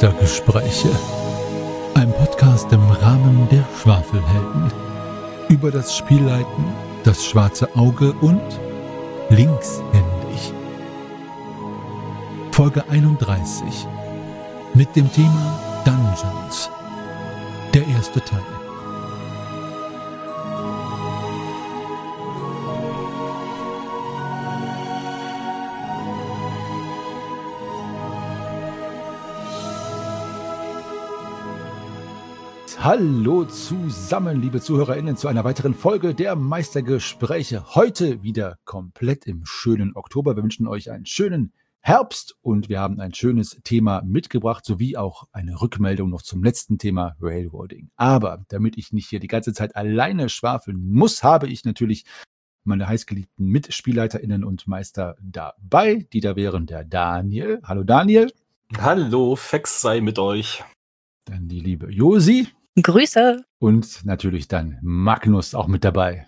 Meistergespräche. Ein Podcast im Rahmen der Schwafelhelden. Über das Spielleiten, das schwarze Auge und linkshändig. Folge 31. Mit dem Thema Dungeons. Der erste Teil. Hallo zusammen, liebe ZuhörerInnen, zu einer weiteren Folge der Meistergespräche. Heute wieder komplett im schönen Oktober. Wir wünschen euch einen schönen Herbst und wir haben ein schönes Thema mitgebracht, sowie auch eine Rückmeldung noch zum letzten Thema Railroading. Aber damit ich nicht hier die ganze Zeit alleine schwafeln muss, habe ich natürlich meine heißgeliebten MitspielleiterInnen und Meister dabei, die da wären der Daniel. Hallo Daniel. Hallo, Fex sei mit euch. Dann die liebe Josi. Grüße. Und natürlich dann Magnus auch mit dabei.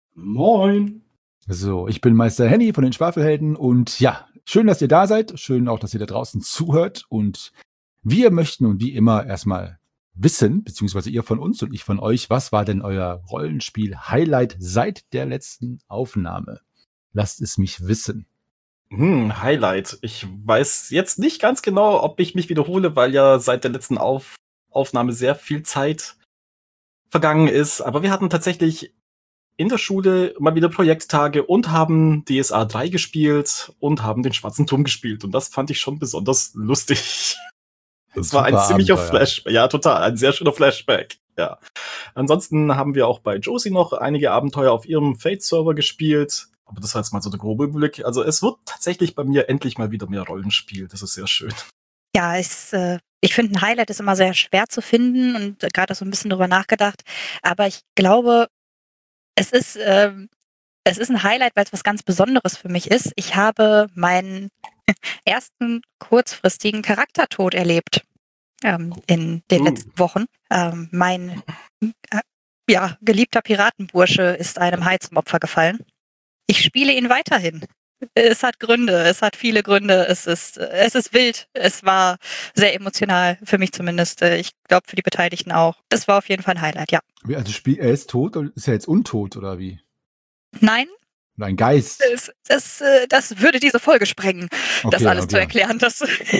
Moin. So, ich bin Meister Henny von den Schwafelhelden und ja, schön, dass ihr da seid. Schön auch, dass ihr da draußen zuhört. Und wir möchten und wie immer erstmal wissen, beziehungsweise ihr von uns und ich von euch, was war denn euer Rollenspiel-Highlight seit der letzten Aufnahme? Lasst es mich wissen. Highlight. Ich weiß jetzt nicht ganz genau, ob ich mich wiederhole, weil ja seit der letzten Aufnahme sehr viel Zeit vergangen ist. Aber wir hatten tatsächlich in der Schule mal wieder Projekttage und haben DSA 3 gespielt und haben den Schwarzen Turm gespielt. Und das fand ich schon besonders lustig. Das war ein ziemlicher Flashback. Ja, total. Ein sehr schöner Flashback. Ja. Ansonsten haben wir auch bei Josie noch einige Abenteuer auf ihrem Fate-Server gespielt. Aber das war jetzt mal so der grobe Überblick. Also es wird tatsächlich bei mir endlich mal wieder mehr Rollenspiel. Das ist sehr schön. Ja, ich finde, ein Highlight ist immer sehr schwer zu finden und gerade so ein bisschen drüber nachgedacht. Aber ich glaube, es ist ein Highlight, weil es was ganz Besonderes für mich ist. Ich habe meinen ersten kurzfristigen Charaktertod erlebt in den letzten Wochen. Mein geliebter Piratenbursche ist einem Hai zum Opfer gefallen. Ich spiele ihn weiterhin. Es hat Gründe, es hat viele Gründe, es ist wild, es war sehr emotional, für mich zumindest, ich glaube für die Beteiligten auch. Das war auf jeden Fall ein Highlight, ja. Also er ist tot, ist er jetzt untot oder wie? Nein. Oder ein Geist? Das würde diese Folge sprengen, okay, das alles zu erklären. Das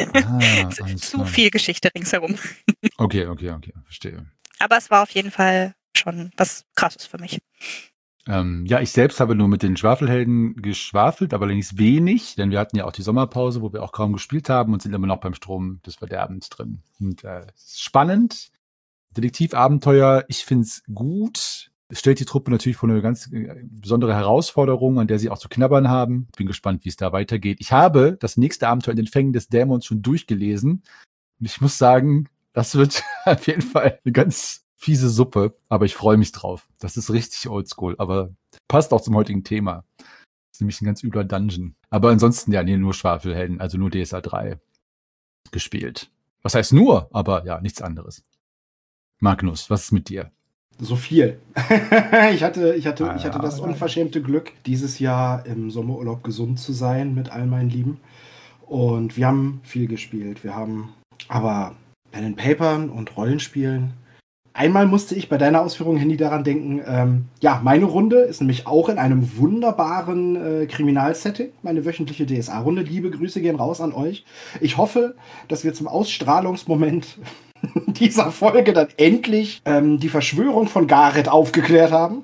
zu viel Geschichte ringsherum. Okay, verstehe. Aber es war auf jeden Fall schon was Krasses für mich. Ich selbst habe nur mit den Schwafelhelden geschwafelt, aber allerdings wenig, denn wir hatten ja auch die Sommerpause, wo wir auch kaum gespielt haben und sind immer noch beim Strom des Verderbens drin. Und spannend, Detektivabenteuer, ich finde es gut. Es stellt die Truppe natürlich vor eine ganz besondere Herausforderung, an der sie auch zu knabbern haben. Bin gespannt, wie es da weitergeht. Ich habe das nächste Abenteuer in den Fängen des Dämons schon durchgelesen und ich muss sagen, das wird auf jeden Fall eine ganz fiese Suppe, aber ich freue mich drauf. Das ist richtig oldschool, aber passt auch zum heutigen Thema. Das ist nämlich ein ganz übler Dungeon. Aber ansonsten, nur Schwafelhelden, also nur DSA 3 gespielt. Was heißt nur, aber ja, nichts anderes. Magnus, was ist mit dir? So viel. Ich hatte das unverschämte Glück, dieses Jahr im Sommerurlaub gesund zu sein mit all meinen Lieben. Und wir haben viel gespielt. Wir haben aber Pen and Papern und Rollenspielen. Einmal musste ich bei deiner Ausführung, Handy, daran denken, meine Runde ist nämlich auch in einem wunderbaren Kriminalsetting, meine wöchentliche DSA-Runde. Liebe Grüße gehen raus an euch. Ich hoffe, dass wir zum Ausstrahlungsmoment dieser Folge dann endlich die Verschwörung von Gareth aufgeklärt haben.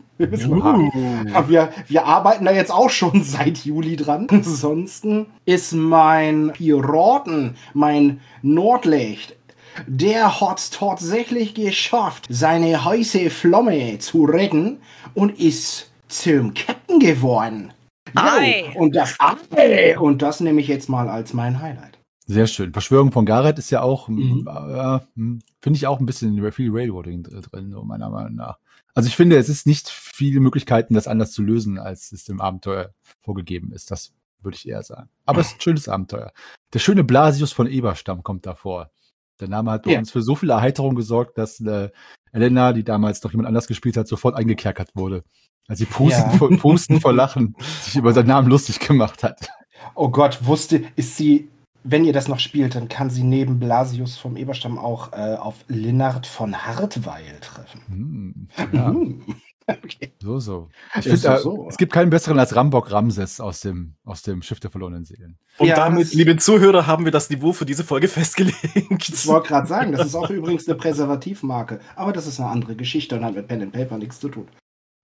Wir arbeiten da jetzt auch schon seit Juli dran. Ansonsten ist mein Piraten, mein Nordlicht, der hat tatsächlich geschafft, seine heiße Flamme zu retten und ist zum Captain geworden. Und das nehme ich jetzt mal als mein Highlight. Sehr schön. Verschwörung von Gareth ist ja auch, finde ich auch ein bisschen viel Railroading drin, so meiner Meinung nach. Also ich finde, es ist nicht viele Möglichkeiten, das anders zu lösen, als es im Abenteuer vorgegeben ist. Das würde ich eher sagen. Aber es ist ein schönes Abenteuer. Der schöne Blasius von Eberstamm kommt davor. Der Name hat bei uns für so viel Erheiterung gesorgt, dass Elena, die damals noch jemand anders gespielt hat, sofort eingekerkert wurde. Als sie Pusten vor Lachen sich über seinen Namen lustig gemacht hat. Oh Gott, ist sie wenn ihr das noch spielt, dann kann sie neben Blasius vom Eberstamm auch auf Linnard von Hartweil treffen. Ja. Okay. So. Ich Ja, finde, so. es gibt keinen besseren als Rambok Ramses aus dem Schiff der verlorenen Seelen. Und Ja, damit, liebe Zuhörer, haben wir das Niveau für diese Folge festgelegt. Ich wollte gerade sagen, das ist auch übrigens eine Präservativmarke. Aber das ist eine andere Geschichte und hat mit Pen and Paper nichts zu tun.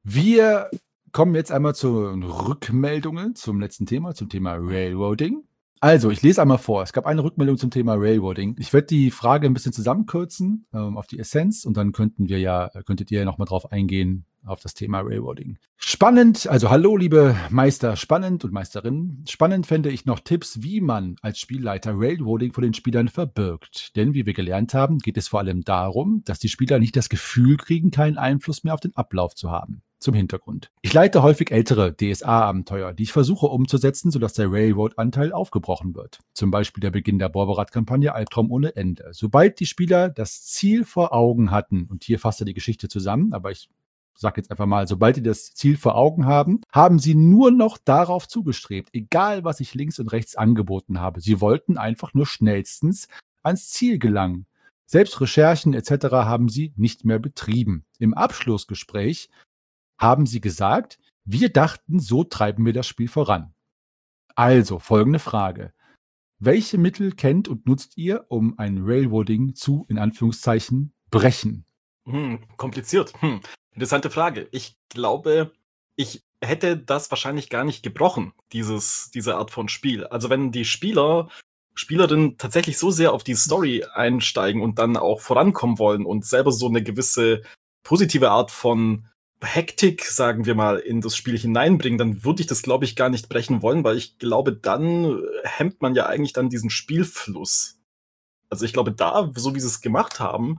Wir kommen jetzt einmal zu Rückmeldungen zum letzten Thema, zum Thema Railroading. Also, ich lese einmal vor. Es gab eine Rückmeldung zum Thema Railroading. Ich werde die Frage ein bisschen zusammenkürzen auf die Essenz und dann könntet ihr ja nochmal drauf eingehen auf das Thema Railroading. Spannend, also hallo liebe Meister, spannend und Meisterinnen. Spannend fände ich noch Tipps, wie man als Spielleiter Railroading vor den Spielern verbirgt. Denn wie wir gelernt haben, geht es vor allem darum, dass die Spieler nicht das Gefühl kriegen, keinen Einfluss mehr auf den Ablauf zu haben. Zum Hintergrund. Ich leite häufig ältere DSA-Abenteuer, die ich versuche umzusetzen, sodass der Railroad-Anteil aufgebrochen wird. Zum Beispiel der Beginn der Borberat-Kampagne Albtraum ohne Ende. Sobald die Spieler das Ziel vor Augen hatten, und hier fasst er die Geschichte zusammen, aber ich sage jetzt einfach mal, sobald die das Ziel vor Augen haben, haben sie nur noch darauf zugestrebt, egal was ich links und rechts angeboten habe. Sie wollten einfach nur schnellstens ans Ziel gelangen. Selbst Recherchen etc. haben sie nicht mehr betrieben. Im Abschlussgespräch haben sie gesagt, wir dachten, so treiben wir das Spiel voran. Also, folgende Frage. Welche Mittel kennt und nutzt ihr, um ein Railroading zu, in Anführungszeichen, brechen? Kompliziert. Interessante Frage. Ich glaube, ich hätte das wahrscheinlich gar nicht gebrochen, diese Art von Spiel. Also wenn die Spielerinnen tatsächlich so sehr auf die Story einsteigen und dann auch vorankommen wollen und selber so eine gewisse positive Art von Hektik, sagen wir mal, in das Spiel hineinbringen, dann würde ich das, glaube ich, gar nicht brechen wollen, weil ich glaube, dann hemmt man ja eigentlich dann diesen Spielfluss. Also ich glaube, da, so wie sie es gemacht haben,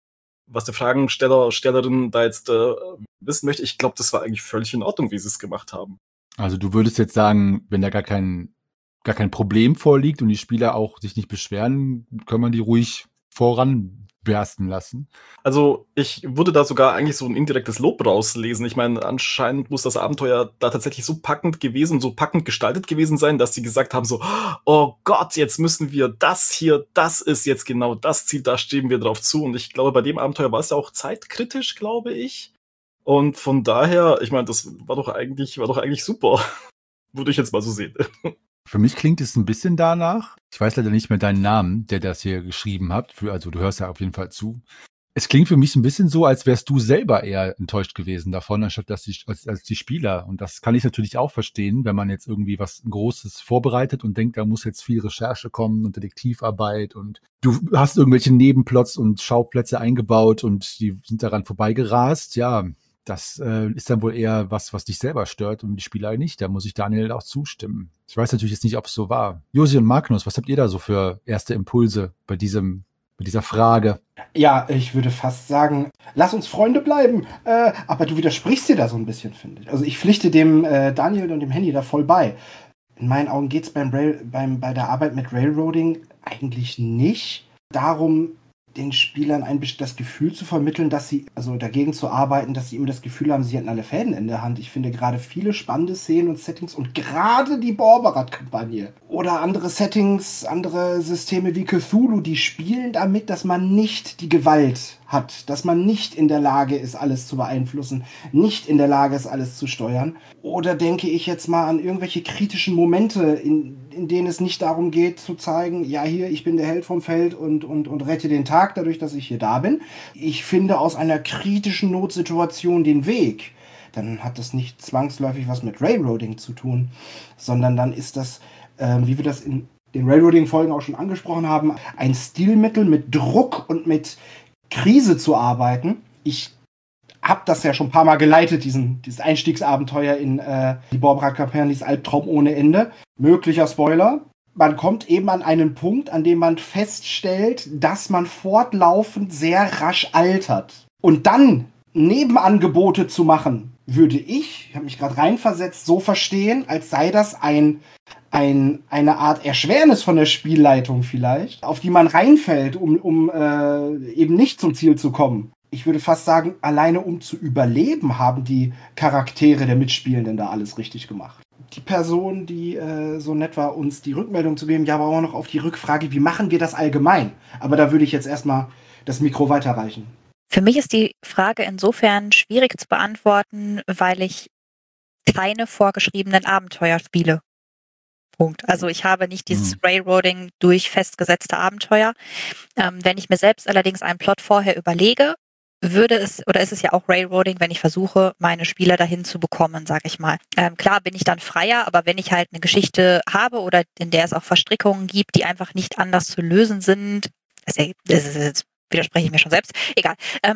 was der Stellerin da jetzt wissen möchte, ich glaube, das war eigentlich völlig in Ordnung, wie sie es gemacht haben. Also du würdest jetzt sagen, wenn da gar kein Problem vorliegt und die Spieler auch sich nicht beschweren, kann man die ruhig voranbersten lassen. Also ich würde da sogar eigentlich so ein indirektes Lob rauslesen. Ich meine, anscheinend muss das Abenteuer da tatsächlich so packend gewesen, so packend gestaltet gewesen sein, dass sie gesagt haben so, oh Gott, jetzt müssen wir das ist jetzt genau das Ziel, da streben wir drauf zu. Und ich glaube, bei dem Abenteuer war es ja auch zeitkritisch, glaube ich. Und von daher, ich meine, das war doch eigentlich super. Würde ich jetzt mal so sehen. Für mich klingt es ein bisschen danach, ich weiß leider nicht mehr deinen Namen, der das hier geschrieben hat, also du hörst ja auf jeden Fall zu. Es klingt für mich ein bisschen so, als wärst du selber eher enttäuscht gewesen davon, anstatt als die Spieler. Und das kann ich natürlich auch verstehen, wenn man jetzt irgendwie was Großes vorbereitet und denkt, da muss jetzt viel Recherche kommen und Detektivarbeit und du hast irgendwelche Nebenplots und Schauplätze eingebaut und die sind daran vorbeigerast. Ja, das ist dann wohl eher was dich selber stört und die Spieler nicht. Da muss ich Daniel auch zustimmen. Ich weiß natürlich jetzt nicht, ob es so war. Josi und Magnus, was habt ihr da so für erste Impulse bei dieser Frage? Ja, ich würde fast sagen, lass uns Freunde bleiben. Aber du widersprichst dir da so ein bisschen, finde ich. Also ich pflichte dem Daniel und dem Handy da voll bei. In meinen Augen geht es bei der Arbeit mit Railroading eigentlich nicht darum, den Spielern das Gefühl zu vermitteln, dass sie, also dagegen zu arbeiten, dass sie immer das Gefühl haben, sie hätten alle Fäden in der Hand. Ich finde gerade viele spannende Szenen und Settings und gerade die Borberat-Kampagne oder andere Settings, andere Systeme wie Cthulhu, die spielen damit, dass man nicht die Gewalt hat, dass man nicht in der Lage ist, alles zu beeinflussen, nicht in der Lage ist, alles zu steuern. Oder denke ich jetzt mal an irgendwelche kritischen Momente, in denen es nicht darum geht, zu zeigen, ja hier, ich bin der Held vom Feld und rette den Tag dadurch, dass ich hier da bin. Ich finde aus einer kritischen Notsituation den Weg. Dann hat das nicht zwangsläufig was mit Railroading zu tun, sondern dann ist das, wie wir das in den Railroading-Folgen auch schon angesprochen haben, ein Stilmittel mit Druck und mit Krise zu arbeiten. Ich habe das ja schon ein paar Mal geleitet, dieses Einstiegsabenteuer in die Borberat-Kampagne, dieses Albtraum ohne Ende. Möglicher Spoiler. Man kommt eben an einen Punkt, an dem man feststellt, dass man fortlaufend sehr rasch altert. Und dann Nebenangebote zu machen, würde ich habe mich gerade reinversetzt, so verstehen, als sei das eine Art Erschwernis von der Spielleitung vielleicht, auf die man reinfällt, um eben nicht zum Ziel zu kommen. ich würde fast sagen, alleine um zu überleben, haben die Charaktere der Mitspielenden da alles richtig gemacht. Die Person, die so nett war, uns die Rückmeldung zu geben, ja, aber auch noch auf die Rückfrage, wie machen wir das allgemein? Aber da würde ich jetzt erstmal das Mikro weiterreichen. Für mich ist die Frage insofern schwierig zu beantworten, weil ich keine vorgeschriebenen Abenteuer spiele. Punkt. Also ich habe nicht dieses Railroading durch festgesetzte Abenteuer. Wenn ich mir selbst allerdings einen Plot vorher überlege, ist es ja auch Railroading, wenn ich versuche, meine Spieler dahin zu bekommen, sage ich mal. Klar bin ich dann freier, aber wenn ich halt eine Geschichte habe oder in der es auch Verstrickungen gibt, die einfach nicht anders zu lösen sind, jetzt widerspreche ich mir schon selbst, egal.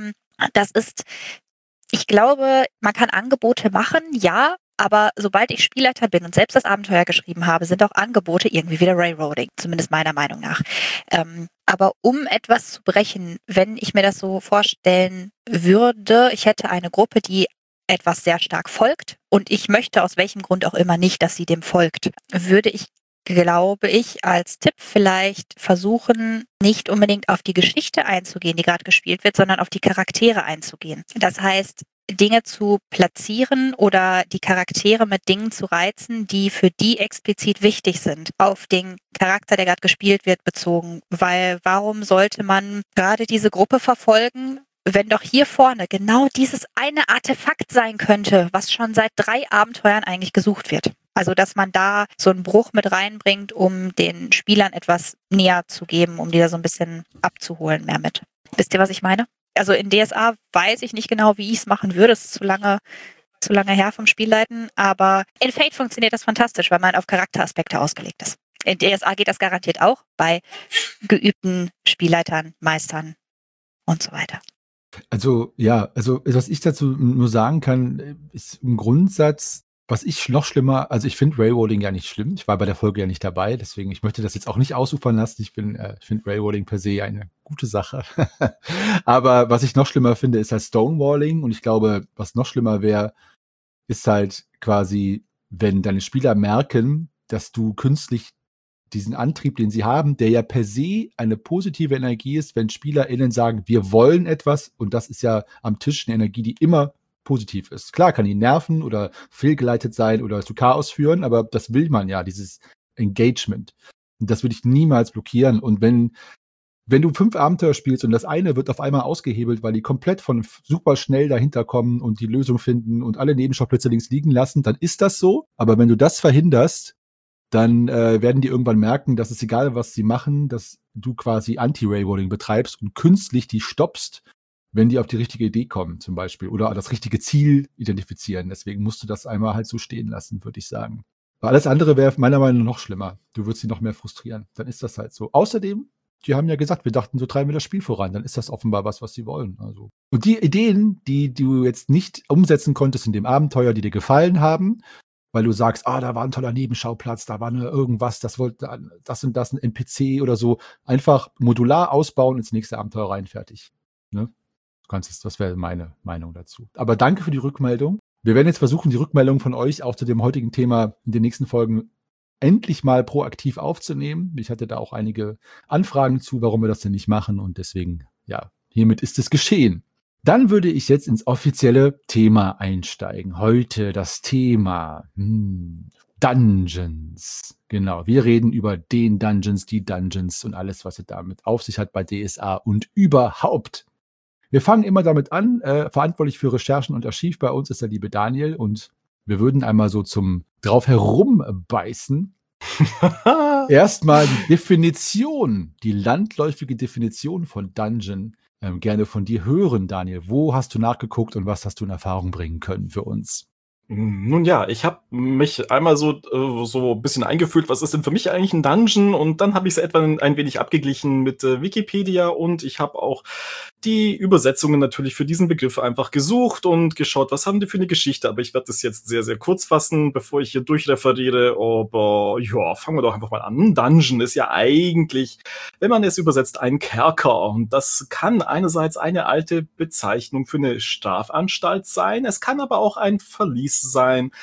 Ich glaube, man kann Angebote machen, ja, aber sobald ich Spielleiter bin und selbst das Abenteuer geschrieben habe, sind auch Angebote irgendwie wieder Railroading, zumindest meiner Meinung nach. Aber um etwas zu brechen, wenn ich mir das so vorstellen würde, ich hätte eine Gruppe, die etwas sehr stark folgt und ich möchte aus welchem Grund auch immer nicht, dass sie dem folgt, würde ich, glaube ich, als Tipp vielleicht versuchen, nicht unbedingt auf die Geschichte einzugehen, die gerade gespielt wird, sondern auf die Charaktere einzugehen. Das heißt, Dinge zu platzieren oder die Charaktere mit Dingen zu reizen, die für die explizit wichtig sind, auf den Charakter, der gerade gespielt wird, bezogen. Weil warum sollte man gerade diese Gruppe verfolgen, wenn doch hier vorne genau dieses eine Artefakt sein könnte, was schon seit 3 Abenteuern eigentlich gesucht wird? Also, dass man da so einen Bruch mit reinbringt, um den Spielern etwas näher zu geben, um die da so ein bisschen abzuholen mehr mit. Wisst ihr, was ich meine? Also in DSA weiß ich nicht genau, wie ich es machen würde. Es ist zu lange her vom Spielleiten. Aber in Fate funktioniert das fantastisch, weil man auf Charakteraspekte ausgelegt ist. In DSA geht das garantiert auch bei geübten Spielleitern, Meistern und so weiter. Also, was ich dazu nur sagen kann, ist im Grundsatz, was ich noch schlimmer, also ich finde Railroading ja nicht schlimm. Ich war bei der Folge ja nicht dabei, deswegen, ich möchte das jetzt auch nicht ausufern lassen. Ich finde Railroading per se eine gute Sache. Aber was ich noch schlimmer finde, ist halt Stonewalling. Und ich glaube, was noch schlimmer wäre, ist halt quasi, wenn deine Spieler merken, dass du künstlich diesen Antrieb, den sie haben, der ja per se eine positive Energie ist, wenn SpielerInnen sagen, wir wollen etwas, und das ist ja am Tisch eine Energie, die immer positiv ist. Klar kann die nerven oder fehlgeleitet sein oder zu Chaos führen, aber das will man ja, dieses Engagement. Und das würde ich niemals blockieren. Und wenn du 5 Abenteuer spielst und das eine wird auf einmal ausgehebelt, weil die komplett von super schnell dahinter kommen und die Lösung finden und alle Nebenschauplätze links liegen lassen, dann ist das so. Aber wenn du das verhinderst, dann werden die irgendwann merken, dass es egal, was sie machen, dass du quasi Anti-Railroading betreibst und künstlich die stoppst, wenn die auf die richtige Idee kommen zum Beispiel oder das richtige Ziel identifizieren. Deswegen musst du das einmal halt so stehen lassen, würde ich sagen. Weil alles andere wäre meiner Meinung nach noch schlimmer. Du würdest sie noch mehr frustrieren. Dann ist das halt so. Außerdem, die haben ja gesagt, wir dachten, so treiben wir das Spiel voran. Dann ist das offenbar was sie wollen. Also. Und die Ideen, die du jetzt nicht umsetzen konntest in dem Abenteuer, die dir gefallen haben, weil du sagst, da war ein toller Nebenschauplatz, da war nur irgendwas, das wollte das und das, ein NPC oder so, einfach modular ausbauen, ins nächste Abenteuer rein, fertig. Ne? Das wäre meine Meinung dazu. Aber danke für die Rückmeldung. Wir werden jetzt versuchen, die Rückmeldung von euch auch zu dem heutigen Thema in den nächsten Folgen endlich mal proaktiv aufzunehmen. Ich hatte da auch einige Anfragen zu, warum wir das denn nicht machen, und deswegen, ja, hiermit ist es geschehen. Dann würde ich jetzt ins offizielle Thema einsteigen. Heute das Thema Dungeons. Genau, wir reden über den Dungeons, die Dungeons und alles, was es damit auf sich hat bei DSA und überhaupt. Wir fangen immer damit an, verantwortlich für Recherchen und Archiv bei uns ist der liebe Daniel, und wir würden einmal so zum drauf herumbeißen. Erstmal die Definition, die landläufige Definition von Dungeon gerne von dir hören, Daniel. Wo hast du nachgeguckt und was hast du in Erfahrung bringen können für uns? Nun ja, ich habe mich einmal so ein bisschen eingefühlt, was ist denn für mich eigentlich ein Dungeon? Und dann habe ich es etwa ein wenig abgeglichen mit Wikipedia, und ich habe auch die Übersetzungen natürlich für diesen Begriff einfach gesucht und geschaut, was haben die für eine Geschichte. Aber ich werde das jetzt sehr, sehr kurz fassen, bevor ich hier durchreferiere. Aber ja, fangen wir doch einfach mal an. Ein Dungeon ist ja eigentlich, wenn man es übersetzt, ein Kerker. Und das kann einerseits eine alte Bezeichnung für eine Strafanstalt sein. Es kann aber auch ein Verlies sein.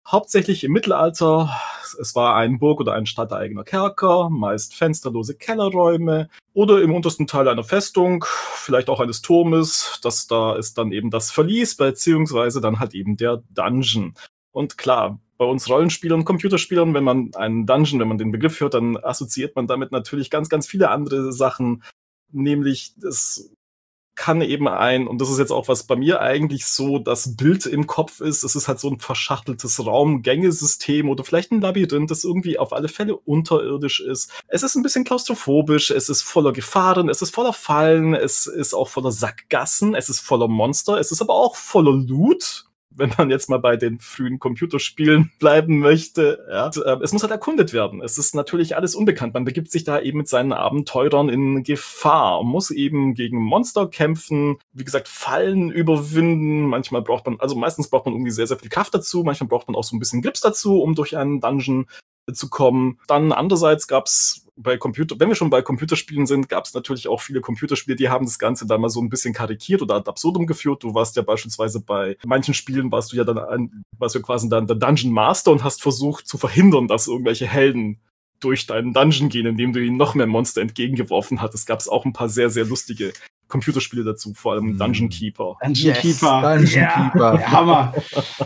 Hauptsächlich im Mittelalter. Es war ein Burg- oder ein stadteigener Kerker, meist fensterlose Kellerräume oder im untersten Teil einer Festung, vielleicht auch eines Turmes. Da ist dann eben das Verlies, beziehungsweise dann halt eben der Dungeon. Und klar, bei uns Rollenspielern, Computerspielern, wenn man den Begriff hört, dann assoziiert man damit natürlich ganz, ganz viele andere Sachen. Nämlich, es kann eben und das ist jetzt auch, was bei mir eigentlich so das Bild im Kopf ist, es ist halt so ein verschachteltes Raumgängesystem oder vielleicht ein Labyrinth, das irgendwie auf alle Fälle unterirdisch ist. Es ist ein bisschen klaustrophobisch, es ist voller Gefahren, es ist voller Fallen, es ist auch voller Sackgassen, es ist voller Monster, es ist aber auch voller Loot, wenn man jetzt mal bei den frühen Computerspielen bleiben möchte. Ja. Es muss halt erkundet werden. Es ist natürlich alles unbekannt. Man begibt sich da eben mit seinen Abenteurern in Gefahr, muss eben gegen Monster kämpfen, wie gesagt, Fallen überwinden. Meistens braucht man irgendwie sehr, sehr viel Kraft dazu. Manchmal braucht man auch so ein bisschen Grips dazu, um durch einen Dungeon zu kommen. Dann andererseits gab's wenn wir schon bei Computerspielen sind, gab es natürlich auch viele Computerspiele, die haben das Ganze dann mal so ein bisschen karikiert oder ad absurdum geführt. Du warst ja beispielsweise bei manchen Spielen, warst du quasi dann der Dungeon Master und hast versucht zu verhindern, dass irgendwelche Helden durch deinen Dungeon gehen, indem du ihnen noch mehr Monster entgegengeworfen hattest. Gab es auch ein paar sehr, sehr lustige Computerspiele dazu, vor allem Dungeon Keeper. Dungeon Keeper. Dungeon Keeper. Hammer.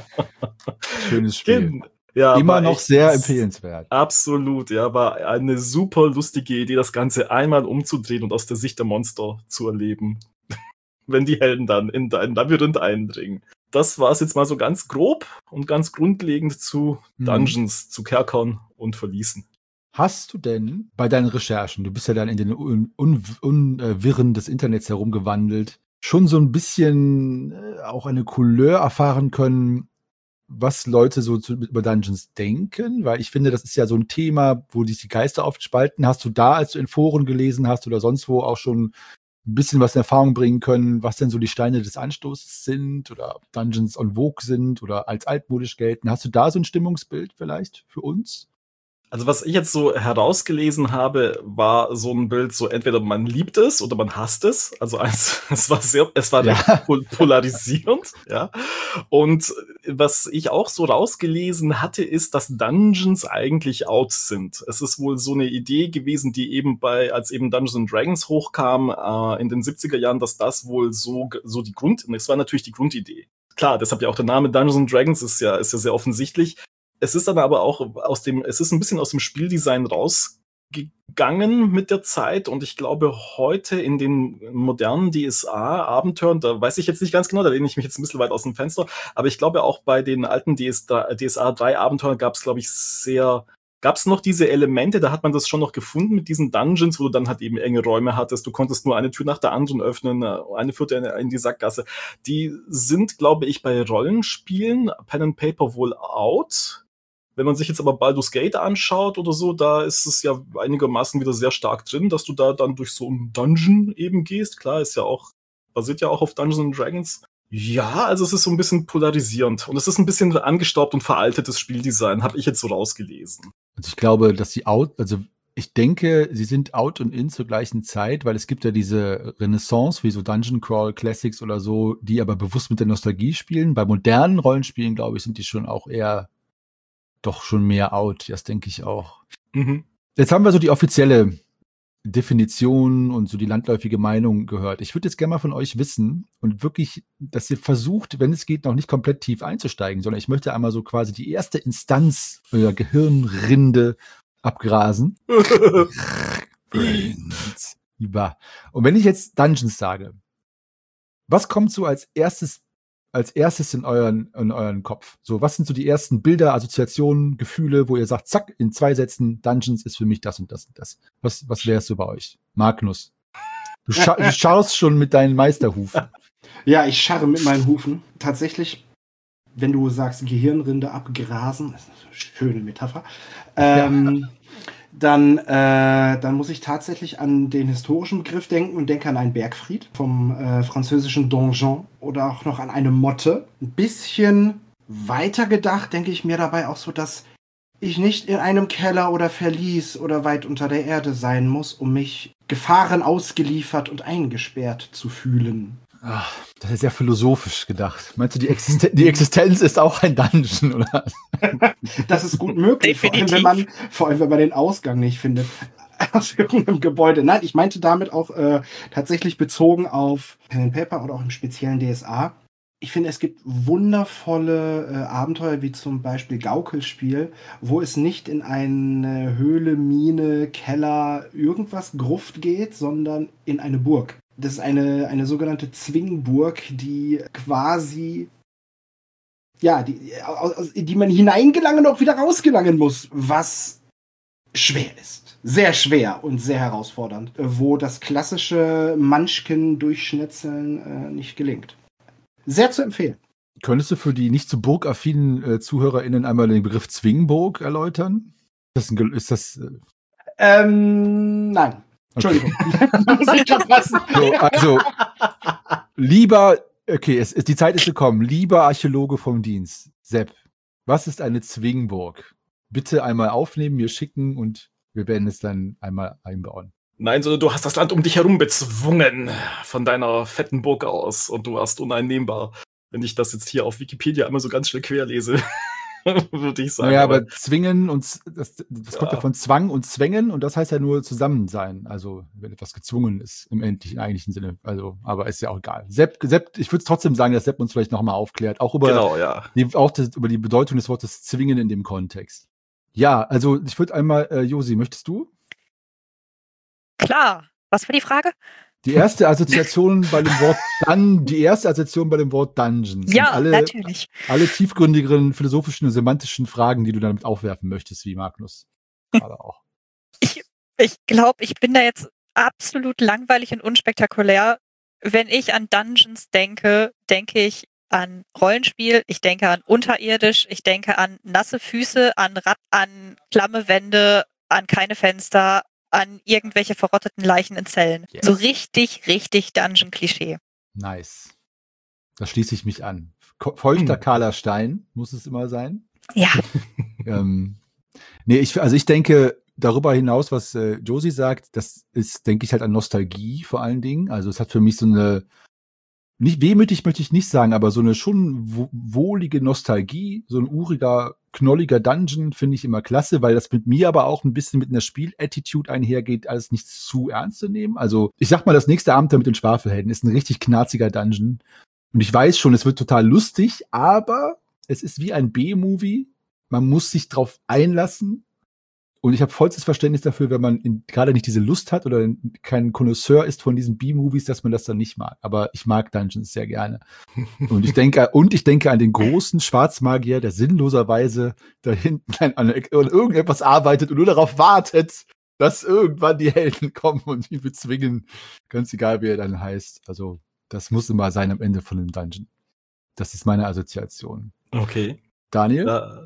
Schönes Spiel. Ja, immer noch sehr empfehlenswert. Absolut, ja, war eine super lustige Idee, das Ganze einmal umzudrehen und aus der Sicht der Monster zu erleben, wenn die Helden dann in dein Labyrinth eindringen. Das war es jetzt mal so ganz grob und ganz grundlegend zu Dungeons, zu Kerkern und Verließen. Hast du denn bei deinen Recherchen, du bist ja dann in den Unwirren des Internets herumgewandelt, schon so ein bisschen auch eine Couleur erfahren können, was Leute so über Dungeons denken? Weil ich finde, das ist ja so ein Thema, wo sich die Geister oft spalten. Hast du da, als du in Foren gelesen hast oder sonst wo, auch schon ein bisschen was in Erfahrung bringen können, was denn so die Steine des Anstoßes sind oder ob Dungeons en vogue sind oder als altmodisch gelten? Hast du da so ein Stimmungsbild vielleicht für uns? Also was ich jetzt so herausgelesen habe, war so ein Bild, so entweder man liebt es oder man hasst es. Also es war recht polarisierend, ja. Und was ich auch so rausgelesen hatte, ist, dass Dungeons eigentlich out sind. Es ist wohl so eine Idee gewesen, die eben als eben Dungeons & Dragons hochkam, in den 70er Jahren, dass das wohl so es war natürlich die Grundidee. Klar, deshalb ja auch der Name Dungeons & Dragons ist ja sehr offensichtlich. Es ist dann aber auch es ist ein bisschen aus dem Spieldesign rausgegangen mit der Zeit und ich glaube heute in den modernen DSA-Abenteuern, da weiß ich jetzt nicht ganz genau, da lehne ich mich jetzt ein bisschen weit aus dem Fenster, aber ich glaube auch bei den alten DSA 3-Abenteuern gab es, glaube ich, gab es noch diese Elemente, da hat man das schon noch gefunden mit diesen Dungeons, wo du dann halt eben enge Räume hattest, du konntest nur eine Tür nach der anderen öffnen, eine führte in die Sackgasse. Die sind, glaube ich, bei Rollenspielen, Pen and Paper wohl out. Wenn man sich jetzt aber Baldur's Gate anschaut oder so, da ist es ja einigermaßen wieder sehr stark drin, dass du da dann durch so einen Dungeon eben gehst. Klar, basiert ja auch auf Dungeons & Dragons. Ja, also es ist so ein bisschen polarisierend und es ist ein bisschen angestaubt und veraltetes Spieldesign, habe ich jetzt so rausgelesen. Also ich glaube, dass ich denke, sie sind out und in zur gleichen Zeit, weil es gibt ja diese Renaissance, wie so Dungeon Crawl Classics oder so, die aber bewusst mit der Nostalgie spielen. Bei modernen Rollenspielen, glaube ich, sind die schon auch eher doch schon mehr out. Das denke ich auch. Mhm. Jetzt haben wir so die offizielle Definition und so die landläufige Meinung gehört. Ich würde jetzt gerne mal von euch wissen und wirklich, dass ihr versucht, wenn es geht, noch nicht komplett tief einzusteigen, sondern ich möchte einmal so quasi die erste Instanz eurer Gehirnrinde abgrasen. Und wenn ich jetzt Dungeons sage, was kommt so als erstes in euren Kopf? So, was sind so die ersten Bilder, Assoziationen, Gefühle, wo ihr sagt, zack, in 2 Sätzen, Dungeons ist für mich das und das und das. Was wäre es so bei euch? Magnus, du schaust schon mit deinen Meisterhufen. Ja, ich scharre mit meinen Hufen. Tatsächlich, wenn du sagst, Gehirnrinde abgrasen, das ist eine schöne Metapher, dann muss ich tatsächlich an den historischen Begriff denken und denke an einen Bergfried vom französischen Donjon oder auch noch an eine Motte. Ein bisschen weiter gedacht denke ich mir dabei auch so, dass ich nicht in einem Keller oder Verlies oder weit unter der Erde sein muss, um mich Gefahren ausgeliefert und eingesperrt zu fühlen. Das ist sehr philosophisch gedacht. Meinst du, die Existenz ist auch ein Dungeon, oder? Das ist gut möglich, vor allem, wenn man den Ausgang nicht findet. Aus irgendeinem Gebäude. Nein, ich meinte damit auch tatsächlich bezogen auf Pen and Paper oder auch im speziellen DSA. Ich finde, es gibt wundervolle Abenteuer, wie zum Beispiel Gaukelspiel, wo es nicht in eine Höhle, Mine, Keller, irgendwas Gruft geht, sondern in eine Burg. Das ist eine sogenannte Zwingburg, die quasi, ja, die man hineingelangen und auch wieder rausgelangen muss, was schwer ist. Sehr schwer und sehr herausfordernd, wo das klassische Munchkin durchschnitzeln nicht gelingt. Sehr zu empfehlen. Könntest du für die nicht so burgaffinen ZuhörerInnen einmal den Begriff Zwingburg erläutern? Nein. Entschuldigung. Also, lieber, okay, die Zeit ist gekommen. Lieber Archäologe vom Dienst, Sepp, was ist eine Zwingburg? Bitte einmal aufnehmen, mir schicken und wir werden es dann einmal einbauen. Nein, sondern du hast das Land um dich herum bezwungen von deiner fetten Burg aus und du warst uneinnehmbar. Wenn ich das jetzt hier auf Wikipedia einmal so ganz schnell querlese, würde ich sagen. Naja, aber zwingen und das kommt ja von Zwang und Zwängen und das heißt ja nur zusammen sein. Also wenn etwas gezwungen ist im eigentlichen Sinne. Also, aber ist ja auch egal. Sepp, ich würde trotzdem sagen, dass Sepp uns vielleicht nochmal aufklärt. Auch über, über die Bedeutung des Wortes zwingen in dem Kontext. Ja, also ich würde einmal, Josi, möchtest du? Klar. Was war die Frage? Die erste Assoziation bei dem Wort Dungeon. Ja, natürlich. Alle tiefgründigeren philosophischen und semantischen Fragen, die du damit aufwerfen möchtest, wie Magnus. Gerade auch. Ich glaube, ich bin da jetzt absolut langweilig und unspektakulär. Wenn ich an Dungeons denke, denke ich an Rollenspiel, ich denke an unterirdisch, ich denke an nasse Füße, an klamme Wände, an keine Fenster, an irgendwelche verrotteten Leichen in Zellen. Yes. So richtig, richtig Dungeon-Klischee. Nice. Da schließe ich mich an. Feuchter kahler Stein muss es immer sein. Ja. Ich denke darüber hinaus, was Josie sagt, das ist, denke ich, halt an Nostalgie vor allen Dingen. Also es hat für mich so eine, nicht wehmütig möchte ich nicht sagen, aber so eine schon wohlige Nostalgie, so ein uriger, knolliger Dungeon finde ich immer klasse, weil das mit mir aber auch ein bisschen mit einer Spielattitude einhergeht, alles nicht zu ernst zu nehmen. Also ich sag mal, das nächste Abenteuer mit den Schwafelhelden ist ein richtig knarziger Dungeon. Und ich weiß schon, es wird total lustig, aber es ist wie ein B-Movie. Man muss sich drauf einlassen. Und ich habe vollstes Verständnis dafür, wenn man gerade nicht diese Lust hat oder kein Connoisseur ist von diesen B-Movies, dass man das dann nicht mag. Aber ich mag Dungeons sehr gerne. Und ich denke an den großen Schwarzmagier, der sinnloserweise da hinten an irgendetwas arbeitet und nur darauf wartet, dass irgendwann die Helden kommen und ihn bezwingen. Ganz egal, wie er dann heißt. Also, das muss immer sein am Ende von dem Dungeon. Das ist meine Assoziation. Okay. Daniel?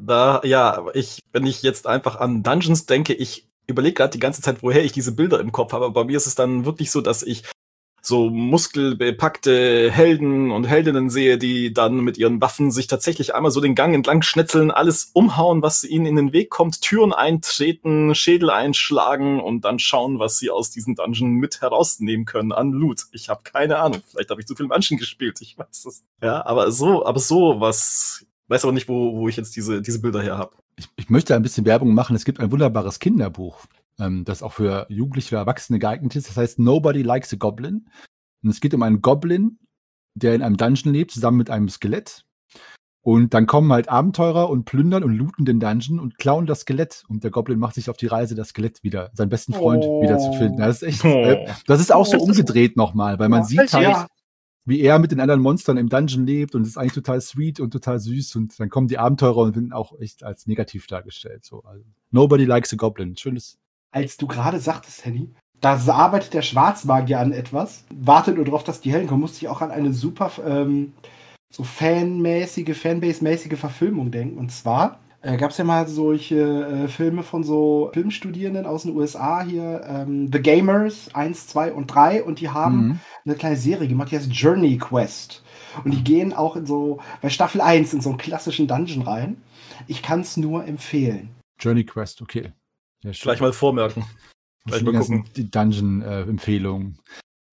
Wenn ich jetzt einfach an Dungeons denke, ich überlege gerade die ganze Zeit, woher ich diese Bilder im Kopf habe, aber bei mir ist es dann wirklich so, dass ich so muskelbepackte Helden und Heldinnen sehe, die dann mit ihren Waffen sich tatsächlich einmal so den Gang entlang schnetzeln, alles umhauen, was ihnen in den Weg kommt, Türen eintreten, Schädel einschlagen und dann schauen, was sie aus diesem Dungeon mit herausnehmen können an Loot. Ich habe keine Ahnung, vielleicht habe ich zu viel Menschen gespielt, ich weiß es. Ja, aber so was. Weiß aber nicht, wo ich jetzt diese Bilder her habe. Ich möchte ein bisschen Werbung machen. Es gibt ein wunderbares Kinderbuch, das auch für Jugendliche, für Erwachsene geeignet ist. Das heißt Nobody Likes a Goblin. Und es geht um einen Goblin, der in einem Dungeon lebt, zusammen mit einem Skelett. Und dann kommen halt Abenteurer und plündern und looten den Dungeon und klauen das Skelett. Und der Goblin macht sich auf die Reise, das Skelett wieder, seinen besten Freund wieder zu finden. Das ist echt, das ist auch so umgedreht nochmal, weil man sieht halt, wie er mit den anderen Monstern im Dungeon lebt und es ist eigentlich total sweet und total süß und dann kommen die Abenteurer und werden auch echt als negativ dargestellt. So, also, Nobody Likes a Goblin. Schönes. Als du gerade sagtest, Henny, da arbeitet der Schwarzmagier an etwas, wartet nur darauf, dass die Helden kommen, musste ich auch an eine super so Fanbase-mäßige Verfilmung denken. Und zwar gab es ja mal solche Filme von so Filmstudierenden aus den USA hier, The Gamers 1, 2 und 3 und die haben eine kleine Serie gemacht, die heißt Journey Quest. Und die gehen auch bei Staffel 1 in so einen klassischen Dungeon rein. Ich kann es nur empfehlen. Journey Quest, okay. Gleich mal vormerken. Gleich mal gucken. Die Dungeon-Empfehlungen.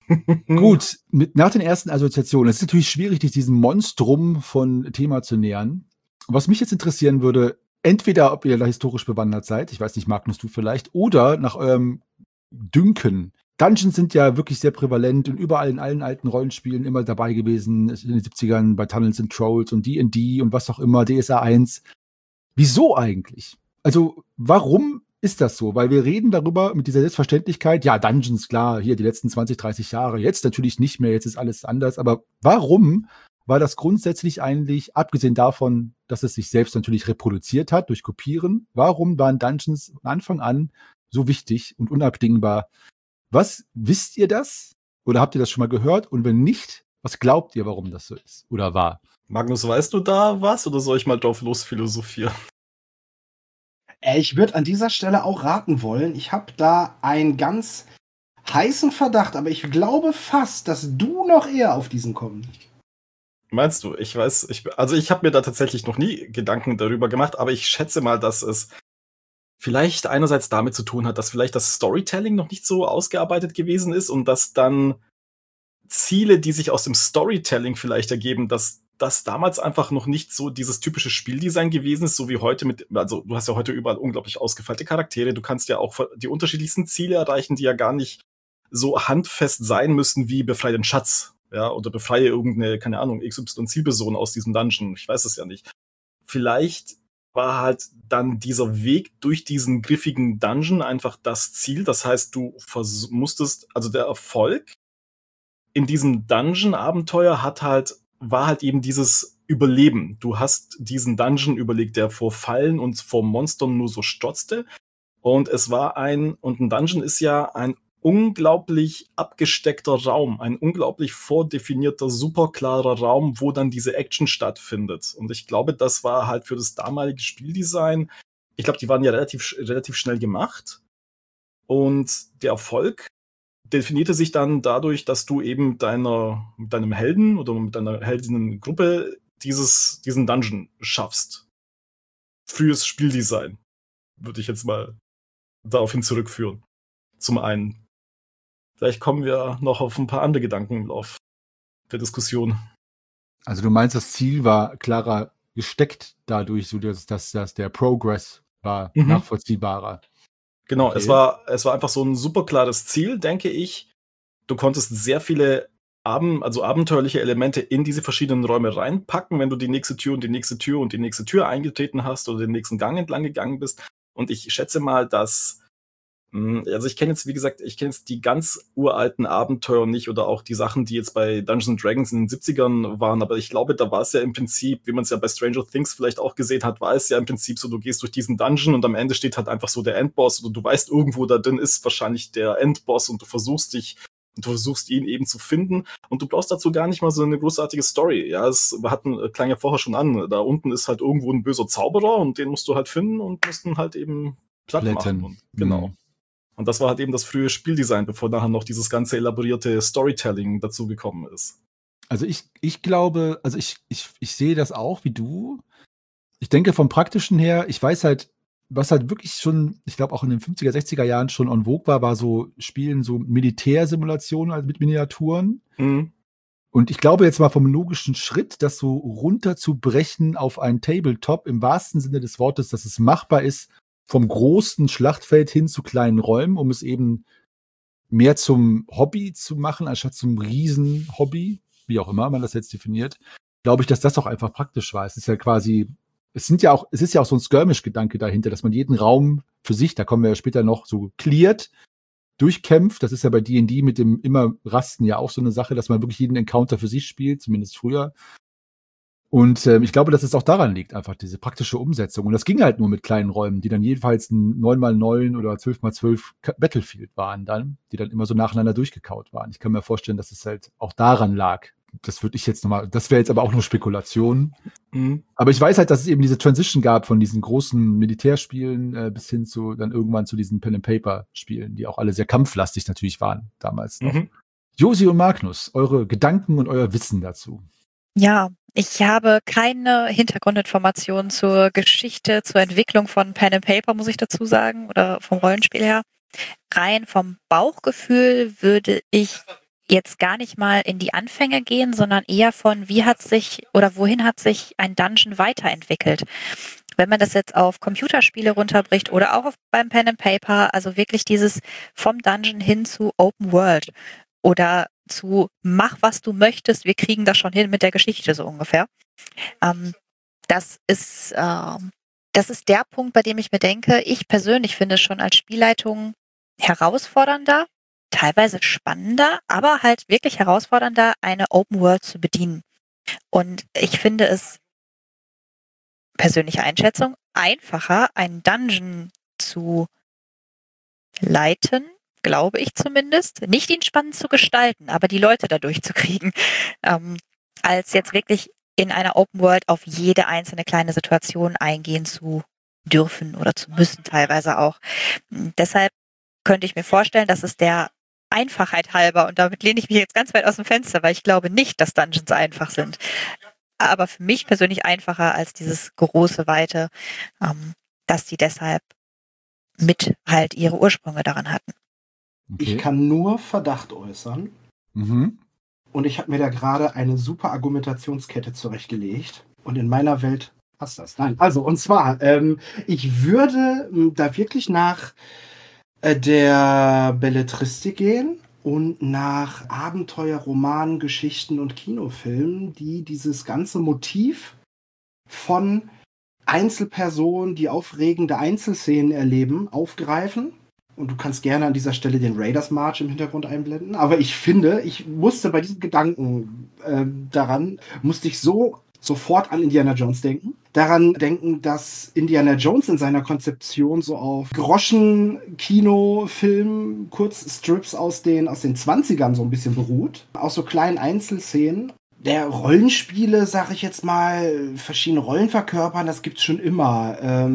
Gut, nach den ersten Assoziationen, es ist natürlich schwierig, diesem Monstrum von Thema zu nähern. Was mich jetzt interessieren würde, entweder ob ihr da historisch bewandert seid, ich weiß nicht, Magnus, du vielleicht, oder nach eurem Dünken. Dungeons sind ja wirklich sehr prävalent und überall in allen alten Rollenspielen immer dabei gewesen, in den 70ern bei Tunnels and Trolls und D&D und was auch immer, DSA 1. Wieso eigentlich? Also, warum ist das so? Weil wir reden darüber mit dieser Selbstverständlichkeit, ja, Dungeons, klar, hier die letzten 20, 30 Jahre, jetzt natürlich nicht mehr, jetzt ist alles anders, aber warum war das grundsätzlich eigentlich, abgesehen davon, dass es sich selbst natürlich reproduziert hat durch Kopieren, warum waren Dungeons von Anfang an so wichtig und unabdingbar? Was, wisst ihr das? Oder habt ihr das schon mal gehört? Und wenn nicht, was glaubt ihr, warum das so ist oder war? Magnus, weißt du da was oder soll ich mal drauf losphilosophieren? Ich würde an dieser Stelle auch raten wollen. Ich habe da einen ganz heißen Verdacht, aber ich glaube fast, dass du noch eher auf diesen kommst. Meinst du? Ich weiß, ich habe mir da tatsächlich noch nie Gedanken darüber gemacht, aber ich schätze mal, dass es vielleicht einerseits damit zu tun hat, dass vielleicht das Storytelling noch nicht so ausgearbeitet gewesen ist und dass dann Ziele, die sich aus dem Storytelling vielleicht ergeben, dass das damals einfach noch nicht so dieses typische Spieldesign gewesen ist, so wie heute also du hast ja heute überall unglaublich ausgefeilte Charaktere, du kannst ja auch die unterschiedlichsten Ziele erreichen, die ja gar nicht so handfest sein müssen wie befreie den Schatz, ja, oder befreie irgendeine, keine Ahnung, XY-Zielperson aus diesem Dungeon, ich weiß es ja nicht. Vielleicht war halt dann dieser Weg durch diesen griffigen Dungeon einfach das Ziel, das heißt, du musstest, also der Erfolg in diesem Dungeon-Abenteuer war halt eben dieses Überleben. Du hast diesen Dungeon überlegt, der vor Fallen und vor Monstern nur so strotzte. Und ein Dungeon ist ja ein unglaublich abgesteckter Raum, ein unglaublich vordefinierter, superklarer Raum, wo dann diese Action stattfindet. Und ich glaube, das war halt für das damalige Spieldesign, ich glaube, die waren ja relativ schnell gemacht. Und der Erfolg definierte sich dann dadurch, dass du eben mit deinem Helden oder mit deiner Heldinnengruppe diesen Dungeon schaffst. Frühes Spieldesign würde ich jetzt mal daraufhin zurückführen. Zum einen. Vielleicht kommen wir noch auf ein paar andere Gedanken im Lauf der Diskussion. Also du meinst, das Ziel war klarer gesteckt dadurch, so dass der Progress war nachvollziehbarer. Genau, Okay. es war einfach so ein super klares Ziel, denke ich. Du konntest sehr viele abenteuerliche Elemente in diese verschiedenen Räume reinpacken, wenn du die nächste Tür und die nächste Tür und die nächste Tür eingetreten hast oder den nächsten Gang entlang gegangen bist. Und ich schätze mal, dass also ich kenne jetzt die ganz uralten Abenteuer nicht oder auch die Sachen, die jetzt bei Dungeons & Dragons in den 70ern waren, aber ich glaube, da war es ja im Prinzip, wie man es ja bei Stranger Things vielleicht auch gesehen hat, war es ja im Prinzip so, du gehst durch diesen Dungeon und am Ende steht halt einfach so der Endboss oder du weißt, irgendwo da drin ist wahrscheinlich der Endboss und du versuchst ihn eben zu finden und du brauchst dazu gar nicht mal so eine großartige Story. Ja, klang ja vorher schon an, da unten ist halt irgendwo ein böser Zauberer und den musst du halt finden und musst ihn halt eben platt machen. Und, genau. Und das war halt eben das frühe Spieldesign, bevor nachher noch dieses ganze elaborierte Storytelling dazugekommen ist. Also ich glaube, also ich sehe das auch wie du. Ich denke vom Praktischen her, ich weiß halt, was halt wirklich schon, ich glaube auch in den 50er, 60er Jahren schon en vogue war so Spielen, so Militärsimulationen also mit Miniaturen. Mhm. Und ich glaube jetzt mal vom logischen Schritt, das so runterzubrechen auf ein Tabletop im wahrsten Sinne des Wortes, dass es machbar ist, vom großen Schlachtfeld hin zu kleinen Räumen, um es eben mehr zum Hobby zu machen, anstatt zum Riesen-Hobby, wie auch immer man das jetzt definiert, glaube ich, dass das auch einfach praktisch war. Es ist ja quasi, es ist ja auch so ein Skirmish-Gedanke dahinter, dass man jeden Raum für sich, da kommen wir ja später noch, so cleart, durchkämpft. Das ist ja bei D&D mit dem immer Rasten ja auch so eine Sache, dass man wirklich jeden Encounter für sich spielt, zumindest früher. Und ich glaube, dass es auch daran liegt, einfach diese praktische Umsetzung. Und das ging halt nur mit kleinen Räumen, die dann jedenfalls ein 9x9 oder 12x12 Battlefield waren dann, die dann immer so nacheinander durchgekaut waren. Ich kann mir vorstellen, dass es halt auch daran lag. Das würde ich jetzt nochmal, das wäre jetzt aber auch nur Spekulation. Mhm. Aber ich weiß halt, dass es eben diese Transition gab von diesen großen Militärspielen bis hin zu dann irgendwann zu diesen Pen-and-Paper-Spielen, die auch alle sehr kampflastig natürlich waren damals noch. Josi und Magnus, eure Gedanken und euer Wissen dazu. Ja, ich habe keine Hintergrundinformationen zur Geschichte, zur Entwicklung von Pen and Paper, muss ich dazu sagen, oder vom Rollenspiel her. Rein vom Bauchgefühl würde ich jetzt gar nicht mal in die Anfänge gehen, sondern eher von wie hat sich oder wohin hat sich ein Dungeon weiterentwickelt. Wenn man das jetzt auf Computerspiele runterbricht oder auch beim Pen and Paper, also wirklich dieses vom Dungeon hin zu Open World oder zu mach, was du möchtest, wir kriegen das schon hin mit der Geschichte so ungefähr. Das ist der Punkt, bei dem ich mir denke, ich persönlich finde es schon als Spielleitung herausfordernder, teilweise spannender, aber halt wirklich herausfordernder, eine Open World zu bedienen. Und ich finde es, persönliche Einschätzung, einfacher, einen Dungeon zu leiten, glaube ich zumindest, nicht ihn spannend zu gestalten, aber die Leute dadurch zu kriegen, als jetzt wirklich in einer Open World auf jede einzelne kleine Situation eingehen zu dürfen oder zu müssen teilweise auch. Deshalb könnte ich mir vorstellen, dass es der Einfachheit halber, und damit lehne ich mich jetzt ganz weit aus dem Fenster, weil ich glaube nicht, dass Dungeons einfach sind, aber für mich persönlich einfacher als dieses große, weite, dass die deshalb mit halt ihre Ursprünge daran hatten. Okay. Ich kann nur Verdacht äußern. Mhm. Und ich habe mir da gerade eine super Argumentationskette zurechtgelegt. Und in meiner Welt passt das. Nein, also, und zwar, ich würde da wirklich nach der Belletristik gehen und nach Abenteuer, Romanen, Geschichten und Kinofilmen, die dieses ganze Motiv von Einzelpersonen, die aufregende Einzelszenen erleben, aufgreifen. Und du kannst gerne an dieser Stelle den Raiders March im Hintergrund einblenden. Aber ich finde, ich musste bei diesem Gedanken musste ich sofort an Indiana Jones denken. Daran denken, dass Indiana Jones in seiner Konzeption so auf Groschen-Kino-Film, Kurzstrips aus den 20ern so ein bisschen beruht. Aus so kleinen Einzelszenen. Der Rollenspiele, sag ich jetzt mal, verschiedene Rollen verkörpern, das gibt's schon immer.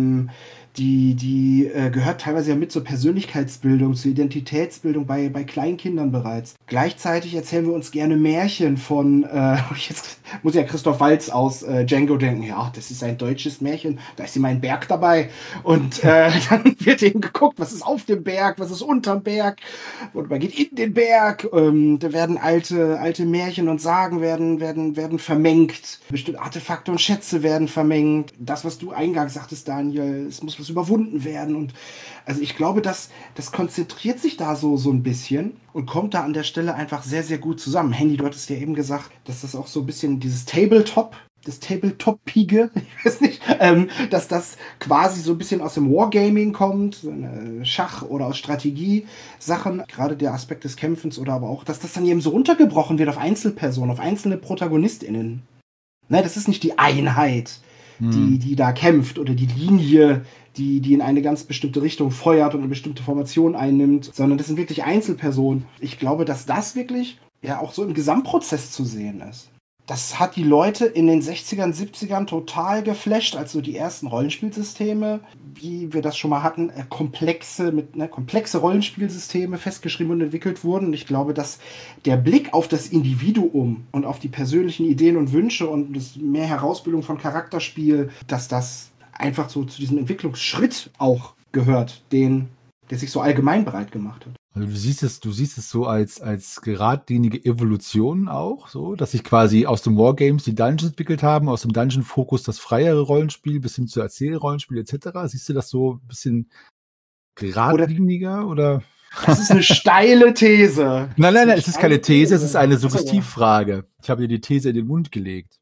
Die gehört teilweise ja mit zur Persönlichkeitsbildung, zur Identitätsbildung bei Kleinkindern bereits. Gleichzeitig erzählen wir uns gerne Märchen von, jetzt muss ja Christoph Waltz aus Django denken, ja, das ist ein deutsches Märchen, da ist immer ein Berg dabei. Und dann wird eben geguckt, was ist auf dem Berg, was ist unterm Berg. Und man geht in den Berg, da werden alte Märchen und Sagen werden vermengt. Bestimmte Artefakte und Schätze werden vermengt. Das, was du eingangs sagtest, Daniel, es muss überwunden werden. Und also ich glaube, das konzentriert sich da so ein bisschen und kommt da an der Stelle einfach sehr, sehr gut zusammen. Handy, du hattest ja eben gesagt, dass das auch so ein bisschen dieses Tabletop-Pige, ich weiß nicht, dass das quasi so ein bisschen aus dem Wargaming kommt, so Schach oder aus Strategie-Sachen, gerade der Aspekt des Kämpfens oder aber auch, dass das dann eben so runtergebrochen wird auf Einzelpersonen, auf einzelne ProtagonistInnen. Ne, das ist nicht die Einheit, die da kämpft oder die Linie, die in eine ganz bestimmte Richtung feuert und eine bestimmte Formation einnimmt, sondern das sind wirklich Einzelpersonen. Ich glaube, dass das wirklich ja auch so im Gesamtprozess zu sehen ist. Das hat die Leute in den 60ern, 70ern total geflasht, als so die ersten Rollenspielsysteme, wie wir das schon mal hatten, komplexe Rollenspielsysteme festgeschrieben und entwickelt wurden. Und ich glaube, dass der Blick auf das Individuum und auf die persönlichen Ideen und Wünsche und das mehr Herausbildung von Charakterspiel, dass das einfach so zu diesem Entwicklungsschritt auch gehört, der sich so allgemein breit gemacht hat. Also du siehst es so als geradlinige Evolution auch, so, dass sich quasi aus dem Wargames die Dungeons entwickelt haben, aus dem Dungeon-Fokus das freiere Rollenspiel bis hin zu Erzählrollenspiel etc. Siehst du das so ein bisschen geradliniger oder? Das ist eine steile These. Nein, es ist keine These, es ist eine Suggestivfrage. Ich habe dir die These in den Mund gelegt.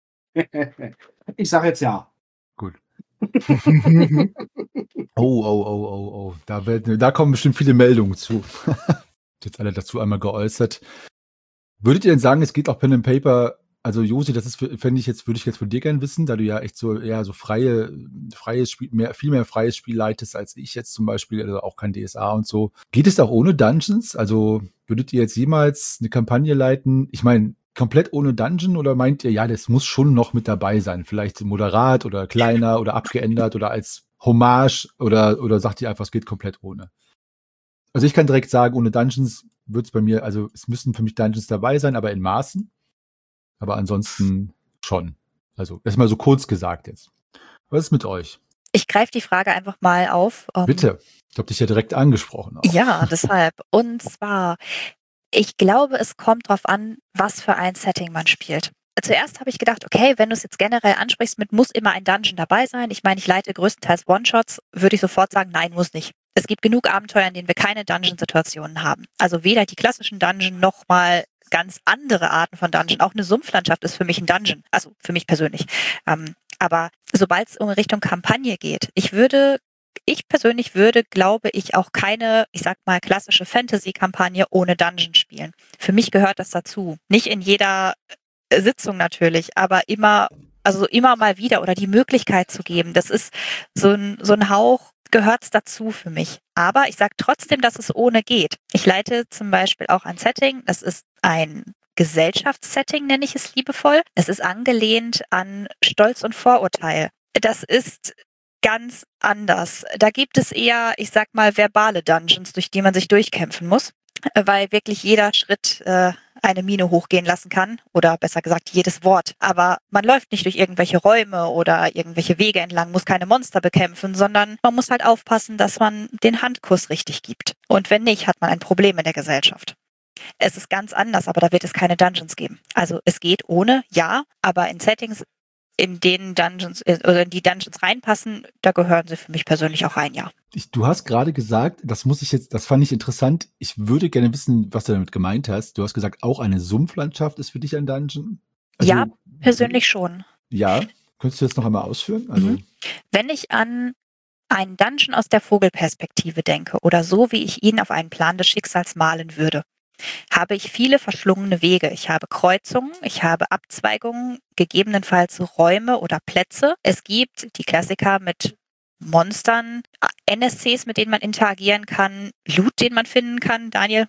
Ich sage jetzt ja. Gut. Oh. Da kommen bestimmt viele Meldungen zu. Jetzt alle dazu einmal geäußert. Würdet ihr denn sagen, es geht auch Pen and Paper? Also Josi, das ist, würde ich jetzt von dir gerne wissen, da du ja echt so eher so freies Spiel, viel mehr freies Spiel leitest als ich jetzt zum Beispiel, also auch kein DSA und so. Geht es auch ohne Dungeons? Also würdet ihr jetzt jemals eine Kampagne leiten? Ich meine, komplett ohne Dungeon oder meint ihr, ja, das muss schon noch mit dabei sein? Vielleicht moderat oder kleiner oder abgeändert oder als Hommage oder sagt ihr einfach, es geht komplett ohne? Also ich kann direkt sagen, ohne Dungeons wird es bei mir, also es müssen für mich Dungeons dabei sein, aber in Maßen. Aber ansonsten schon. Also erstmal so kurz gesagt jetzt. Was ist mit euch? Ich greife die Frage einfach mal auf. Bitte. Ich habe dich ja direkt angesprochen. Auch. Ja, deshalb. Und zwar, Ich glaube, es kommt drauf an, was für ein Setting man spielt. Zuerst habe ich gedacht, okay, wenn du es jetzt generell ansprichst mit muss immer ein Dungeon dabei sein. Ich meine, ich leite größtenteils One-Shots, würde ich sofort sagen, nein, muss nicht. Es gibt genug Abenteuer, in denen wir keine Dungeon-Situationen haben. Also weder die klassischen Dungeon noch mal ganz andere Arten von Dungeon. Auch eine Sumpflandschaft ist für mich ein Dungeon, also für mich persönlich. Aber sobald es in Richtung Kampagne geht, ich persönlich würde, glaube ich, auch keine, ich sag mal, klassische Fantasy-Kampagne ohne Dungeon spielen. Für mich gehört das dazu. Nicht in jeder Sitzung natürlich, aber immer mal wieder oder die Möglichkeit zu geben. Das ist so ein Hauch, gehört's dazu für mich. Aber ich sage trotzdem, dass es ohne geht. Ich leite zum Beispiel auch ein Setting, das ist ein Gesellschaftssetting, nenne ich es liebevoll. Es ist angelehnt an Stolz und Vorurteil. Das ist ganz anders. Da gibt es eher, ich sag mal, verbale Dungeons, durch die man sich durchkämpfen muss, weil wirklich jeder Schritt eine Mine hochgehen lassen kann oder besser gesagt jedes Wort. Aber man läuft nicht durch irgendwelche Räume oder irgendwelche Wege entlang, muss keine Monster bekämpfen, sondern man muss halt aufpassen, dass man den Handkuss richtig gibt. Und wenn nicht, hat man ein Problem in der Gesellschaft. Es ist ganz anders, aber da wird es keine Dungeons geben. Also es geht ohne, ja, aber in Settings, in denen Dungeons oder in die Dungeons reinpassen, da gehören sie für mich persönlich auch rein, ja. Du hast gerade gesagt, das fand ich interessant. Ich würde gerne wissen, was du damit gemeint hast. Du hast gesagt, auch eine Sumpflandschaft ist für dich ein Dungeon? Also, ja, persönlich schon. Ja, könntest du das noch einmal ausführen? Also, Wenn ich an einen Dungeon aus der Vogelperspektive denke oder so, wie ich ihn auf einen Plan des Schicksals malen würde, habe ich viele verschlungene Wege. Ich habe Kreuzungen, ich habe Abzweigungen, gegebenenfalls Räume oder Plätze. Es gibt die Klassiker mit Monstern, NSCs, mit denen man interagieren kann, Loot, den man finden kann, Daniel,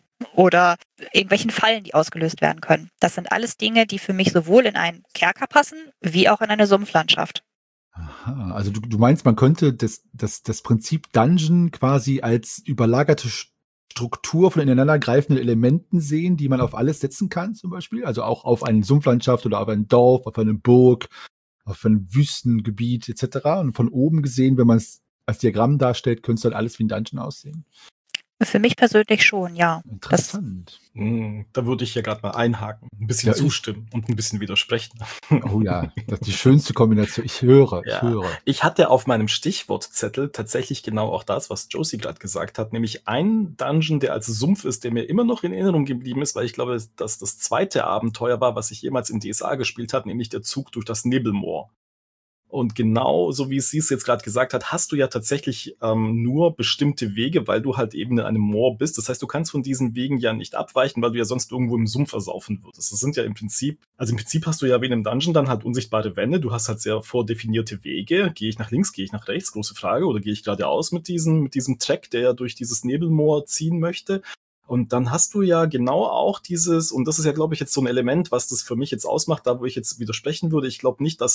oder irgendwelchen Fallen, die ausgelöst werden können. Das sind alles Dinge, die für mich sowohl in einen Kerker passen, wie auch in eine Sumpflandschaft. aha, also du meinst, man könnte das Prinzip Dungeon quasi als überlagerte Struktur von ineinandergreifenden Elementen sehen, die man auf alles setzen kann, zum Beispiel? Also auch auf eine Sumpflandschaft oder auf ein Dorf, auf eine Burg, auf ein Wüstengebiet etc. Und von oben gesehen, wenn man es als Diagramm darstellt, könnte es dann alles wie ein Dungeon aussehen. Für mich persönlich schon, ja. Interessant. Da würde ich ja gerade mal einhaken, ein bisschen Ja, zustimmen und ein bisschen widersprechen. Oh ja, das ist die schönste Kombination. Ich höre. Ich hatte auf meinem Stichwortzettel tatsächlich genau auch das, was Josie gerade gesagt hat, nämlich ein Dungeon, der als Sumpf ist, der mir immer noch in Erinnerung geblieben ist, weil ich glaube, dass das zweite Abenteuer war, was ich jemals in DSA gespielt habe, nämlich der Zug durch das Nebelmoor. Und genau so wie sie es jetzt gerade gesagt hat, hast du ja tatsächlich nur bestimmte Wege, weil du halt eben in einem Moor bist. Das heißt, du kannst von diesen Wegen ja nicht abweichen, weil du ja sonst irgendwo im Sumpf versaufen würdest. Das sind ja im Prinzip hast du ja wie in einem Dungeon dann halt unsichtbare Wände. Du hast halt sehr vordefinierte Wege. Gehe ich nach links, gehe ich nach rechts? Große Frage. Oder gehe ich geradeaus mit diesem Track, der ja durch dieses Nebelmoor ziehen möchte? Und dann hast du ja genau auch dieses, und das ist ja, glaube ich, jetzt so ein Element, was das für mich jetzt ausmacht, da wo ich jetzt widersprechen würde. Ich glaube nicht, dass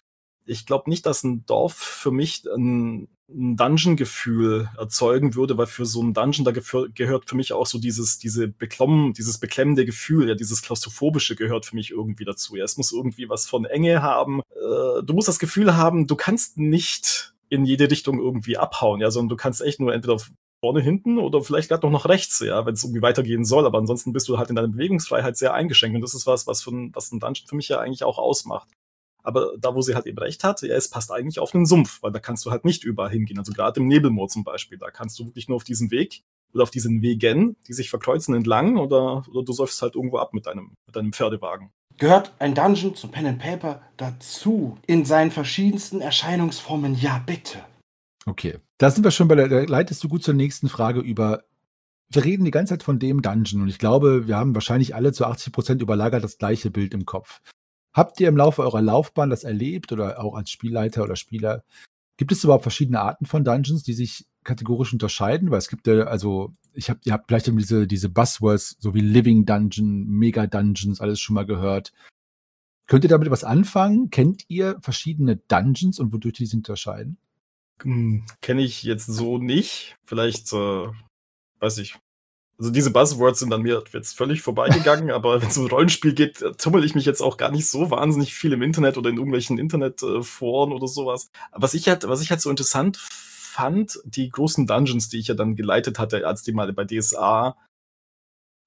ein Dorf für mich ein Dungeon-Gefühl erzeugen würde, weil für so ein Dungeon, da gehört für mich auch so dieses beklemmende Gefühl, ja, dieses klaustrophobische gehört für mich irgendwie dazu. Ja, es muss irgendwie was von Enge haben. Du musst das Gefühl haben, du kannst nicht in jede Richtung irgendwie abhauen, ja, sondern du kannst echt nur entweder vorne, hinten oder vielleicht gerade noch nach rechts, ja, wenn es irgendwie weitergehen soll. Aber ansonsten bist du halt in deiner Bewegungsfreiheit sehr eingeschränkt. Und das ist was ein Dungeon für mich ja eigentlich auch ausmacht. Aber da, wo sie halt eben recht hat, ja, es passt eigentlich auf einen Sumpf, weil da kannst du halt nicht überall hingehen. Also gerade im Nebelmoor zum Beispiel, da kannst du wirklich nur auf diesen Weg oder auf diesen Wegen, die sich verkreuzen, entlang oder du säufst halt irgendwo ab mit deinem Pferdewagen. Gehört ein Dungeon zum Pen and Paper dazu? In seinen verschiedensten Erscheinungsformen? Ja, bitte. Okay, da sind wir schon da leitest du gut zur nächsten Frage über. Wir reden die ganze Zeit von dem Dungeon und ich glaube, wir haben wahrscheinlich alle zu 80% überlagert das gleiche Bild im Kopf. Habt ihr im Laufe eurer Laufbahn das erlebt oder auch als Spielleiter oder Spieler? Gibt es überhaupt verschiedene Arten von Dungeons, die sich kategorisch unterscheiden? Weil es gibt ja, also ihr habt vielleicht diese Buzzwords, so wie Living Dungeon, Mega Dungeons, alles schon mal gehört. Könnt ihr damit was anfangen? Kennt ihr verschiedene Dungeons und wodurch die sich unterscheiden? Kenne ich jetzt so nicht. Vielleicht, weiß ich. Also diese Buzzwords sind an mir jetzt völlig vorbeigegangen, aber wenn es um Rollenspiel geht, tummel ich mich jetzt auch gar nicht so wahnsinnig viel im Internet oder in irgendwelchen Internetforen oder sowas. Was ich halt so interessant fand, die großen Dungeons, die ich ja dann geleitet hatte, als die mal bei DSA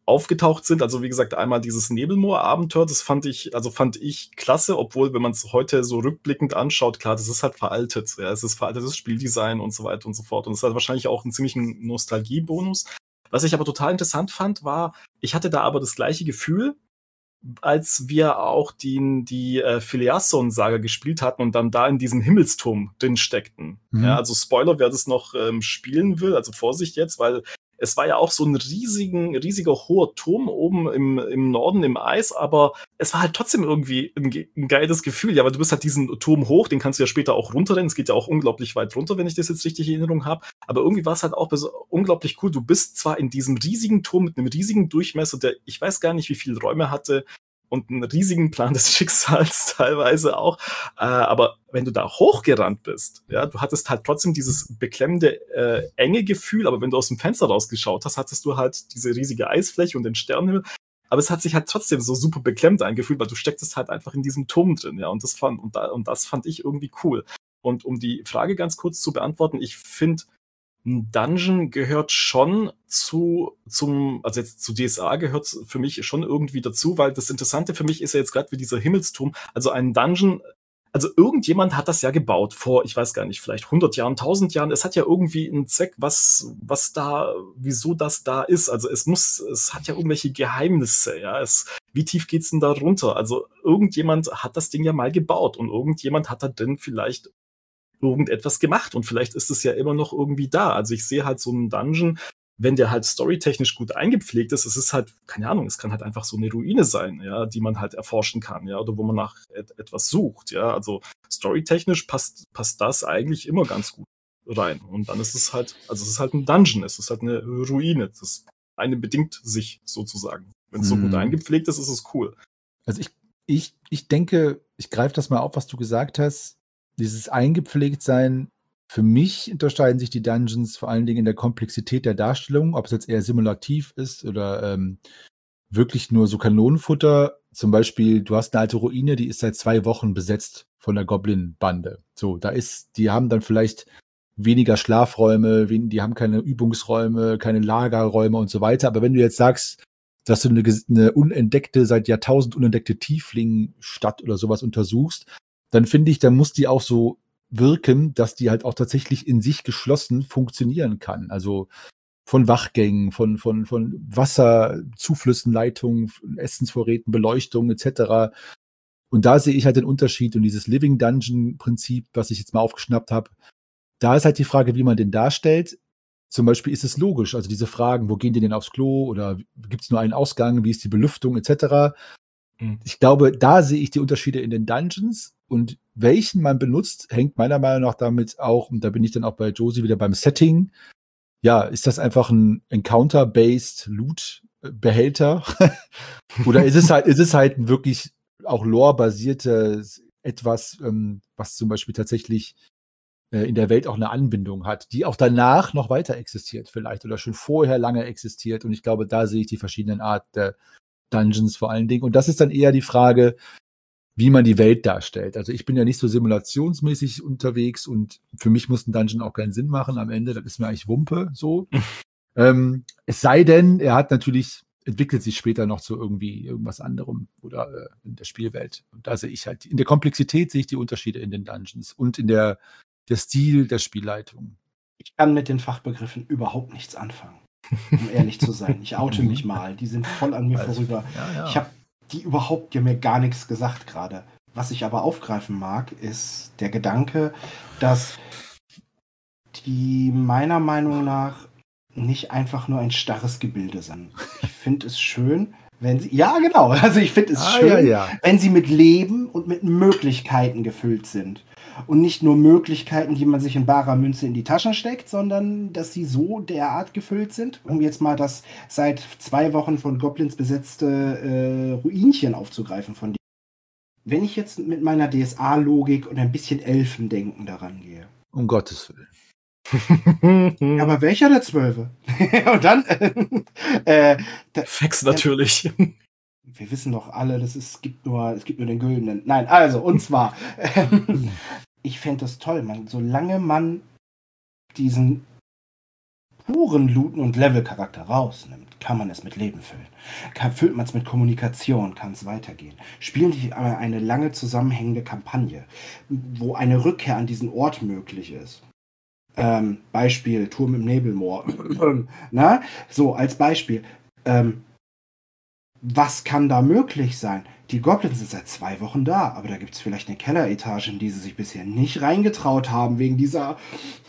aufgetaucht sind. Also wie gesagt, einmal dieses Nebelmoor-Abenteuer, das fand ich klasse, obwohl, wenn man es heute so rückblickend anschaut, klar, das ist halt veraltet. Ja, es ist veraltetes Spieldesign und so weiter und so fort. Und es hat wahrscheinlich auch einen ziemlichen Nostalgiebonus. Was ich aber total interessant fand, war, ich hatte da aber das gleiche Gefühl, als wir auch die Filiasson-Saga gespielt hatten und dann da in diesem Himmelsturm drin steckten. Mhm. Ja, also Spoiler, wer das noch spielen will, also Vorsicht jetzt, weil es war ja auch so ein riesiger hoher Turm oben im Norden im Eis, aber es war halt trotzdem irgendwie ein geiles Gefühl. Ja, weil du bist halt diesen Turm hoch, den kannst du ja später auch runterrennen. Es geht ja auch unglaublich weit runter, wenn ich das jetzt richtig in Erinnerung habe. Aber irgendwie war es halt auch unglaublich cool. Du bist zwar in diesem riesigen Turm mit einem riesigen Durchmesser, der ich weiß gar nicht, wie viele Räume hatte, und einen riesigen Plan des Schicksals teilweise auch. Aber wenn du da hochgerannt bist, ja, du hattest halt trotzdem dieses beklemmende, enge Gefühl, aber wenn du aus dem Fenster rausgeschaut hast, hattest du halt diese riesige Eisfläche und den Sternenhimmel. Aber es hat sich halt trotzdem so super beklemmt angefühlt, weil du stecktest halt einfach in diesem Turm drin, ja, und das fand ich irgendwie cool. Und um die Frage ganz kurz zu beantworten, ich finde, ein Dungeon gehört schon also jetzt zu DSA gehört es für mich schon irgendwie dazu, weil das Interessante für mich ist ja jetzt gerade wie dieser Himmelsturm, also ein Dungeon, also irgendjemand hat das ja gebaut vor, ich weiß gar nicht, vielleicht 100 Jahren, 1000 Jahren, es hat ja irgendwie einen Zweck, wieso das da ist, also es hat ja irgendwelche Geheimnisse, ja, wie tief geht's denn da runter? Also irgendjemand hat das Ding ja mal gebaut und irgendjemand hat da drin vielleicht irgendetwas gemacht und vielleicht ist es ja immer noch irgendwie da. Also ich sehe halt so einen Dungeon, wenn der halt storytechnisch gut eingepflegt ist, es ist halt, keine Ahnung, es kann halt einfach so eine Ruine sein, ja, die man halt erforschen kann, ja, oder wo man nach etwas sucht, ja, also storytechnisch passt das eigentlich immer ganz gut rein und dann ist es halt, also es ist halt ein Dungeon, es ist halt eine Ruine, das eine bedingt sich sozusagen. Wenn es so gut eingepflegt ist, ist es cool. Also ich denke, ich greife das mal auf, was du gesagt hast. Dieses Eingepflegtsein, für mich unterscheiden sich die Dungeons vor allen Dingen in der Komplexität der Darstellung, ob es jetzt eher simulativ ist oder wirklich nur so Kanonenfutter. Zum Beispiel, du hast eine alte Ruine, die ist seit 2 Wochen besetzt von der Goblin-Bande. So, die haben dann vielleicht weniger Schlafräume, die haben keine Übungsräume, keine Lagerräume und so weiter. Aber wenn du jetzt sagst, dass du eine unentdeckte, seit Jahrtausend unentdeckte Tiefling-Stadt oder sowas untersuchst, dann finde ich, dann muss die auch so wirken, dass die halt auch tatsächlich in sich geschlossen funktionieren kann. Also von Wachgängen, von Wasserzuflüssen, Leitungen, Essensvorräten, Beleuchtung etc. Und da sehe ich halt den Unterschied und dieses Living Dungeon Prinzip, was ich jetzt mal aufgeschnappt habe, da ist halt die Frage, wie man den darstellt. Zum Beispiel ist es logisch, also diese Fragen, wo gehen die denn aufs Klo oder gibt es nur einen Ausgang, wie ist die Belüftung etc. Ich glaube, da sehe ich die Unterschiede in den Dungeons und welchen man benutzt, hängt meiner Meinung nach damit auch, und da bin ich dann auch bei Josie wieder beim Setting. Ja, ist das einfach ein Encounter-based Loot-Behälter? Oder ist es halt ein wirklich auch lore-basiertes etwas, was zum Beispiel tatsächlich in der Welt auch eine Anbindung hat, die auch danach noch weiter existiert vielleicht oder schon vorher lange existiert. Und ich glaube, da sehe ich die verschiedenen Arten der Dungeons vor allen Dingen. Und das ist dann eher die Frage, wie man die Welt darstellt. Also ich bin ja nicht so simulationsmäßig unterwegs und für mich muss ein Dungeon auch keinen Sinn machen am Ende. Das ist mir eigentlich Wumpe so. Es sei denn, er entwickelt sich später noch zu irgendwas anderem oder in der Spielwelt. Und da sehe ich halt, in der Komplexität sehe ich die Unterschiede in den Dungeons und in der Stil der Spielleitung. Ich kann mit den Fachbegriffen überhaupt nichts anfangen, um ehrlich zu sein. Ich oute mich mal. Die sind voll an mir vorüber. Ja. Ich habe die mir gar nichts gesagt gerade. Was ich aber aufgreifen mag, ist der Gedanke, dass die meiner Meinung nach nicht einfach nur ein starres Gebilde sind. Ich finde es schön, wenn sie, ja genau, also ich finde es schön, wenn sie mit Leben und mit Möglichkeiten gefüllt sind. Und nicht nur Möglichkeiten, die man sich in barer Münze in die Taschen steckt, sondern dass sie so derart gefüllt sind, um jetzt mal das seit 2 Wochen von Goblins besetzte Ruinchen aufzugreifen von dir. Wenn ich jetzt mit meiner DSA-Logik und ein bisschen Elfendenken daran gehe. Um Gottes Willen. Aber welcher der 12? Und dann Fax natürlich. Wir wissen doch alle, es gibt nur den Güldenen. Nein, also, und zwar, ich fände das toll, solange man diesen puren Looten und Levelcharakter rausnimmt, kann man es mit Leben füllen. Füllt man es mit Kommunikation, kann es weitergehen. Spielen die aber eine lange zusammenhängende Kampagne, wo eine Rückkehr an diesen Ort möglich ist. Beispiel Turm im Nebelmoor. Na? So, als Beispiel. Was kann da möglich sein? Die Goblins sind seit 2 Wochen da, aber da gibt es vielleicht eine Kelleretage, in die sie sich bisher nicht reingetraut haben, wegen dieser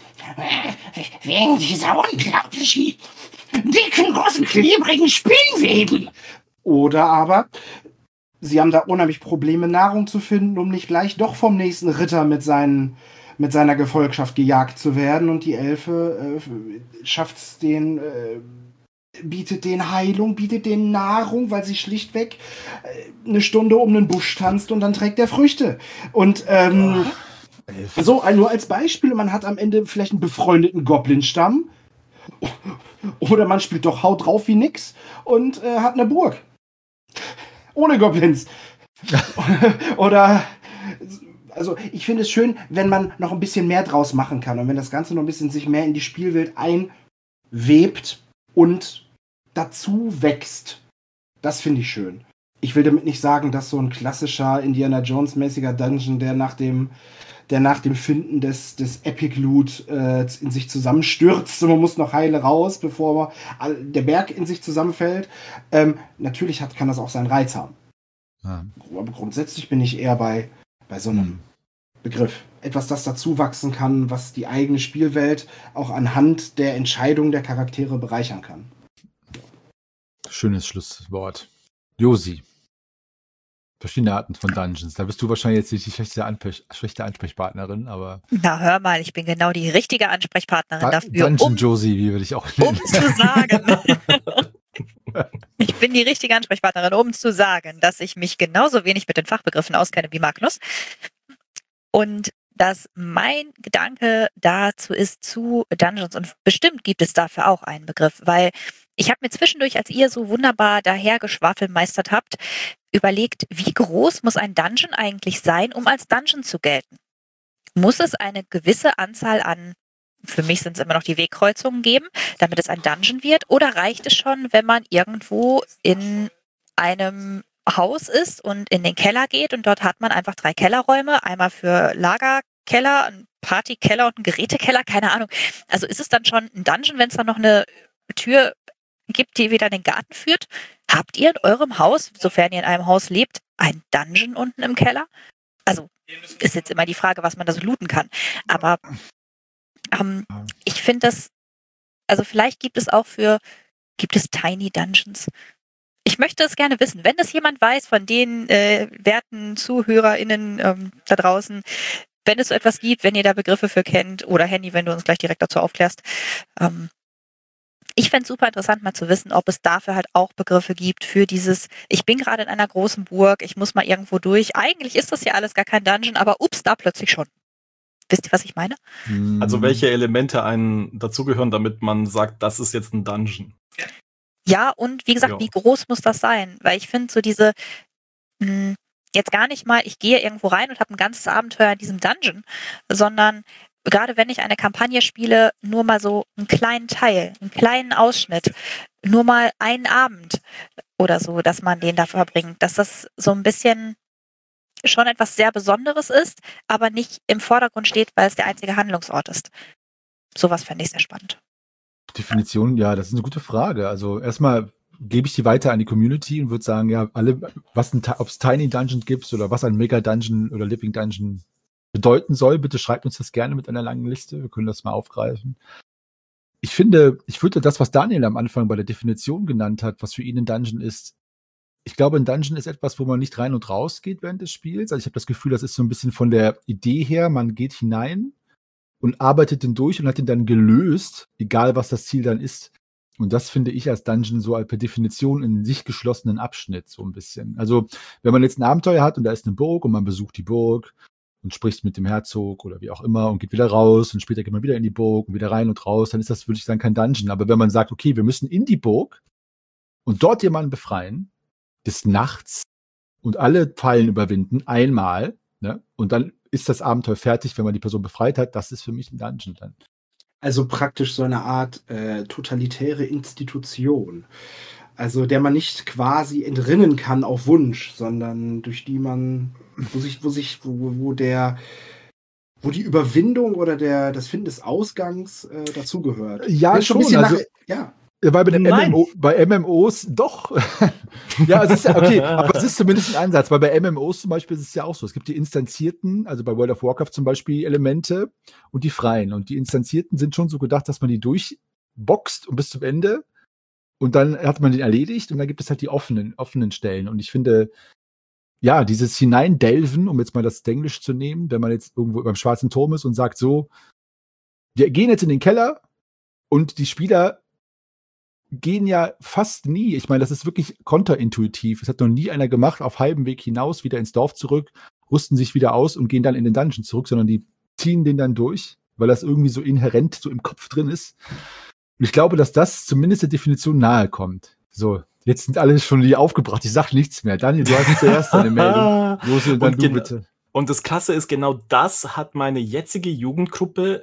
unglaublichen, dicken, großen, klebrigen Spinnweben. Oder aber, sie haben da unheimlich Probleme, Nahrung zu finden, um nicht gleich doch vom nächsten Ritter mit seiner Gefolgschaft gejagt zu werden. Und die Elfe schafft es bietet denen Heilung, bietet denen Nahrung, weil sie schlichtweg eine Stunde um den Busch tanzt und dann trägt er Früchte. Und so, nur als Beispiel, man hat am Ende vielleicht einen befreundeten Goblin-Stamm oder man spielt doch Haut drauf wie nix und hat eine Burg. Ohne Goblins. Oder... Also ich finde es schön, wenn man noch ein bisschen mehr draus machen kann und wenn das Ganze noch ein bisschen sich mehr in die Spielwelt einwebt und dazu wächst. Das finde ich schön. Ich will damit nicht sagen, dass so ein klassischer Indiana Jones-mäßiger Dungeon, der nach dem Finden des Epic Loot in sich zusammenstürzt und man muss noch heile raus, bevor der Berg in sich zusammenfällt. Natürlich kann das auch seinen Reiz haben. Ja. Aber grundsätzlich bin ich eher bei so einem Begriff. Etwas, das dazu wachsen kann, was die eigene Spielwelt auch anhand der Entscheidungen der Charaktere bereichern kann. Schönes Schlusswort. Josi. Verschiedene Arten von Dungeons. Da bist du wahrscheinlich jetzt nicht die schlechte Ansprechpartnerin, aber... Na, hör mal, ich bin genau die richtige Ansprechpartnerin dafür. Dungeon Josie, wie würde ich auch nennen. Um zu sagen... Ich bin die richtige Ansprechpartnerin, um zu sagen, dass ich mich genauso wenig mit den Fachbegriffen auskenne wie Magnus und dass mein Gedanke dazu ist zu Dungeons und bestimmt gibt es dafür auch einen Begriff, weil ich habe mir zwischendurch, als ihr so wunderbar dahergeschwafelmeistert habt, überlegt, wie groß muss ein Dungeon eigentlich sein, um als Dungeon zu gelten? Muss es eine gewisse Anzahl an, für mich sind es immer noch die Wegkreuzungen geben, damit es ein Dungeon wird? Oder reicht es schon, wenn man irgendwo in einem Haus ist und in den Keller geht und dort hat man einfach 3 Kellerräume, einmal für Lagerkeller, einen Partykeller und einen Gerätekeller, keine Ahnung. Also ist es dann schon ein Dungeon, wenn es dann noch eine Tür gibt, die wieder in den Garten führt? Habt ihr in eurem Haus, sofern ihr in einem Haus lebt, ein Dungeon unten im Keller? Also ist jetzt immer die Frage, was man da so looten kann. Aber ich finde das, also vielleicht gibt es Tiny Dungeons? Ich möchte es gerne wissen. Wenn das jemand weiß von den werten ZuhörerInnen da draußen, wenn es so etwas gibt, wenn ihr da Begriffe für kennt, oder Henny, wenn du uns gleich direkt dazu aufklärst. Ich fände es super interessant, mal zu wissen, ob es dafür halt auch Begriffe gibt für dieses, ich bin gerade in einer großen Burg, ich muss mal irgendwo durch. Eigentlich ist das ja alles gar kein Dungeon, aber ups, da plötzlich schon. Wisst ihr, was ich meine? Also welche Elemente einen dazugehören, damit man sagt, das ist jetzt ein Dungeon? Ja, und wie gesagt, wie groß muss das sein? Weil ich finde so diese, jetzt gar nicht mal, ich gehe irgendwo rein und habe ein ganzes Abenteuer in diesem Dungeon, sondern gerade wenn ich eine Kampagne spiele, nur mal so einen kleinen Teil, einen kleinen Ausschnitt, nur mal einen Abend oder so, dass man den da verbringt, dass das so ein bisschen schon etwas sehr Besonderes ist, aber nicht im Vordergrund steht, weil es der einzige Handlungsort ist. Sowas fände ich sehr spannend. Definition, ja, das ist eine gute Frage. Also erstmal gebe ich die weiter an die Community und würde sagen, ja, ob es Tiny Dungeon gibt oder was ein Mega Dungeon oder Living Dungeon bedeuten soll, bitte schreibt uns das gerne mit einer langen Liste. Wir können das mal aufgreifen. Ich würde das, was Daniel am Anfang bei der Definition genannt hat, was für ihn ein Dungeon ist, ich glaube, ein Dungeon ist etwas, wo man nicht rein und raus geht während des Spiels. Also ich habe das Gefühl, das ist so ein bisschen von der Idee her, man geht hinein und arbeitet den durch und hat den dann gelöst, egal was das Ziel dann ist. Und das finde ich als Dungeon so per Definition in sich geschlossenen Abschnitt so ein bisschen. Also wenn man jetzt ein Abenteuer hat und da ist eine Burg und man besucht die Burg und spricht mit dem Herzog oder wie auch immer und geht wieder raus und später geht man wieder in die Burg und wieder rein und raus, dann ist das, würde ich sagen, kein Dungeon. Aber wenn man sagt, okay, wir müssen in die Burg und dort jemanden befreien, des Nachts und alle Fallen überwinden, einmal, ne? Und dann ist das Abenteuer fertig, wenn man die Person befreit hat. Das ist für mich ein Dungeon dann. Also praktisch so eine Art totalitäre Institution. Also der man nicht quasi entrinnen kann auf Wunsch, sondern durch die man, wo die Überwindung oder das Finden des Ausgangs dazugehört. Ja, schon. Ja. Weil bei MMOs doch. Ja, es ist ja okay, aber es ist zumindest ein Ansatz, weil bei MMOs zum Beispiel ist es ja auch so. Es gibt die instanzierten, also bei World of Warcraft zum Beispiel Elemente und die freien. Und die instanzierten sind schon so gedacht, dass man die durchboxt und bis zum Ende und dann hat man den erledigt und dann gibt es halt die offenen Stellen. Und ich finde, ja, dieses Hineindelven, um jetzt mal das Denglisch zu nehmen, wenn man jetzt irgendwo beim Schwarzen Turm ist und sagt so, wir gehen jetzt in den Keller und die Spieler gehen ja fast nie. Ich meine, das ist wirklich konterintuitiv. Es hat noch nie einer gemacht, auf halbem Weg hinaus, wieder ins Dorf zurück, rüsten sich wieder aus und gehen dann in den Dungeon zurück, sondern die ziehen den dann durch, weil das irgendwie so inhärent so im Kopf drin ist. Und ich glaube, dass das zumindest der Definition nahe kommt. So, jetzt sind alle schon wieder aufgebracht. Ich sag nichts mehr. Daniel, du hast zuerst eine Meldung. Josi, und dann du bitte. Und das Klasse ist, genau das hat meine jetzige Jugendgruppe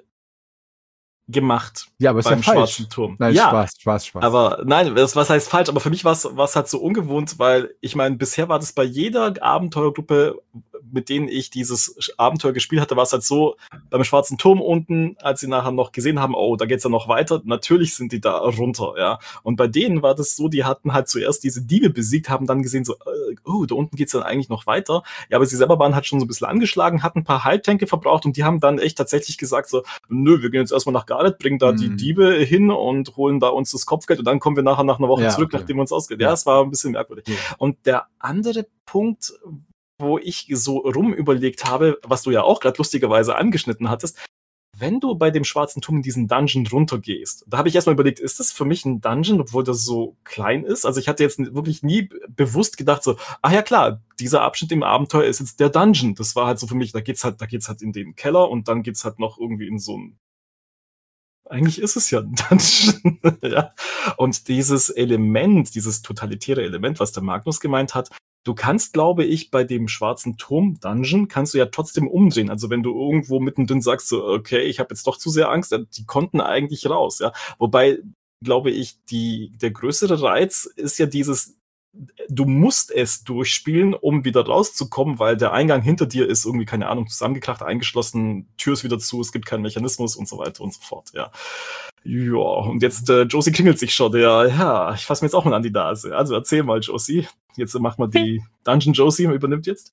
gemacht. Ja, aber es ist beim ja falsch. Schwarzen Turm. Nein, ja, Spaß. Aber nein, was heißt falsch? Aber für mich war es halt so ungewohnt, weil ich meine, bisher war das bei jeder Abenteuergruppe, mit denen ich dieses Abenteuer gespielt hatte, war es halt so, beim Schwarzen Turm unten, als sie nachher noch gesehen haben, oh, da geht's ja noch weiter, natürlich sind die da runter, ja. Und bei denen war das so, die hatten halt zuerst diese Diebe besiegt, haben dann gesehen so, da unten geht's dann eigentlich noch weiter. Ja, aber sie selber waren halt schon so ein bisschen angeschlagen, hatten ein paar Heiltränke verbraucht und die haben dann echt tatsächlich gesagt so, nö, wir gehen jetzt erstmal nach Gareth, bringen da die Diebe hin und holen da uns das Kopfgeld und dann kommen wir nachher nach einer Woche zurück, nachdem wir uns ausgehen. Ja, es war ein bisschen merkwürdig. Ja. Und der andere Punkt, wo ich so rumüberlegt habe, was du ja auch gerade lustigerweise angeschnitten hattest, wenn du bei dem Schwarzen Turm in diesen Dungeon runtergehst, da habe ich erstmal überlegt, ist das für mich ein Dungeon, obwohl das so klein ist? Also ich hatte jetzt wirklich nie bewusst gedacht so, ach ja klar, dieser Abschnitt im Abenteuer ist jetzt der Dungeon. Das war halt so für mich, da geht's halt in den Keller und dann geht's halt noch irgendwie in so ein, eigentlich ist es ja ein Dungeon. Ja. Und dieses Element, dieses totalitäre Element, was der Magnus gemeint hat, du kannst, glaube ich, bei dem Schwarzen Turm Dungeon kannst du ja trotzdem umdrehen. Also wenn du irgendwo mittendrin sagst, so, okay, ich habe jetzt doch zu sehr Angst, die konnten eigentlich raus, ja. Wobei, glaube ich, der größere Reiz ist ja dieses, du musst es durchspielen, um wieder rauszukommen, weil der Eingang hinter dir ist irgendwie, keine Ahnung, zusammengekracht, eingeschlossen, Tür ist wieder zu, es gibt keinen Mechanismus und so weiter und so fort, ja. Ja, und jetzt, Josie klingelt sich schon, ja, ich fasse mir jetzt auch mal an die Nase. Also erzähl mal, Josie. Jetzt machen wir die Dungeon. Josie übernimmt jetzt.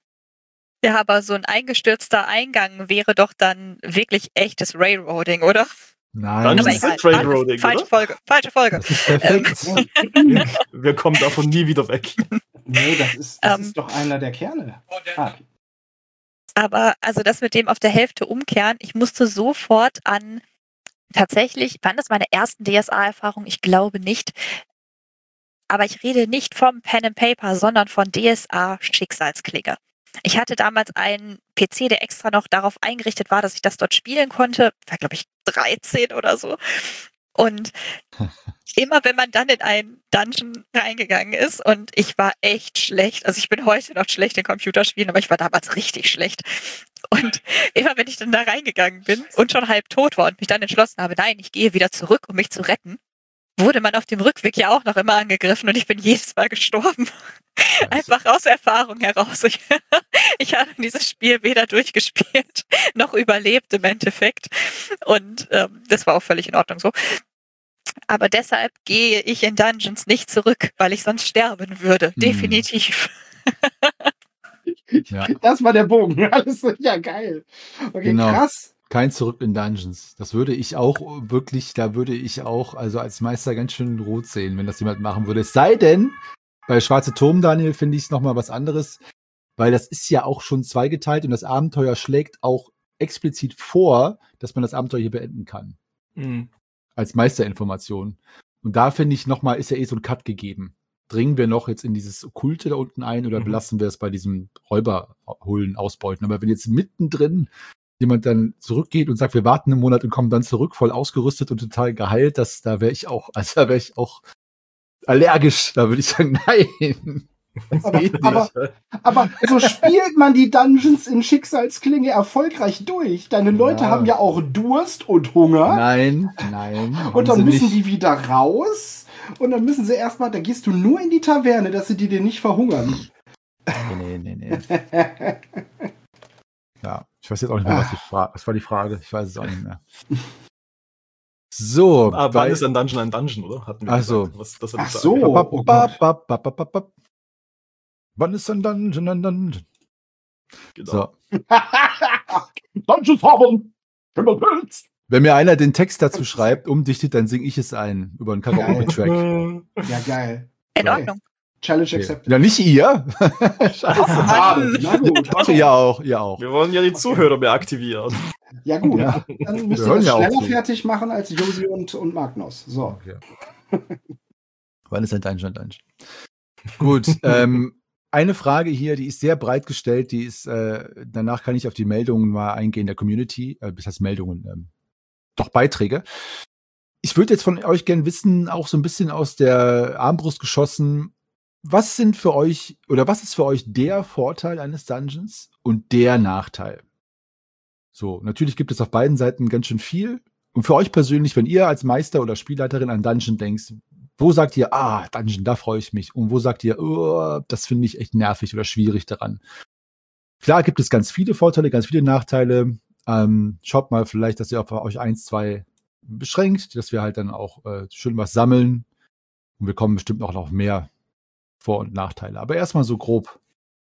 Ja, aber so ein eingestürzter Eingang wäre doch dann wirklich echtes Railroading, oder? Nein, das ist Railroading, falsche Folge. Das ist perfekt. Wir kommen davon nie wieder weg. Nee, das ist doch einer der Kerne. Okay. Aber also das mit dem auf der Hälfte umkehren, ich musste sofort an tatsächlich, waren das meine ersten DSA-Erfahrungen? Ich glaube nicht. Aber ich rede nicht vom Pen and Paper, sondern von DSA Schicksalsklinge. Ich hatte damals einen PC, der extra noch darauf eingerichtet war, dass ich das dort spielen konnte. War, glaube ich, 13 oder so. Und immer wenn man dann in einen Dungeon reingegangen ist und ich war echt schlecht, also ich bin heute noch schlecht in Computerspielen, aber ich war damals richtig schlecht. Und immer wenn ich dann da reingegangen bin und schon halb tot war und mich dann entschlossen habe, nein, ich gehe wieder zurück, um mich zu retten, wurde man auf dem Rückweg ja auch noch immer angegriffen und ich bin jedes Mal gestorben. Einfach aus Erfahrung heraus. Ich habe dieses Spiel weder durchgespielt noch überlebt im Endeffekt. Und das war auch völlig in Ordnung so. Aber deshalb gehe ich in Dungeons nicht zurück, weil ich sonst sterben würde. Definitiv. Ja. Das war der Bogen. Alles ja geil. Okay, genau. Krass. Kein Zurück in Dungeons. Das würde ich auch wirklich, da würde ich auch also als Meister ganz schön rot sehen, wenn das jemand machen würde. Es sei denn, bei Schwarze Turm, Daniel, finde ich es nochmal was anderes, weil das ist ja auch schon zweigeteilt und das Abenteuer schlägt auch explizit vor, dass man das Abenteuer hier beenden kann. Mhm. Als Meisterinformation. Und da finde ich nochmal, ist ja so ein Cut gegeben. Dringen wir noch jetzt in dieses Okkulte da unten ein oder belassen wir es bei diesem Räuberholen ausbeuten? Aber wenn jetzt mittendrin jemand dann zurückgeht und sagt, wir warten einen Monat und kommen dann zurück, voll ausgerüstet und total geheilt, da wäre ich auch allergisch. Da würde ich sagen, nein. Aber so spielt man die Dungeons in Schicksalsklinge erfolgreich durch. Deine Leute haben ja auch Durst und Hunger. Nein. Und dann müssen die wieder raus. Und dann müssen sie erstmal, da gehst du nur in die Taverne, dass sie dir nicht verhungern. Nee. Ja, ich weiß jetzt auch nicht mehr, was war die Frage? Ich weiß es auch nicht mehr. So. Wann ist ein Dungeon, oder? Hatten wir gesagt. Ach so. Wann ist ein Dungeon? Genau. So. Dungeons haben Schimmelpilz. Wenn mir einer den Text dazu schreibt, umdichtet, dann singe ich es ein über einen Karaoke-Track. Ja, geil. In Ordnung. Challenge accepted. Ja, nicht ihr. Scheiße. Na gut. Ach, ihr auch. Wir wollen ja die Zuhörer mehr aktivieren. Ja gut, Ja. dann müsst Wir ihr das hören ja auch schneller zu. fertig machen als Josi und Magnus. So. Okay. Wann ist ein Dungeon? Gut, eine Frage hier, die ist sehr breit gestellt, die ist, danach kann ich auf die Meldungen mal eingehen der Community, das heißt Meldungen, doch Beiträge. Ich würde jetzt von euch gerne wissen, auch so ein bisschen aus der Armbrust geschossen, was ist für euch der Vorteil eines Dungeons und der Nachteil? So, natürlich gibt es auf beiden Seiten ganz schön viel. Und für euch persönlich, wenn ihr als Meister oder Spielleiterin an Dungeon denkst, wo sagt ihr, Dungeon, da freue ich mich? Und wo sagt ihr, das finde ich echt nervig oder schwierig daran? Klar gibt es ganz viele Vorteile, ganz viele Nachteile. Schaut mal vielleicht, dass ihr auf euch 1, 2 beschränkt, dass wir halt dann auch schön was sammeln. Und wir kommen bestimmt noch auf mehr Vor- und Nachteile. Aber erstmal so grob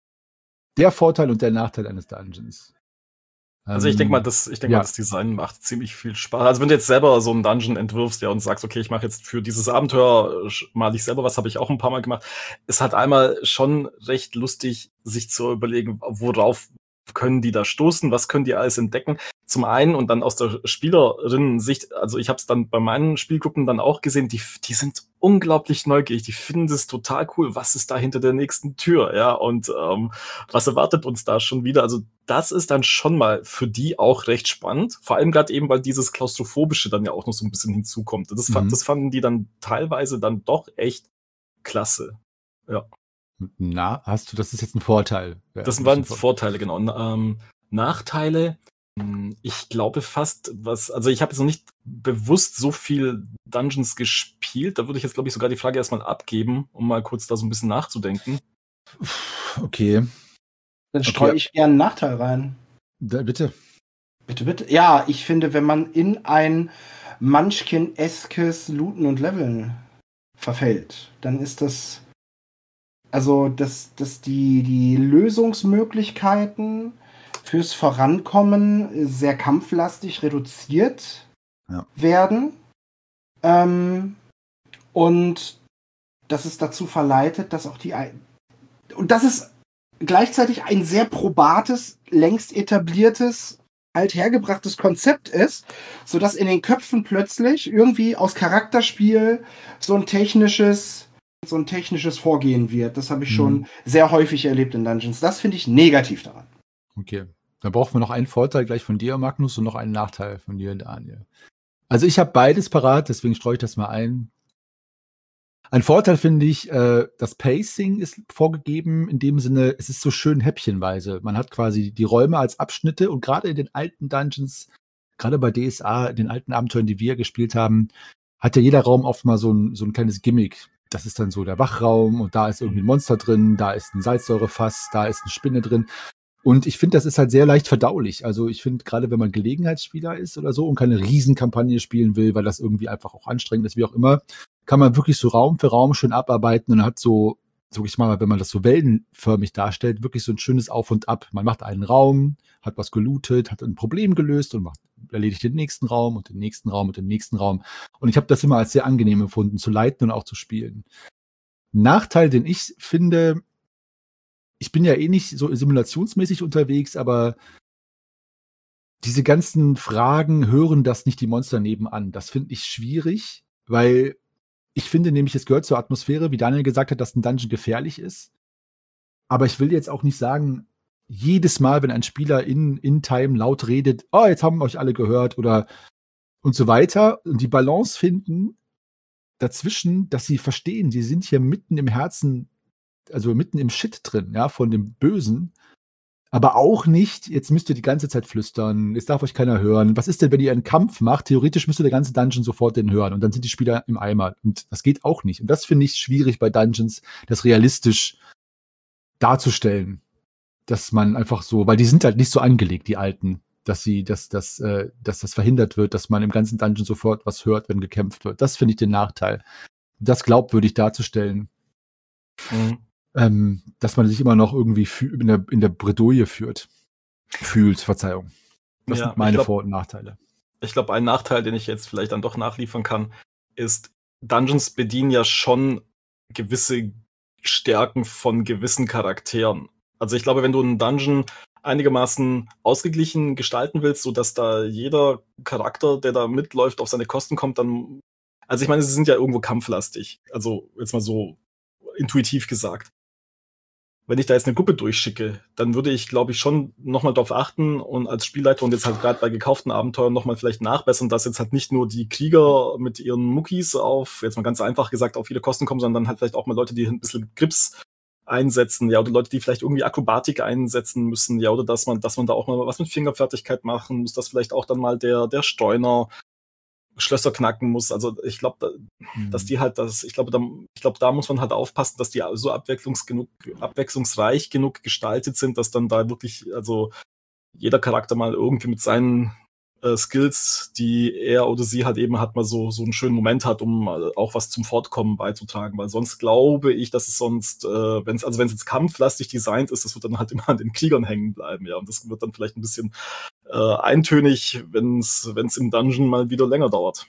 der Vorteil und der Nachteil eines Dungeons. Also ich denke mal, das Design macht ziemlich viel Spaß. Also wenn du jetzt selber so einen Dungeon entwirfst, und sagst, okay, ich mache jetzt für dieses Abenteuer mal ich selber was, habe ich auch ein paar Mal gemacht. Es hat einmal schon recht lustig, sich zu überlegen, worauf können die da stoßen, was können die alles entdecken. Zum einen und dann aus der Spielerinnen-Sicht, also ich habe es dann bei meinen Spielgruppen dann auch gesehen, die sind unglaublich neugierig, die finden es total cool, was ist da hinter der nächsten Tür, ja, und was erwartet uns da schon wieder. Also das ist dann schon mal für die auch recht spannend, vor allem gerade eben, weil dieses Klaustrophobische dann ja auch noch so ein bisschen hinzukommt. Das fanden die dann teilweise dann doch echt klasse, ja. Na, das ist jetzt ein Vorteil. Ja, das waren Vorteile, genau. Nachteile, ich glaube fast, also ich habe jetzt noch nicht bewusst so viel Dungeons gespielt, da würde ich jetzt, glaube ich, sogar die Frage erstmal abgeben, um mal kurz da so ein bisschen nachzudenken. Okay. Dann streue ich gerne einen Nachteil rein. Bitte. Bitte. Ja, ich finde, wenn man in ein Munchkin-eskes Looten und Leveln verfällt, dann ist das dass die Lösungsmöglichkeiten fürs Vorankommen sehr kampflastig reduziert werden. Und dass es dazu verleitet, dass auch und dass es gleichzeitig ein sehr probates, längst etabliertes, althergebrachtes Konzept ist, sodass in den Köpfen plötzlich irgendwie aus Charakterspiel so ein technisches Vorgehen wird. Das habe ich schon sehr häufig erlebt in Dungeons. Das finde ich negativ daran. Okay. Dann brauchen wir noch einen Vorteil gleich von dir, Magnus, und noch einen Nachteil von dir, Daniel. Also ich habe beides parat, deswegen streue ich das mal ein. Ein Vorteil finde ich, das Pacing ist vorgegeben, in dem Sinne, es ist so schön häppchenweise. Man hat quasi die Räume als Abschnitte und gerade in den alten Dungeons, gerade bei DSA, in den alten Abenteuern, die wir gespielt haben, hat ja jeder Raum oft mal so ein kleines Gimmick. Das ist dann so der Wachraum und da ist irgendwie ein Monster drin, da ist ein Salzsäurefass, da ist eine Spinne drin. Und ich finde, das ist halt sehr leicht verdaulich. Also ich finde, gerade wenn man Gelegenheitsspieler ist oder so und keine Riesenkampagne spielen will, weil das irgendwie einfach auch anstrengend ist, wie auch immer, kann man wirklich so Raum für Raum schön abarbeiten und hat so, sag ich mal, wenn man das so wellenförmig darstellt, wirklich so ein schönes Auf und Ab. Man macht einen Raum, hat was gelootet, hat ein Problem gelöst und erledigt den nächsten Raum und den nächsten Raum und den nächsten Raum. Und ich habe das immer als sehr angenehm empfunden, zu leiten und auch zu spielen. Nachteil, den ich finde, ich bin ja eh nicht so simulationsmäßig unterwegs, aber diese ganzen Fragen hören das nicht die Monster nebenan. Das finde ich schwierig, weil ich finde nämlich, es gehört zur Atmosphäre, wie Daniel gesagt hat, dass ein Dungeon gefährlich ist. Aber ich will jetzt auch nicht sagen, jedes Mal, wenn ein Spieler in Time laut redet, jetzt haben euch alle gehört oder und so weiter und die Balance finden dazwischen, dass sie verstehen, sie sind hier mitten im Herzen also mitten im Shit drin, ja, von dem Bösen. Aber auch nicht, jetzt müsst ihr die ganze Zeit flüstern, jetzt darf euch keiner hören. Was ist denn, wenn ihr einen Kampf macht? Theoretisch müsste der ganze Dungeon sofort den hören und dann sind die Spieler im Eimer. Und das geht auch nicht. Und das finde ich schwierig bei Dungeons, das realistisch darzustellen. Dass man einfach so, weil die sind halt nicht so angelegt, die alten, dass das verhindert wird, dass man im ganzen Dungeon sofort was hört, wenn gekämpft wird. Das finde ich den Nachteil. Das glaubwürdig darzustellen. Dass man sich immer noch irgendwie in der Bredouille fühlt. Verzeihung. Das sind meine Vor- und Nachteile. Ich glaube, ein Nachteil, den ich jetzt vielleicht dann doch nachliefern kann, ist, Dungeons bedienen ja schon gewisse Stärken von gewissen Charakteren. Also ich glaube, wenn du einen Dungeon einigermaßen ausgeglichen gestalten willst, sodass da jeder Charakter, der da mitläuft, auf seine Kosten kommt, dann, also ich meine, sie sind ja irgendwo kampflastig. Also jetzt mal so intuitiv gesagt. Wenn ich da jetzt eine Gruppe durchschicke, dann würde ich, glaube ich, schon nochmal darauf achten und als Spielleiter und jetzt halt gerade bei gekauften Abenteuern nochmal vielleicht nachbessern, dass jetzt halt nicht nur die Krieger mit ihren Muckis auf, jetzt mal ganz einfach gesagt, auf viele Kosten kommen, sondern halt vielleicht auch mal Leute, die ein bisschen Grips einsetzen, ja, oder Leute, die vielleicht irgendwie Akrobatik einsetzen müssen, ja, oder dass man da auch mal was mit Fingerfertigkeit machen muss, dass vielleicht auch dann mal der Streuner Schlösser knacken muss. Also ich glaube, dass die halt da muss man halt aufpassen, dass die so abwechslungsreich genug gestaltet sind, dass dann da wirklich, also jeder Charakter mal irgendwie mit seinen Skills, die er oder sie halt eben hat, mal so einen schönen Moment hat, um auch was zum Fortkommen beizutragen, weil sonst glaube ich, dass es sonst, wenn es jetzt kampflastig designt ist, das wird dann halt immer an den Kriegern hängen bleiben, ja, und das wird dann vielleicht ein bisschen eintönig, wenn es im Dungeon mal wieder länger dauert.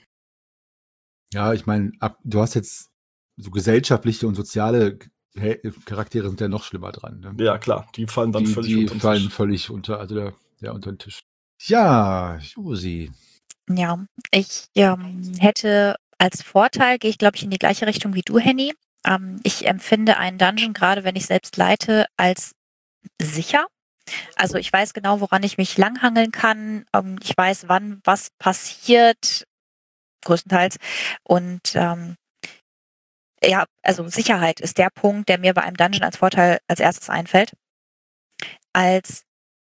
Ja, ich meine, du hast jetzt so gesellschaftliche und soziale Charaktere sind ja noch schlimmer dran. Ne? Ja, klar, die fallen dann völlig unter den Tisch. Die fallen völlig unter, also unter den Tisch. Ja, Josi. Ja, ich hätte als Vorteil, gehe ich glaube ich in die gleiche Richtung wie du, Henny. Ich empfinde einen Dungeon, gerade wenn ich selbst leite, als sicher. Also ich weiß genau, woran ich mich langhangeln kann. Ich weiß, wann was passiert, größtenteils. Und ja, also Sicherheit ist der Punkt, der mir bei einem Dungeon als Vorteil als erstes einfällt. Als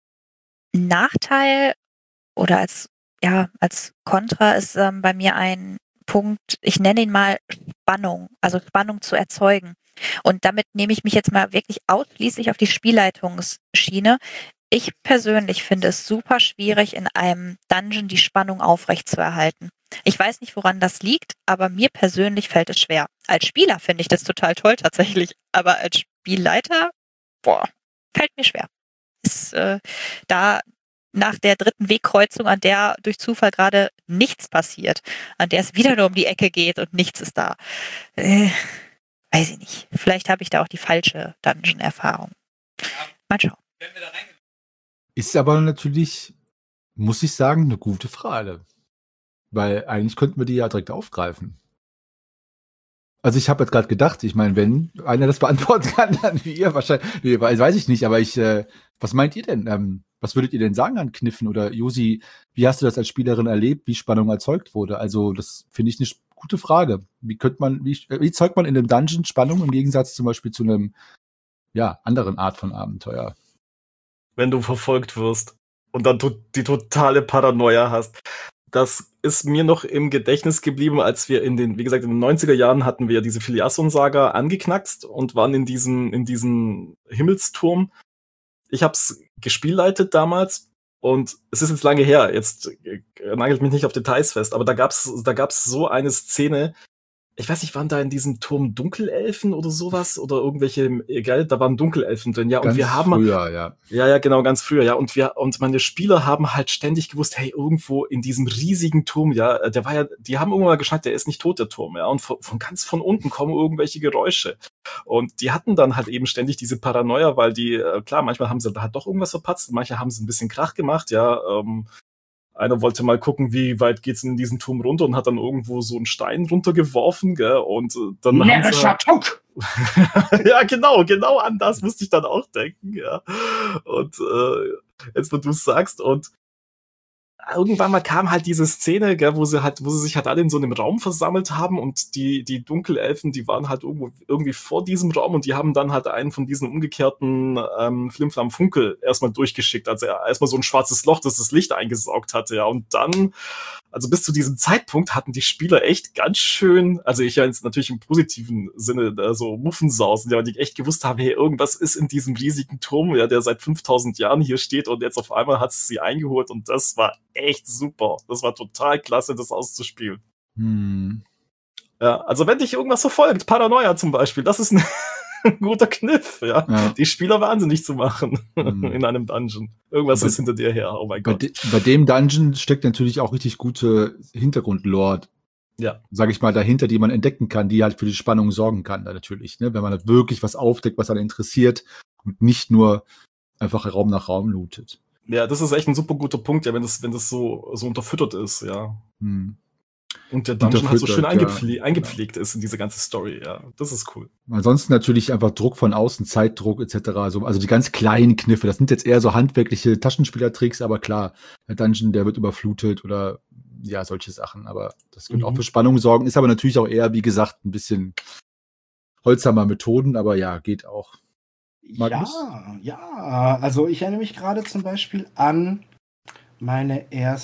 Nachteil oder als Kontra ist bei mir ein Punkt, ich nenne ihn mal Spannung, also Spannung zu erzeugen. Und damit nehme ich mich jetzt mal wirklich ausschließlich auf die Spielleitungsschiene. Ich persönlich finde es super schwierig, in einem Dungeon die Spannung aufrechtzuerhalten. Ich weiß nicht, woran das liegt, aber mir persönlich fällt es schwer. Als Spieler finde ich das total toll tatsächlich, aber als Spielleiter, fällt mir schwer. Ist da nach der 3. Wegkreuzung, an der durch Zufall gerade nichts passiert, an der es wieder nur um die Ecke geht und nichts ist da. Weiß ich nicht. Vielleicht habe ich da auch die falsche Dungeon-Erfahrung. Mal schauen. Ist aber natürlich, muss ich sagen, eine gute Frage. Weil eigentlich könnten wir die ja direkt aufgreifen. Also ich habe jetzt gerade gedacht, ich meine, wenn einer das beantworten kann, dann wir wahrscheinlich, weiß ich nicht, aber was meint ihr denn? Was würdet ihr denn sagen an Kniffen? Oder Josi, wie hast du das als Spielerin erlebt, wie Spannung erzeugt wurde? Also das finde ich eine gute Frage. Wie zeugt man in einem Dungeon Spannung im Gegensatz zum Beispiel zu einem, anderen Art von Abenteuer? Wenn du verfolgt wirst und dann die totale Paranoia hast. Das ist mir noch im Gedächtnis geblieben, als wir in den 90er Jahren hatten wir diese Filiasson-Saga angeknackst und waren in diesem Himmelsturm. Ich hab's gespielleitet damals und es ist jetzt lange her, jetzt nagelt mich nicht auf Details fest, aber da gab's so eine Szene, ich weiß nicht, waren da in diesem Turm Dunkelelfen oder sowas oder irgendwelche, egal, da waren Dunkelelfen drin, ja, und ganz wir haben früher, ja. Ja, genau, ganz früher, ja, und meine Spieler haben halt ständig gewusst, hey, irgendwo in diesem riesigen Turm, ja, die haben irgendwann mal geschnallt, der ist nicht tot, der Turm, ja, und ganz von unten kommen irgendwelche Geräusche. Und die hatten dann halt eben ständig diese Paranoia, weil die, klar, manchmal haben sie halt doch irgendwas verpatzt, manche haben sie ein bisschen Krach gemacht, ja, einer wollte mal gucken, wie weit geht's in diesen Turm runter und hat dann irgendwo so einen Stein runtergeworfen, gell, und dann haben sie ja, genau an das musste ich dann auch denken, ja. Und jetzt, wo du es sagst, und irgendwann mal kam halt diese Szene, gell, wo sie sich halt alle in so einem Raum versammelt haben und die Dunkelelfen, die waren halt irgendwie vor diesem Raum und die haben dann halt einen von diesen umgekehrten Flimflam Funkel erstmal durchgeschickt, also erstmal so ein schwarzes Loch, das das Licht eingesaugt hatte, ja, und dann, also bis zu diesem Zeitpunkt hatten die Spieler echt ganz schön, also ich jetzt natürlich im positiven Sinne so Muffensausen, ja, die echt gewusst haben, hey, irgendwas ist in diesem riesigen Turm, ja, der seit 5000 Jahren hier steht und jetzt auf einmal hat es sie eingeholt und das war echt super. Das war total klasse, das auszuspielen. Ja, also wenn dich irgendwas verfolgt, Paranoia zum Beispiel, das ist ein guter Kniff, ja. Die Spieler wahnsinnig zu machen in einem Dungeon. Irgendwas ist hinter dir her, oh mein Gott. Bei dem Dungeon steckt natürlich auch richtig gute Hintergrundlore, sag ich mal, dahinter, die man entdecken kann, die halt für die Spannung sorgen kann, da natürlich, ne? Wenn man halt wirklich was aufdeckt, was einen interessiert und nicht nur einfach Raum nach Raum lootet. Ja, das ist echt ein super guter Punkt, ja, wenn das so unterfüttert ist, ja. Und der Dungeon halt so schön eingepflegt ist in diese ganze Story, ja. Das ist cool. Ansonsten natürlich einfach Druck von außen, Zeitdruck etc. Also die ganz kleinen Kniffe, das sind jetzt eher so handwerkliche Taschenspielertricks, aber klar, der Dungeon, der wird überflutet oder ja, solche Sachen. Aber das wird auch für Spannung sorgen, ist aber natürlich auch eher, wie gesagt, ein bisschen holzsamer Methoden, aber ja, geht auch. Magnus? Ja, also ich erinnere mich gerade zum Beispiel an meine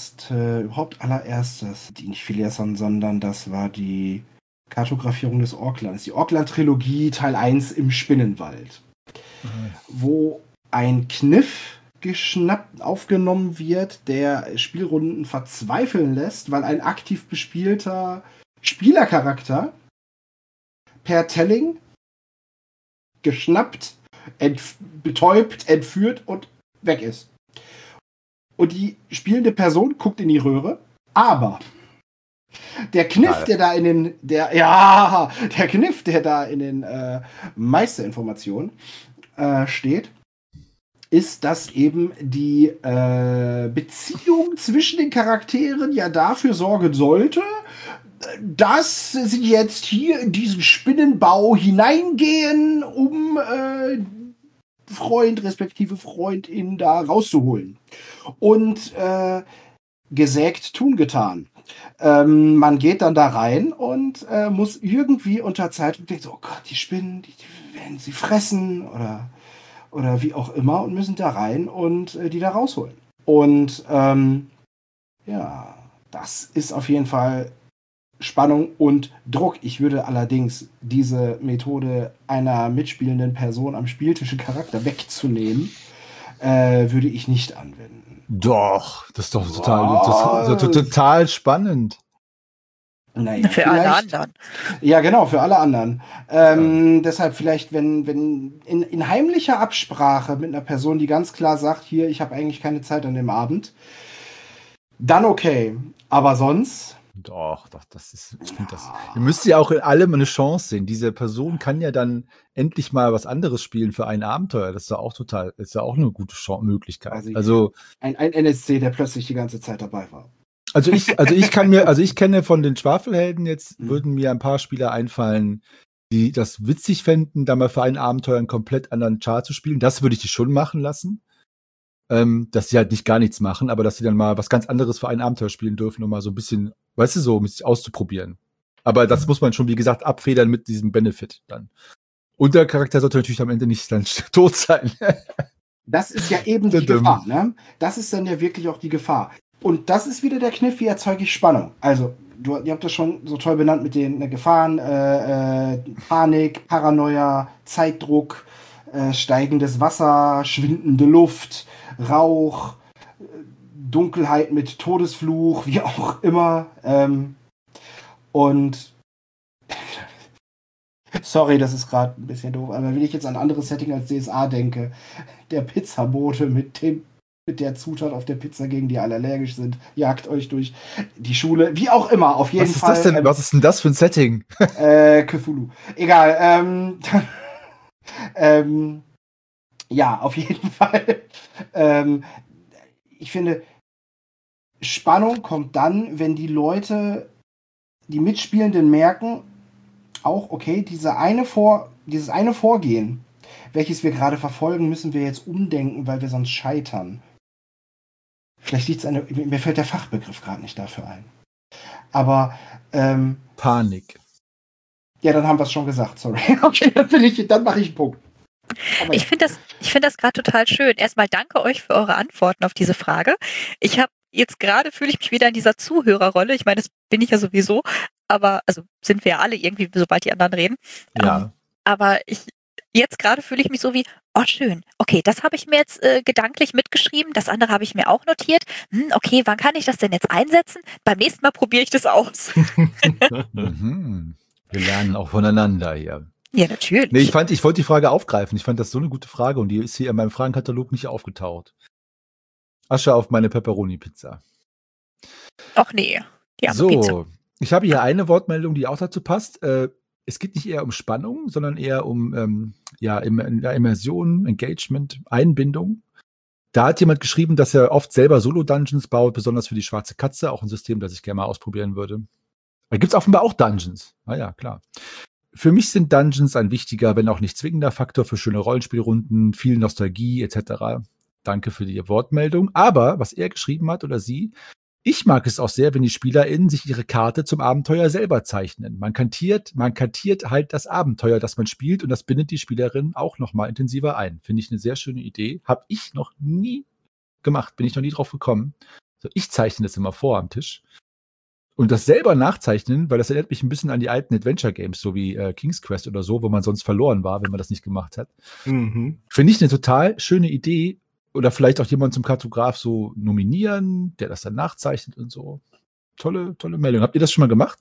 allererstes, die nicht Filiason, sondern das war die Kartografierung des Orklands. Die Orkland-Trilogie, Teil 1 im Spinnenwald. Wo ein Kniff aufgenommen wird, der Spielrunden verzweifeln lässt, weil ein aktiv bespielter Spielercharakter per Telling geschnappt, betäubt, entführt und weg ist. Und die spielende Person guckt in die Röhre, aber der Kniff, der da in den Meisterinformationen steht, ist, dass eben die Beziehung zwischen den Charakteren ja dafür sorgen sollte, dass sie jetzt hier in diesen Spinnenbau hineingehen, um Freund respektive Freundin da rauszuholen. Und gesägt, tun getan. Man geht dann da rein und muss irgendwie unter Zeitdruck denken, oh Gott, die Spinnen, die werden sie fressen oder wie auch immer und müssen da rein und die da rausholen. Und ja, das ist auf jeden Fall Spannung und Druck. Ich würde allerdings diese Methode einer mitspielenden Person am Spieltisch Charakter wegzunehmen, würde ich nicht anwenden. Doch, das ist doch total spannend. Naja, für alle anderen. Ja, genau, für alle anderen. Deshalb vielleicht, wenn in heimlicher Absprache mit einer Person, die ganz klar sagt, hier, ich habe eigentlich keine Zeit an dem Abend, dann okay. Aber sonst... Doch, ich finde das. Ihr müsst ja auch in allem eine Chance sehen. Diese Person kann ja dann endlich mal was anderes spielen für ein Abenteuer. Das ist ja auch eine gute Möglichkeit. Also ein NSC, der plötzlich die ganze Zeit dabei war. Ich kenne von den Schwafelhelden jetzt, würden mir ein paar Spieler einfallen, die das witzig fänden, da mal für ein Abenteuer einen komplett anderen Char zu spielen. Das würde ich die schon machen lassen. Dass sie halt nicht gar nichts machen, aber dass sie dann mal was ganz anderes für ein Abenteuer spielen dürfen, um mal so ein bisschen, weißt du, so mit sich auszuprobieren. Aber das muss man schon, wie gesagt, abfedern mit diesem Benefit dann. Und der Charakter sollte natürlich am Ende nicht dann tot sein. Das ist ja eben die Gefahr, ne? Das ist dann ja wirklich auch die Gefahr. Und das ist wieder der Kniff, wie erzeuge ich Spannung. Also, ihr habt das schon so toll benannt mit den Gefahren, Panik, Paranoia, Zeitdruck, steigendes Wasser, schwindende Luft, Rauch, Dunkelheit mit Todesfluch, wie auch immer. Und sorry, das ist gerade ein bisschen doof, aber wenn ich jetzt an ein anderes Setting als DSA denke, der Pizzabote mit der Zutat auf der Pizza, gegen die alle allergisch sind, jagt euch durch die Schule, wie auch immer, auf jeden Fall. Was ist denn das für ein Setting? Cthulhu. Egal, ja, auf jeden Fall. Ich finde, Spannung kommt dann, wenn die Leute, die Mitspielenden merken, auch, okay, dieses eine Vorgehen, welches wir gerade verfolgen, müssen wir jetzt umdenken, weil wir sonst scheitern. Vielleicht liegt es mir fällt der Fachbegriff gerade nicht dafür ein. Aber Panik. Ja, dann haben wir es schon gesagt, sorry. Okay, dann mache ich einen Punkt. Aber Ich finde das gerade total schön. Erstmal danke euch für eure Antworten auf diese Frage. Ich habe jetzt gerade, fühle ich mich wieder in dieser Zuhörerrolle. Ich meine, das bin ich ja sowieso, aber, also sind wir ja alle irgendwie, sobald die anderen reden. Ja. Aber jetzt gerade fühle ich mich so wie, oh schön, okay, das habe ich mir jetzt gedanklich mitgeschrieben, das andere habe ich mir auch notiert. Okay, wann kann ich das denn jetzt einsetzen? Beim nächsten Mal probiere ich das aus. Mhm. Wir lernen auch voneinander hier. Ja, natürlich. Nee, ich wollte die Frage aufgreifen. Ich fand das so eine gute Frage und die ist hier in meinem Fragenkatalog nicht aufgetaucht. Asche auf meine Pepperoni-Pizza. Ach nee, die arme So, Pizza. ich habe hier eine Wortmeldung, die auch dazu passt. Es geht nicht eher um Spannung, sondern eher um Immersion, Engagement, Einbindung. Da hat jemand geschrieben, dass er oft selber Solo-Dungeons baut, besonders für die schwarze Katze, auch ein System, das ich gerne mal ausprobieren würde. Da gibt es offenbar auch Dungeons. Ja, klar. Für mich sind Dungeons ein wichtiger, wenn auch nicht zwingender Faktor für schöne Rollenspielrunden, viel Nostalgie etc. Danke für die Wortmeldung. Aber was er geschrieben hat oder sie, ich mag es auch sehr, wenn die SpielerInnen sich ihre Karte zum Abenteuer selber zeichnen. Man kartiert halt das Abenteuer, das man spielt und das bindet die SpielerInnen auch nochmal intensiver ein. Finde ich eine sehr schöne Idee. Habe ich noch nie gemacht, bin ich noch nie drauf gekommen. So, ich zeichne das immer vor am Tisch. Und das selber nachzeichnen, weil das erinnert mich ein bisschen an die alten Adventure-Games, so wie King's Quest oder so, wo man sonst verloren war, wenn man das nicht gemacht hat. Mhm. Finde ich eine total schöne Idee. Oder vielleicht auch jemanden zum Kartograf so nominieren, der das dann nachzeichnet und so. Tolle Meldung. Habt ihr das schon mal gemacht?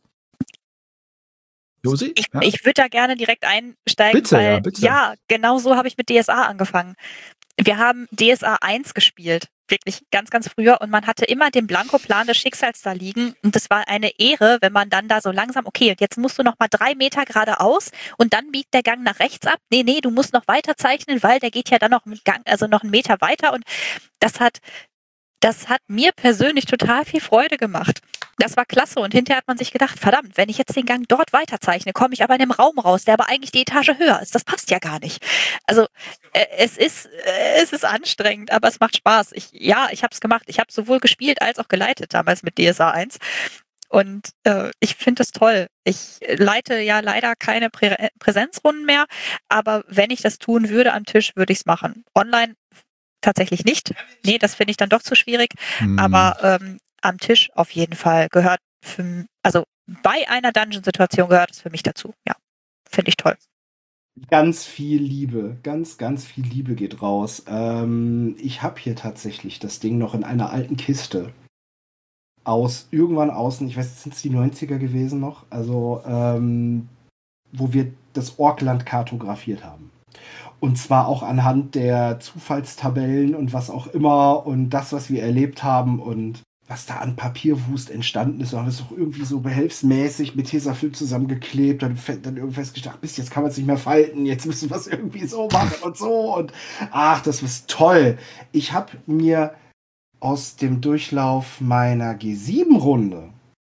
Josi? Ich würde da gerne direkt einsteigen, Bitte, weil bitte. ja, genau so habe ich mit DSA angefangen. Wir haben DSA 1 gespielt, wirklich ganz, ganz früher, und man hatte immer den Blankoplan des Schicksals da liegen und das war eine Ehre, wenn man dann da so langsam, okay, und jetzt musst du noch mal 3 Meter geradeaus und dann biegt der Gang nach rechts ab. Nee, du musst noch weiter zeichnen, weil der geht ja dann noch mit Gang, also noch einen Meter weiter, und das hat mir persönlich total viel Freude gemacht. Das war klasse und hinterher hat man sich gedacht, verdammt, wenn ich jetzt den Gang dort weiterzeichne, komme ich aber in einem Raum raus, der aber eigentlich die Etage höher ist. Das passt ja gar nicht. Also es ist anstrengend, aber es macht Spaß. Ich habe es gemacht. Ich habe sowohl gespielt als auch geleitet damals mit DSA 1. Und ich finde das toll. Ich leite ja leider keine Präsenzrunden mehr, aber wenn ich das tun würde am Tisch, würde ich es machen. Online tatsächlich nicht. Nee, das finde ich dann doch zu schwierig. Aber am Tisch auf jeden Fall gehört also bei einer Dungeon-Situation gehört es für mich dazu. Ja, finde ich toll. Ganz viel Liebe, ganz viel Liebe geht raus. Ich habe hier tatsächlich das Ding noch in einer alten Kiste. Irgendwann außen, ich weiß, sind es die 90er gewesen noch, also wo wir das Orkland kartografiert haben. Und zwar auch anhand der Zufallstabellen und was auch immer und das, was wir erlebt haben und was da an Papierwust entstanden ist. Da haben wir es auch irgendwie so behelfsmäßig mit Tesafilm zusammengeklebt. Dann irgendwie festgestellt, jetzt kann man es nicht mehr falten, jetzt müssen wir es irgendwie so machen und so. Und ach, das ist toll. Ich habe mir aus dem Durchlauf meiner G7-Runde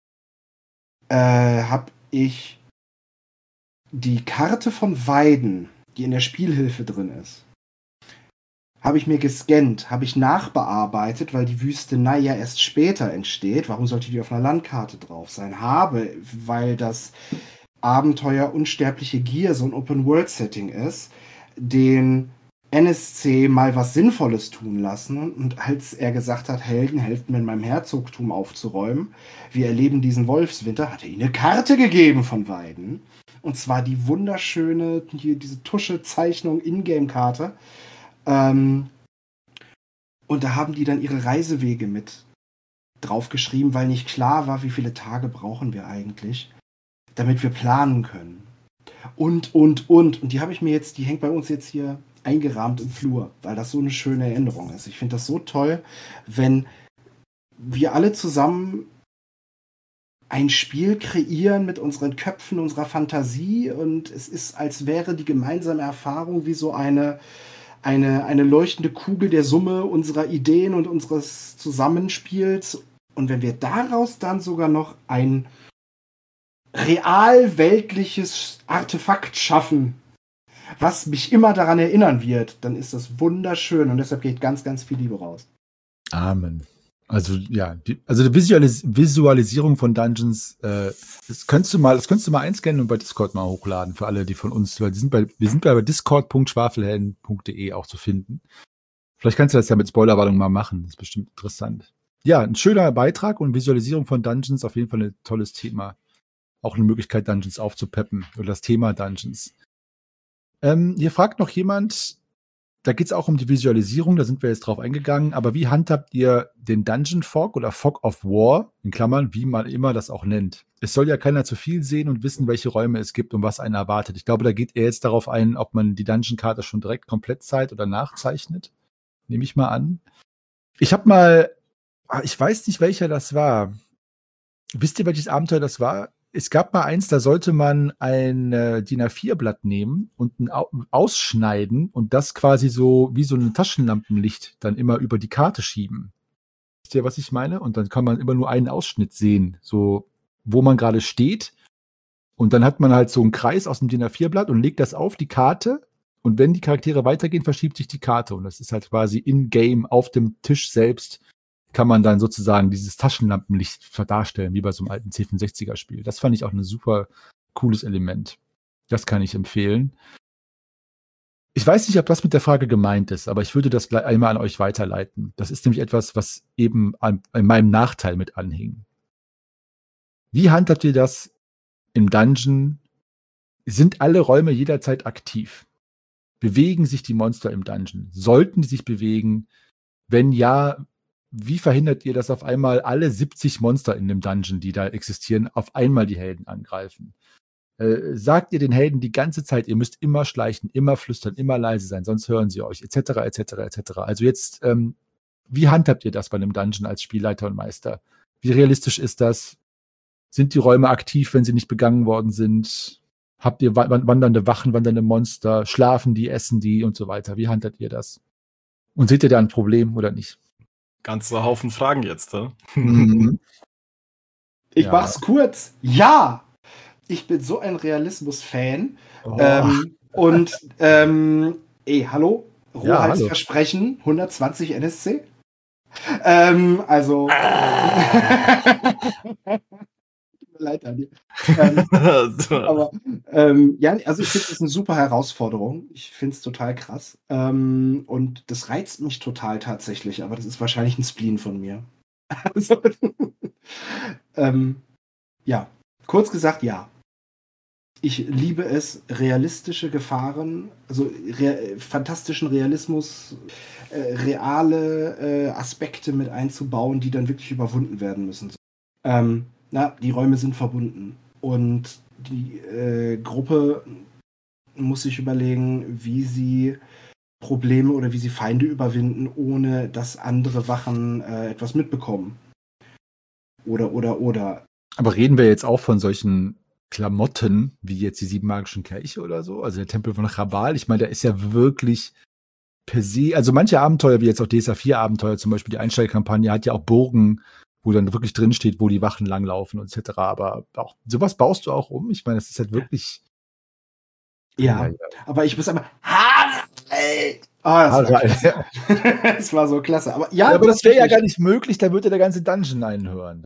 habe ich die Karte von Weiden, die in der Spielhilfe drin ist, habe ich mir gescannt, habe ich nachbearbeitet, weil die Wüstenei ja erst später entsteht. Warum sollte die auf einer Landkarte drauf sein? Weil das Abenteuer Unsterbliche Gier so ein Open-World-Setting ist, den NSC mal was Sinnvolles tun lassen. Und als er gesagt hat, Helden, helft mir in meinem Herzogtum aufzuräumen, wir erleben diesen Wolfswinter, hat er ihnen eine Karte gegeben von Weiden. Und zwar die wunderschöne, hier diese Tusche-Zeichnung Ingame-Karte. Und da haben die dann ihre Reisewege mit draufgeschrieben, weil nicht klar war, wie viele Tage brauchen wir eigentlich, damit wir planen können. Und die habe ich mir jetzt, die hängt bei uns jetzt hier eingerahmt im Flur, weil das so eine schöne Erinnerung ist. Ich finde das so toll, wenn wir alle zusammen ein Spiel kreieren mit unseren Köpfen, unserer Fantasie, und es ist, als wäre die gemeinsame Erfahrung wie so eine leuchtende Kugel der Summe unserer Ideen und unseres Zusammenspiels. Und wenn wir daraus dann sogar noch ein real weltliches Artefakt schaffen, was mich immer daran erinnern wird, dann ist das wunderschön. Und deshalb geht ganz viel Liebe raus. Amen. Also ja, die Visualisierung von Dungeons, das könntest du mal einscannen und bei Discord mal hochladen für alle, die von uns, weil wir sind bei discord.schwafelhelden.de auch zu finden. Vielleicht kannst du das ja mit Spoilerwarnung mal machen, das ist bestimmt interessant. Ja, ein schöner Beitrag und Visualisierung von Dungeons, auf jeden Fall ein tolles Thema. Auch eine Möglichkeit, Dungeons aufzupeppen oder das Thema Dungeons. Hier fragt noch jemand, da geht es auch um die Visualisierung, da sind wir jetzt drauf eingegangen, aber wie handhabt ihr den Dungeon Fog oder Fog of War, in Klammern, wie man immer das auch nennt? Es soll ja keiner zu viel sehen und wissen, welche Räume es gibt und was einen erwartet. Ich glaube, da geht er jetzt darauf ein, ob man die Dungeon-Karte schon direkt komplett zeigt oder nachzeichnet. Nehme ich mal an. Ich habe mal, ich weiß nicht, welcher das war. Wisst ihr, welches Abenteuer das war? Es gab mal eins, da sollte man ein DIN A4-Blatt nehmen und ausschneiden und das quasi so wie so ein Taschenlampenlicht dann immer über die Karte schieben. Wisst ihr, was ich meine? Und dann kann man immer nur einen Ausschnitt sehen, so wo man gerade steht. Und dann hat man halt so einen Kreis aus dem DIN A4-Blatt und legt das auf die Karte. Und wenn die Charaktere weitergehen, verschiebt sich die Karte. Und das ist halt quasi in-game auf dem Tisch selbst kann man dann sozusagen dieses Taschenlampenlicht darstellen, wie bei so einem alten C64er-Spiel. Das fand ich auch ein super cooles Element. Das kann ich empfehlen. Ich weiß nicht, ob das mit der Frage gemeint ist, aber ich würde das gleich einmal an euch weiterleiten. Das ist nämlich etwas, was eben an meinem Nachteil mit anhing. Wie handhabt ihr das im Dungeon? Sind alle Räume jederzeit aktiv? Bewegen sich die Monster im Dungeon? Sollten die sich bewegen? Wenn ja, wie verhindert ihr, dass auf einmal alle 70 Monster in dem Dungeon, die da existieren, auf einmal die Helden angreifen? Sagt ihr den Helden die ganze Zeit, ihr müsst immer schleichen, immer flüstern, immer leise sein, sonst hören sie euch, etc., etc., etc. Also jetzt, wie handhabt ihr das bei einem Dungeon als Spielleiter und Meister? Wie realistisch ist das? Sind die Räume aktiv, wenn sie nicht begangen worden sind? Habt ihr wandernde Wachen, wandernde Monster? Schlafen die, essen die und so weiter? Wie handhabt ihr das? Und seht ihr da ein Problem oder nicht? Ganzer Haufen Fragen jetzt, ne? Ich mach's kurz. Ja! Ich bin so ein Realismus-Fan. Oh. Hallo? Rohheitsversprechen, 120 NSC. Leid an dir. Also ich finde es eine super Herausforderung. Ich finde es total krass. Und das reizt mich total tatsächlich, aber das ist wahrscheinlich ein Spleen von mir. Also, kurz gesagt, ja. Ich liebe es, realistische Gefahren, also fantastischen Realismus, reale Aspekte mit einzubauen, die dann wirklich überwunden werden müssen. Die Räume sind verbunden und die Gruppe muss sich überlegen, wie sie Probleme oder wie sie Feinde überwinden, ohne dass andere Wachen etwas mitbekommen. Oder. Aber reden wir jetzt auch von solchen Klamotten, wie jetzt die 7 magischen Kelche oder so, also der Tempel von Chabal, ich meine, der ist ja wirklich per se, also manche Abenteuer, wie jetzt auch DSA 4 Abenteuer, zum Beispiel die Einsteigerkampagne, hat ja auch Burgen, wo dann wirklich drin steht, wo die Wachen langlaufen etc. Aber auch sowas baust du auch um. Ich meine, das ist halt wirklich. Ja. Aber ich muss aber. Das war so klasse. Aber das wäre ja gar nicht möglich, da würde der ganze Dungeon einhören.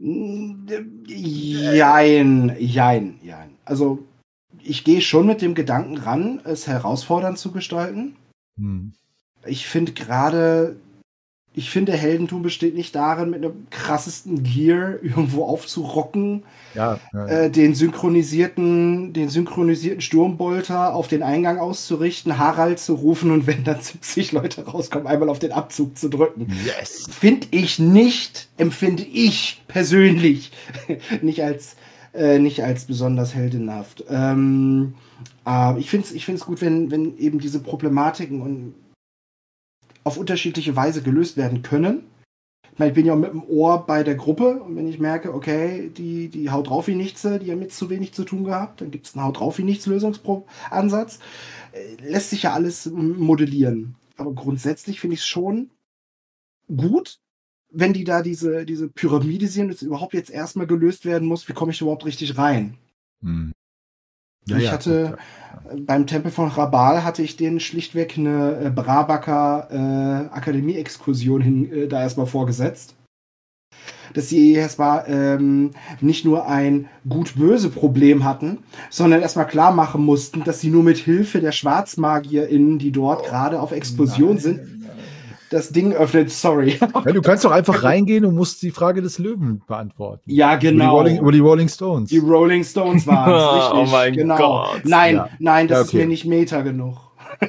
Jein. Also, ich gehe schon mit dem Gedanken ran, es herausfordernd zu gestalten. Ich finde Heldentum besteht nicht darin, mit einem krassesten Gear irgendwo aufzurocken, den synchronisierten Sturmbolter auf den Eingang auszurichten, Harald zu rufen und wenn dann 70 Leute rauskommen, einmal auf den Abzug zu drücken. Yes. Empfinde ich persönlich nicht als besonders heldenhaft. Ich finde es gut, wenn eben diese Problematiken auf unterschiedliche Weise gelöst werden können. Ich bin ja mit dem Ohr bei der Gruppe und wenn ich merke, okay, die haut drauf wie nichts, die haben jetzt zu wenig zu tun gehabt, dann gibt es einen haut drauf wie nichts Lösungsansatz. Lässt sich ja alles modellieren. Aber grundsätzlich finde ich es schon gut, wenn die da diese Pyramide sehen, das überhaupt jetzt erstmal gelöst werden muss, wie komme ich überhaupt richtig rein? Beim Tempel von Chabal hatte ich denen schlichtweg eine Brabacker Akademie-Exkursion da erstmal vorgesetzt. dass sie erstmal nicht nur ein Gut-Böse-Problem hatten, sondern erstmal klar machen mussten, dass sie nur mit Hilfe der SchwarzmagierInnen, die dort gerade auf Explosion sind, das Ding öffnet. Sorry. Ja, du kannst doch einfach reingehen und musst die Frage des Löwen beantworten. Ja, genau. Über die Rolling Stones. Die Rolling Stones waren es, richtig. Oh mein genau. Gott. Nein, das Ja, ist okay. mir nicht Meta genug.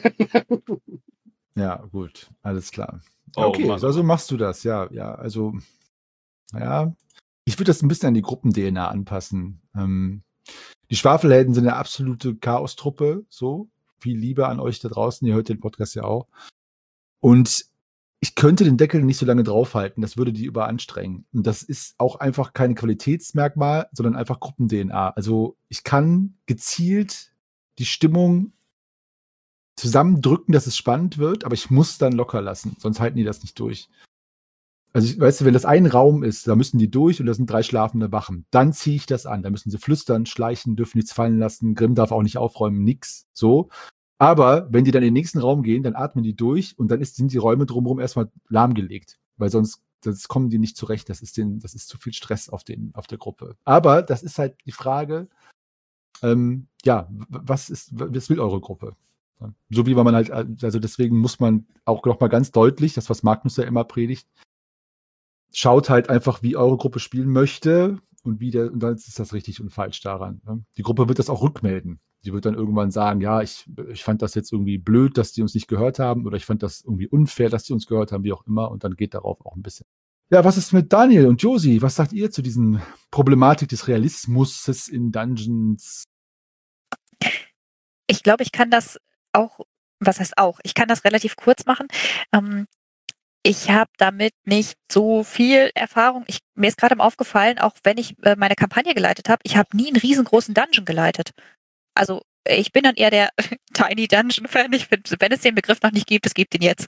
Ja, gut, alles klar. Oh, Okay, Mann. also machst du das, ja, also, naja, ich würde das ein bisschen an die Gruppen-DNA anpassen. Die Schwafelhelden sind eine absolute Chaostruppe, so. Viel Liebe an euch da draußen, ihr hört den Podcast ja auch. Und ich könnte den Deckel nicht so lange draufhalten, das würde die überanstrengen. Und das ist auch einfach kein Qualitätsmerkmal, sondern einfach Gruppen-DNA. Also ich kann gezielt die Stimmung zusammendrücken, dass es spannend wird, aber ich muss dann locker lassen, sonst halten die das nicht durch. Also, weißt du, wenn das ein Raum ist, da müssen die durch und da sind 3 schlafende Wachen. Dann ziehe ich das an. Da müssen sie flüstern, schleichen, dürfen nichts fallen lassen. Grimm darf auch nicht aufräumen, nix. So. Aber wenn die dann in den nächsten Raum gehen, dann atmen die durch und dann sind die Räume drumherum erstmal lahmgelegt. Weil sonst kommen die nicht zurecht. Das ist zu viel Stress auf der Gruppe. Aber das ist halt die Frage, was will eure Gruppe? So wie man halt, also deswegen muss man auch noch mal ganz deutlich, das was Magnus ja immer predigt, schaut halt einfach, wie eure Gruppe spielen möchte und dann ist das richtig und falsch daran. Ne? Die Gruppe wird das auch rückmelden. Die wird dann irgendwann sagen, ja, ich fand das jetzt irgendwie blöd, dass die uns nicht gehört haben oder ich fand das irgendwie unfair, dass die uns gehört haben, wie auch immer und dann geht darauf auch ein bisschen. Ja, was ist mit Daniel und Josie? Was sagt ihr zu diesen Problematik des Realismus in Dungeons? Ich glaube, ich kann das auch, was heißt auch, ich kann das relativ kurz machen. Ich habe damit nicht so viel Erfahrung. Mir ist gerade mal aufgefallen, auch wenn ich meine Kampagne geleitet habe, ich habe nie einen riesengroßen Dungeon geleitet. Also ich bin dann eher der Tiny Dungeon-Fan. Ich finde, wenn es den Begriff noch nicht gibt, es gibt ihn jetzt.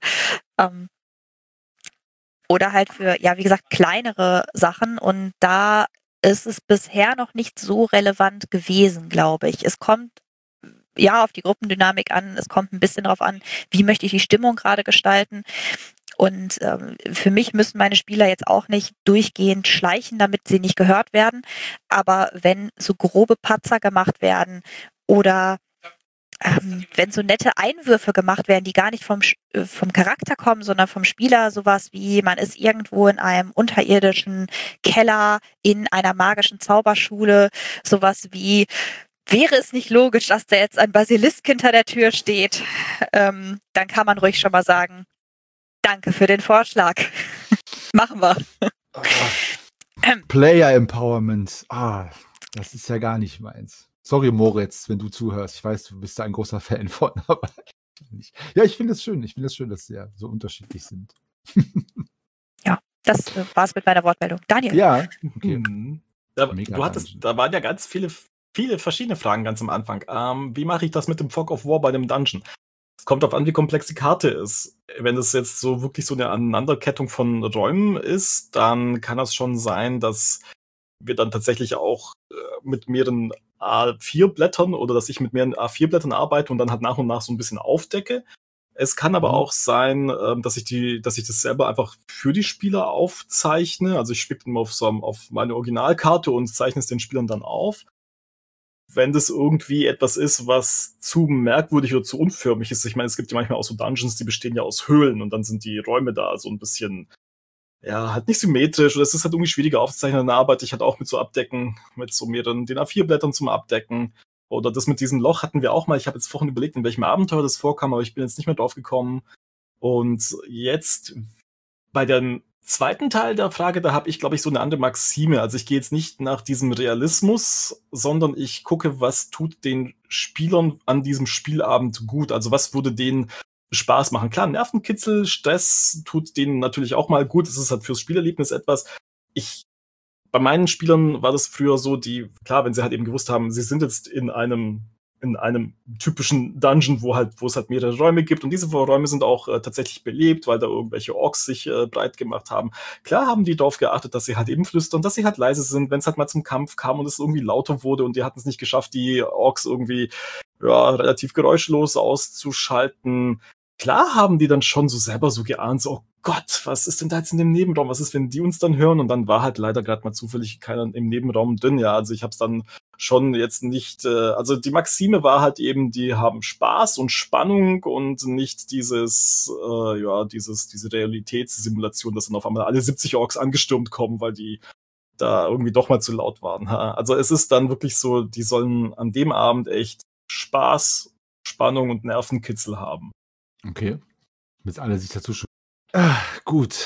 Oder halt für, ja, wie gesagt, kleinere Sachen. Und da ist es bisher noch nicht so relevant gewesen, glaube ich. Es kommt ja auf die Gruppendynamik an. Es kommt ein bisschen darauf an, wie möchte ich die Stimmung gerade gestalten. Und für mich müssen meine Spieler jetzt auch nicht durchgehend schleichen, damit sie nicht gehört werden. Aber wenn so grobe Patzer gemacht werden oder wenn so nette Einwürfe gemacht werden, die gar nicht vom Charakter kommen, sondern vom Spieler, sowas wie, man ist irgendwo in einem unterirdischen Keller in einer magischen Zauberschule, sowas wie, wäre es nicht logisch, dass da jetzt ein Basilisk hinter der Tür steht, dann kann man ruhig schon mal sagen, danke für den Vorschlag. Machen wir. Player Empowerment. Das ist ja gar nicht meins. Sorry, Moritz, wenn du zuhörst. Ich weiß, du bist da ein großer Fan von, aber nicht. Ja, ich finde es schön. Ich finde es schön, dass sie ja so unterschiedlich sind. Ja, das war's mit meiner Wortmeldung. Daniel. Ja, okay. Da waren ja ganz viele verschiedene Fragen ganz am Anfang. Wie mache ich das mit dem Fog of War bei dem Dungeon? Es kommt darauf an, wie komplex die Karte ist. Wenn es jetzt so wirklich so eine Aneinanderkettung von Räumen ist, dann kann das schon sein, dass wir dann tatsächlich auch mit mehreren A4-Blättern oder dass ich mit mehreren A4-Blättern arbeite und dann halt nach und nach so ein bisschen aufdecke. Es kann aber auch sein, dass ich das selber einfach für die Spieler aufzeichne. Also ich spiele immer auf meine Originalkarte und zeichne es den Spielern dann auf. Wenn das irgendwie etwas ist, was zu merkwürdig oder zu unförmig ist. Ich meine, es gibt ja manchmal auch so Dungeons, die bestehen ja aus Höhlen und dann sind die Räume da so ein bisschen, ja, halt nicht symmetrisch oder es ist halt irgendwie schwieriger aufzuzeichnen. Dann arbeite ich halt auch mit so Abdecken, mit so mehreren DIN A4-Blättern zum Abdecken. Oder das mit diesem Loch hatten wir auch mal. Ich habe jetzt vorhin überlegt, in welchem Abenteuer das vorkam, aber ich bin jetzt nicht mehr drauf gekommen. Und jetzt bei dem zweiten Teil der Frage, da habe ich, glaube ich, so eine andere Maxime. Also ich gehe jetzt nicht nach diesem Realismus, sondern ich gucke, was tut den Spielern an diesem Spielabend gut. Also was würde denen Spaß machen. Klar, Nervenkitzel, Stress tut denen natürlich auch mal gut. Das ist halt fürs Spielerlebnis etwas. Bei meinen Spielern war das früher so, klar, wenn sie halt eben gewusst haben, sie sind jetzt in einem typischen Dungeon, wo es halt mehrere Räume gibt und diese Räume sind auch tatsächlich belebt, weil da irgendwelche Orks sich breit gemacht haben. Klar haben die darauf geachtet, dass sie halt eben flüstern, dass sie halt leise sind, wenn es halt mal zum Kampf kam und es irgendwie lauter wurde und die hatten es nicht geschafft, die Orks irgendwie relativ geräuschlos auszuschalten. klar haben die dann schon so selber so geahnt, so, oh Gott, was ist denn da jetzt in dem Nebenraum? Was ist, wenn die uns dann hören? Und dann war halt leider gerade mal zufällig keiner im Nebenraum drin. Ja, also ich habe es dann schon jetzt nicht, also die Maxime war halt eben, die haben Spaß und Spannung und nicht diese Realitätssimulation, dass dann auf einmal alle 70 Orks angestürmt kommen, weil die da irgendwie doch mal zu laut waren. Also es ist dann wirklich so, die sollen an dem Abend echt Spaß, Spannung und Nervenkitzel haben. Okay. Bis alle sich dazu schon. Gut.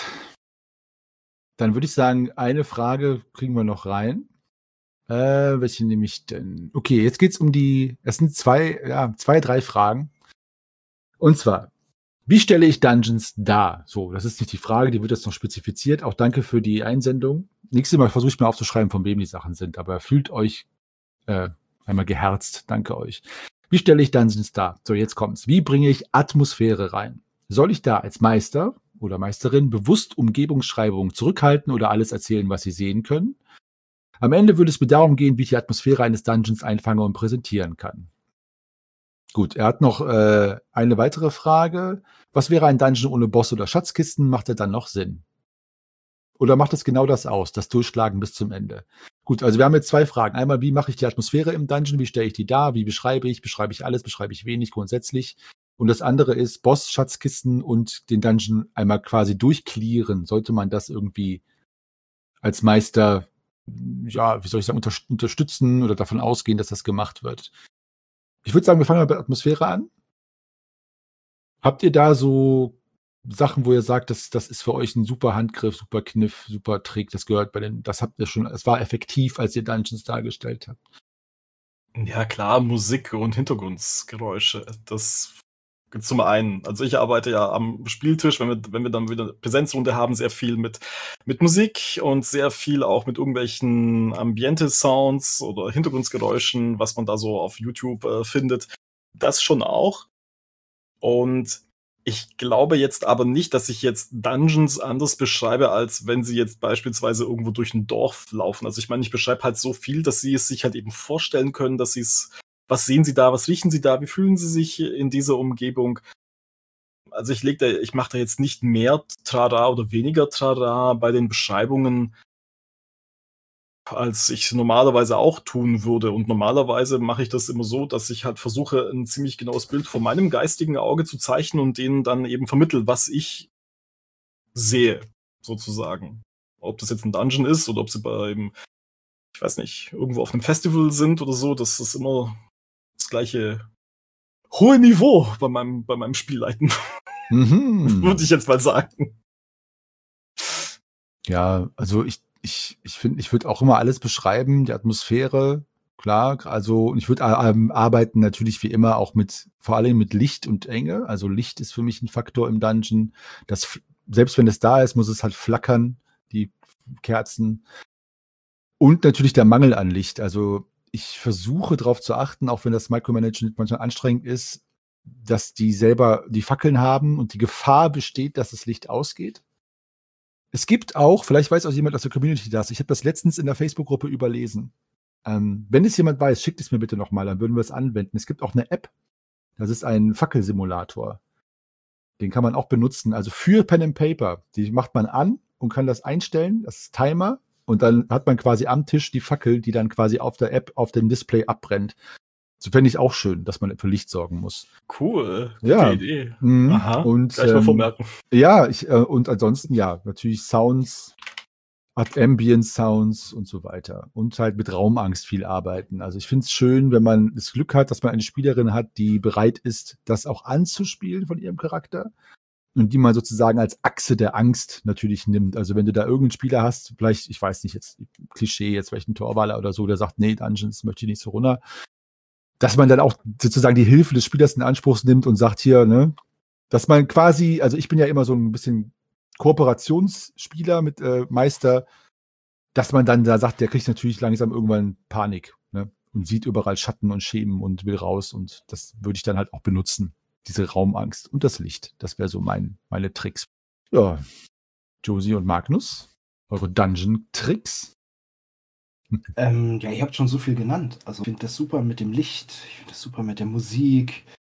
Dann würde ich sagen, eine Frage kriegen wir noch rein. Welche nehme ich denn? Okay, jetzt geht's um es sind zwei, 3 Fragen. Und zwar, wie stelle ich Dungeons dar? So, das ist nicht die Frage, die wird jetzt noch spezifiziert. Auch danke für die Einsendung. Nächstes Mal versuche ich mal aufzuschreiben, von wem die Sachen sind, aber fühlt euch einmal geherzt. Danke euch. Wie stelle ich Dungeons dar? So, jetzt kommt's. Wie bringe ich Atmosphäre rein? Soll ich da als Meister oder Meisterin bewusst Umgebungsschreibungen zurückhalten oder alles erzählen, was sie sehen können? Am Ende würde es mir darum gehen, wie ich die Atmosphäre eines Dungeons einfange und präsentieren kann. Gut, er hat noch eine weitere Frage. Was wäre ein Dungeon ohne Boss oder Schatzkisten? Macht er dann noch Sinn? Oder macht es genau das aus, das Durchschlagen bis zum Ende? Gut, also wir haben jetzt 2 Fragen. Einmal, wie mache ich die Atmosphäre im Dungeon? Wie stelle ich die dar? Wie beschreibe ich? Beschreibe ich alles? Beschreibe ich wenig grundsätzlich? Und das andere ist Boss, Schatzkisten und den Dungeon einmal quasi durchclearen. Sollte man das irgendwie als Meister, ja, wie soll ich sagen, unterstützen oder davon ausgehen, dass das gemacht wird? Ich würde sagen, wir fangen mal bei Atmosphäre an. Habt ihr da so Sachen, wo ihr sagt, das ist für euch ein super Handgriff, super Kniff, super Trick, das gehört das habt ihr schon, es war effektiv, als ihr Dungeons dargestellt habt? Ja, klar, Musik und Hintergrundgeräusche. Das zum einen. Also ich arbeite ja am Spieltisch, wenn wir dann wieder Präsenzrunde haben, sehr viel mit Musik und sehr viel auch mit irgendwelchen Ambiente-Sounds oder Hintergrundgeräuschen, was man da so auf YouTube findet. Das schon auch. Und ich glaube jetzt aber nicht, dass ich jetzt Dungeons anders beschreibe, als wenn sie jetzt beispielsweise irgendwo durch ein Dorf laufen. Also ich meine, ich beschreibe halt so viel, dass sie es sich halt eben vorstellen können, dass sie es, was sehen sie da, was riechen sie da, wie fühlen sie sich in dieser Umgebung. Also ich mache da jetzt nicht mehr Trara oder weniger Trara bei den Beschreibungen, als ich normalerweise auch tun würde. Und normalerweise mache ich das immer so, dass ich halt versuche, ein ziemlich genaues Bild vor meinem geistigen Auge zu zeichnen und denen dann eben vermittle, was ich sehe, sozusagen. Ob das jetzt ein Dungeon ist oder ob sie ich weiß nicht, irgendwo auf einem Festival sind oder so, das ist immer das gleiche hohe Niveau bei meinem Spielleiten. Würde ich jetzt mal sagen. Ja, also ich finde, ich würde auch immer alles beschreiben, die Atmosphäre, klar. Also ich würde arbeiten natürlich wie immer auch vor allem mit Licht und Enge. Also Licht ist für mich ein Faktor im Dungeon. Selbst wenn es da ist, muss es halt flackern, die Kerzen. Und natürlich der Mangel an Licht. Also ich versuche darauf zu achten, auch wenn das Micromanagement manchmal anstrengend ist, dass die selber die Fackeln haben und die Gefahr besteht, dass das Licht ausgeht. Es gibt auch, vielleicht weiß auch jemand aus der Community das, ich habe das letztens in der Facebook-Gruppe überlesen. Wenn es jemand weiß, schickt es mir bitte nochmal, dann würden wir es anwenden. Es gibt auch eine App, das ist ein Fackelsimulator. Den kann man auch benutzen, also für Pen and Paper. Die macht man an und kann das einstellen, das ist Timer. Und dann hat man quasi am Tisch die Fackel, die dann quasi auf der App, auf dem Display abbrennt. So fände ich auch schön, dass man für Licht sorgen muss. Cool, ja. Gute Idee. Aha. Und, gleich mal vormerken. Ja, und ansonsten, ja, natürlich Sounds, Ambient Sounds und so weiter. Und halt mit Raumangst viel arbeiten. Also ich finde es schön, wenn man das Glück hat, dass man eine Spielerin hat, die bereit ist, das auch anzuspielen von ihrem Charakter. Und die man sozusagen als Achse der Angst natürlich nimmt. Also wenn du da irgendeinen Spieler hast, vielleicht, ich weiß nicht, jetzt Klischee, jetzt vielleicht ein Torwaler oder so, der sagt, nee, Dungeons möchte ich nicht so runter. Dass man dann auch sozusagen die Hilfe des Spielers in Anspruch nimmt und sagt hier, ne, dass man quasi, also ich bin ja immer so ein bisschen Kooperationsspieler mit Meister, dass man dann da sagt, der kriegt natürlich langsam irgendwann Panik, ne, und sieht überall Schatten und Schemen und will raus und das würde ich dann halt auch benutzen. Diese Raumangst und das Licht. Das wäre so meine Tricks. Ja, Josie und Magnus, eure Dungeon-Tricks? Ja, ihr habt schon so viel genannt. Also ich finde das super mit dem Licht, ich finde das super mit der Musik.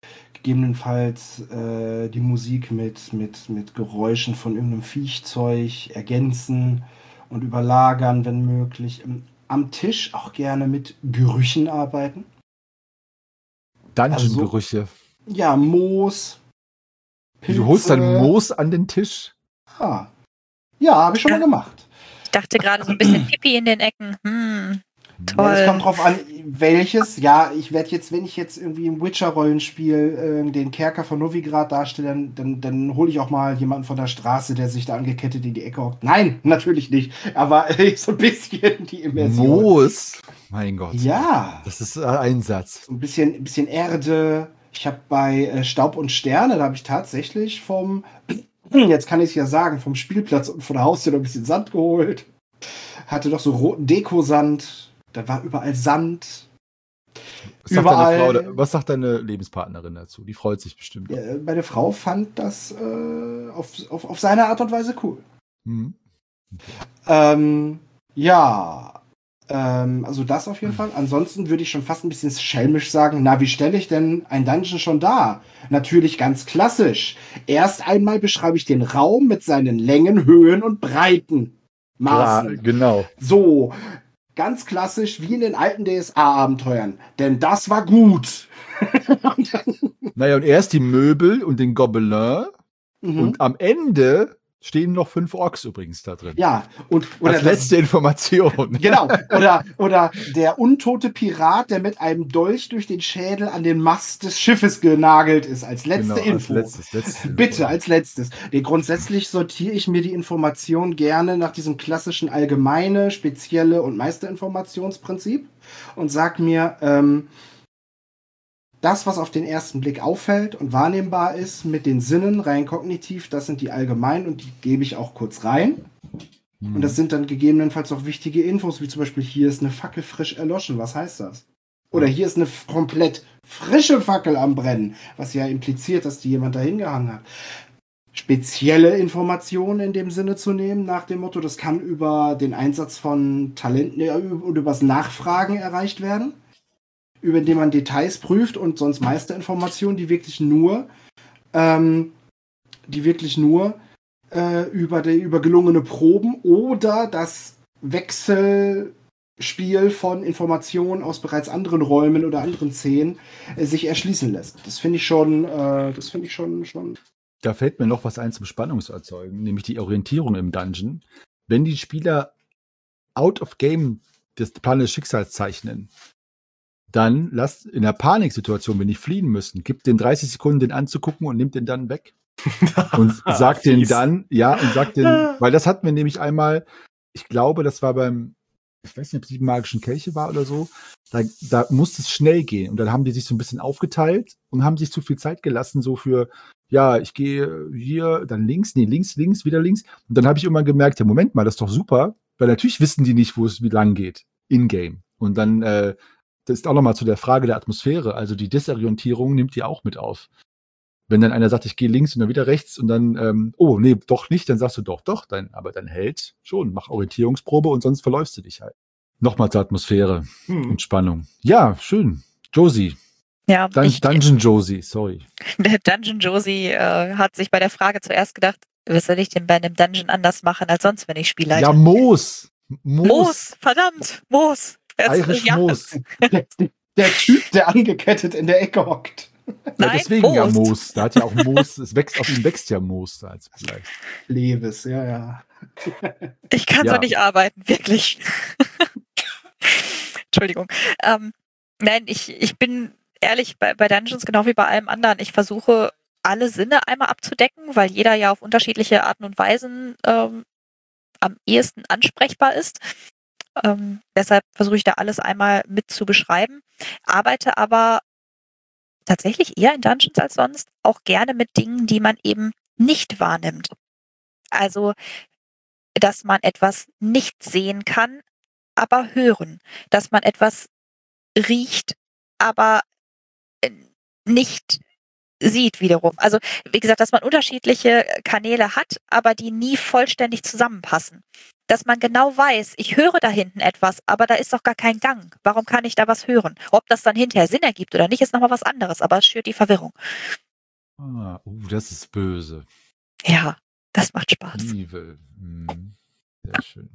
gegebenenfalls die Musik mit Geräuschen von irgendeinem Viechzeug ergänzen und überlagern, wenn möglich. Am Tisch auch gerne mit Gerüchen arbeiten. Dungeon-Gerüche. Ja, Moos, Pilze. Du holst dann Moos an den Tisch? Ja, habe ich schon mal gemacht. Ich dachte gerade so ein bisschen Pipi in den Ecken. Toll. Ja, es kommt drauf an, welches. Ja, wenn ich jetzt irgendwie im Witcher-Rollenspiel den Kerker von Novigrad darstelle, dann hole ich auch mal jemanden von der Straße, der sich da angekettet in die Ecke hockt. Nein, natürlich nicht. Aber so ein bisschen die Immersion. Moos? Mein Gott. Ja. Das ist ein Satz. So ein bisschen Erde. Ich habe bei Staub und Sterne, da habe ich tatsächlich jetzt kann ich es ja sagen, vom Spielplatz und von der Haustür noch ein bisschen Sand geholt. Hatte doch so roten Dekosand. Da war überall Sand. Was sagt deine Lebenspartnerin dazu? Die freut sich bestimmt. Meine Frau fand das auf seine Art und Weise cool. Mhm. Also das auf jeden Fall. Ansonsten würde ich schon fast ein bisschen schelmisch sagen, na, wie stelle ich denn ein Dungeon schon dar? Natürlich ganz klassisch. Erst einmal beschreibe ich den Raum mit seinen Längen, Höhen und Breiten. Maßen. Ja, genau. So, ganz klassisch wie in den alten DSA-Abenteuern. Denn das war gut. Naja, und erst die Möbel und den Gobelin. Und am Ende stehen noch 5 Orks übrigens da drin. Ja, als letzte Information. Genau. Oder der untote Pirat, der mit einem Dolch durch den Schädel an den Mast des Schiffes genagelt ist, als letzte Info. Als letztes Bitte, als letztes. Grundsätzlich sortiere ich mir die Information gerne nach diesem klassischen allgemeine, spezielle und Meisterinformationsprinzip und sag mir, das, was auf den ersten Blick auffällt und wahrnehmbar ist mit den Sinnen rein kognitiv, das sind die allgemeinen und die gebe ich auch kurz rein. Und das sind dann gegebenenfalls auch wichtige Infos, wie zum Beispiel, hier ist eine Fackel frisch erloschen. Was heißt das? Oder hier ist eine komplett frische Fackel am Brennen, was ja impliziert, dass die jemand da hingehangen hat. Spezielle Informationen in dem Sinne zu nehmen, nach dem Motto, das kann über den Einsatz von Talenten und übers Nachfragen erreicht werden, über den man Details prüft und sonst Meisterinformationen, die wirklich nur über gelungene Proben oder das Wechselspiel von Informationen aus bereits anderen Räumen oder anderen Szenen sich erschließen lässt. Das finde ich schon. Da fällt mir noch was ein zum Spannungserzeugen, nämlich die Orientierung im Dungeon. Wenn die Spieler out of game das Plan des Schicksals zeichnen, dann lasst in der Paniksituation, wenn die fliehen müssen, gibt den 30 Sekunden, den anzugucken und nimmt den dann weg. Und sagt den dann, weil das hatten wir nämlich einmal, ich glaube, das war ich weiß nicht, ob es die magischen Kelche war oder so, da musste es schnell gehen. Und dann haben die sich so ein bisschen aufgeteilt und haben sich zu viel Zeit gelassen, so für, ja, ich gehe hier, dann links, wieder links. Und dann habe ich irgendwann gemerkt, ja, Moment mal, das ist doch super, weil natürlich wissen die nicht, wo es wie lang geht, in-game. Und dann, das ist auch nochmal zu der Frage der Atmosphäre, also die Desorientierung nimmt die auch mit auf. Wenn dann einer sagt, ich gehe links und dann wieder rechts und dann, oh, nee, doch nicht, dann sagst du doch, aber dann hält schon, mach Orientierungsprobe und sonst verläufst du dich halt. Nochmal zur Atmosphäre und Spannung. Ja, schön. Josie. Ja, Dungeon Josie, sorry. Der Dungeon Josie hat sich bei der Frage zuerst gedacht, was soll ich denn bei einem Dungeon anders machen als sonst, wenn ich Spielleiter? Ja, Moos, verdammt, Moos. Irish Moos. Der Typ, der angekettet in der Ecke hockt. Ja, deswegen Moos. Ja Moos. Da hat ja auch Moos, auf ihm wächst ja Moos da als vielleicht. Leves, ja. Ich kann so nicht arbeiten, wirklich. Entschuldigung. Nein, ich bin ehrlich, bei Dungeons, genau wie bei allem anderen, ich versuche, alle Sinne einmal abzudecken, weil jeder ja auf unterschiedliche Arten und Weisen am ehesten ansprechbar ist. Deshalb versuche ich da alles einmal mit zu beschreiben, arbeite aber tatsächlich eher in Dungeons als sonst auch gerne mit Dingen, die man eben nicht wahrnimmt. Also, dass man etwas nicht sehen kann, aber hören. Dass man etwas riecht, aber nicht sieht wiederum. Also wie gesagt, dass man unterschiedliche Kanäle hat, aber die nie vollständig zusammenpassen. Dass man genau weiß, ich höre da hinten etwas, aber da ist doch gar kein Gang. Warum kann ich da was hören? Ob das dann hinterher Sinn ergibt oder nicht, ist nochmal was anderes, aber es schürt die Verwirrung. Das ist böse. Ja, das macht Spaß. Evil. Sehr schön.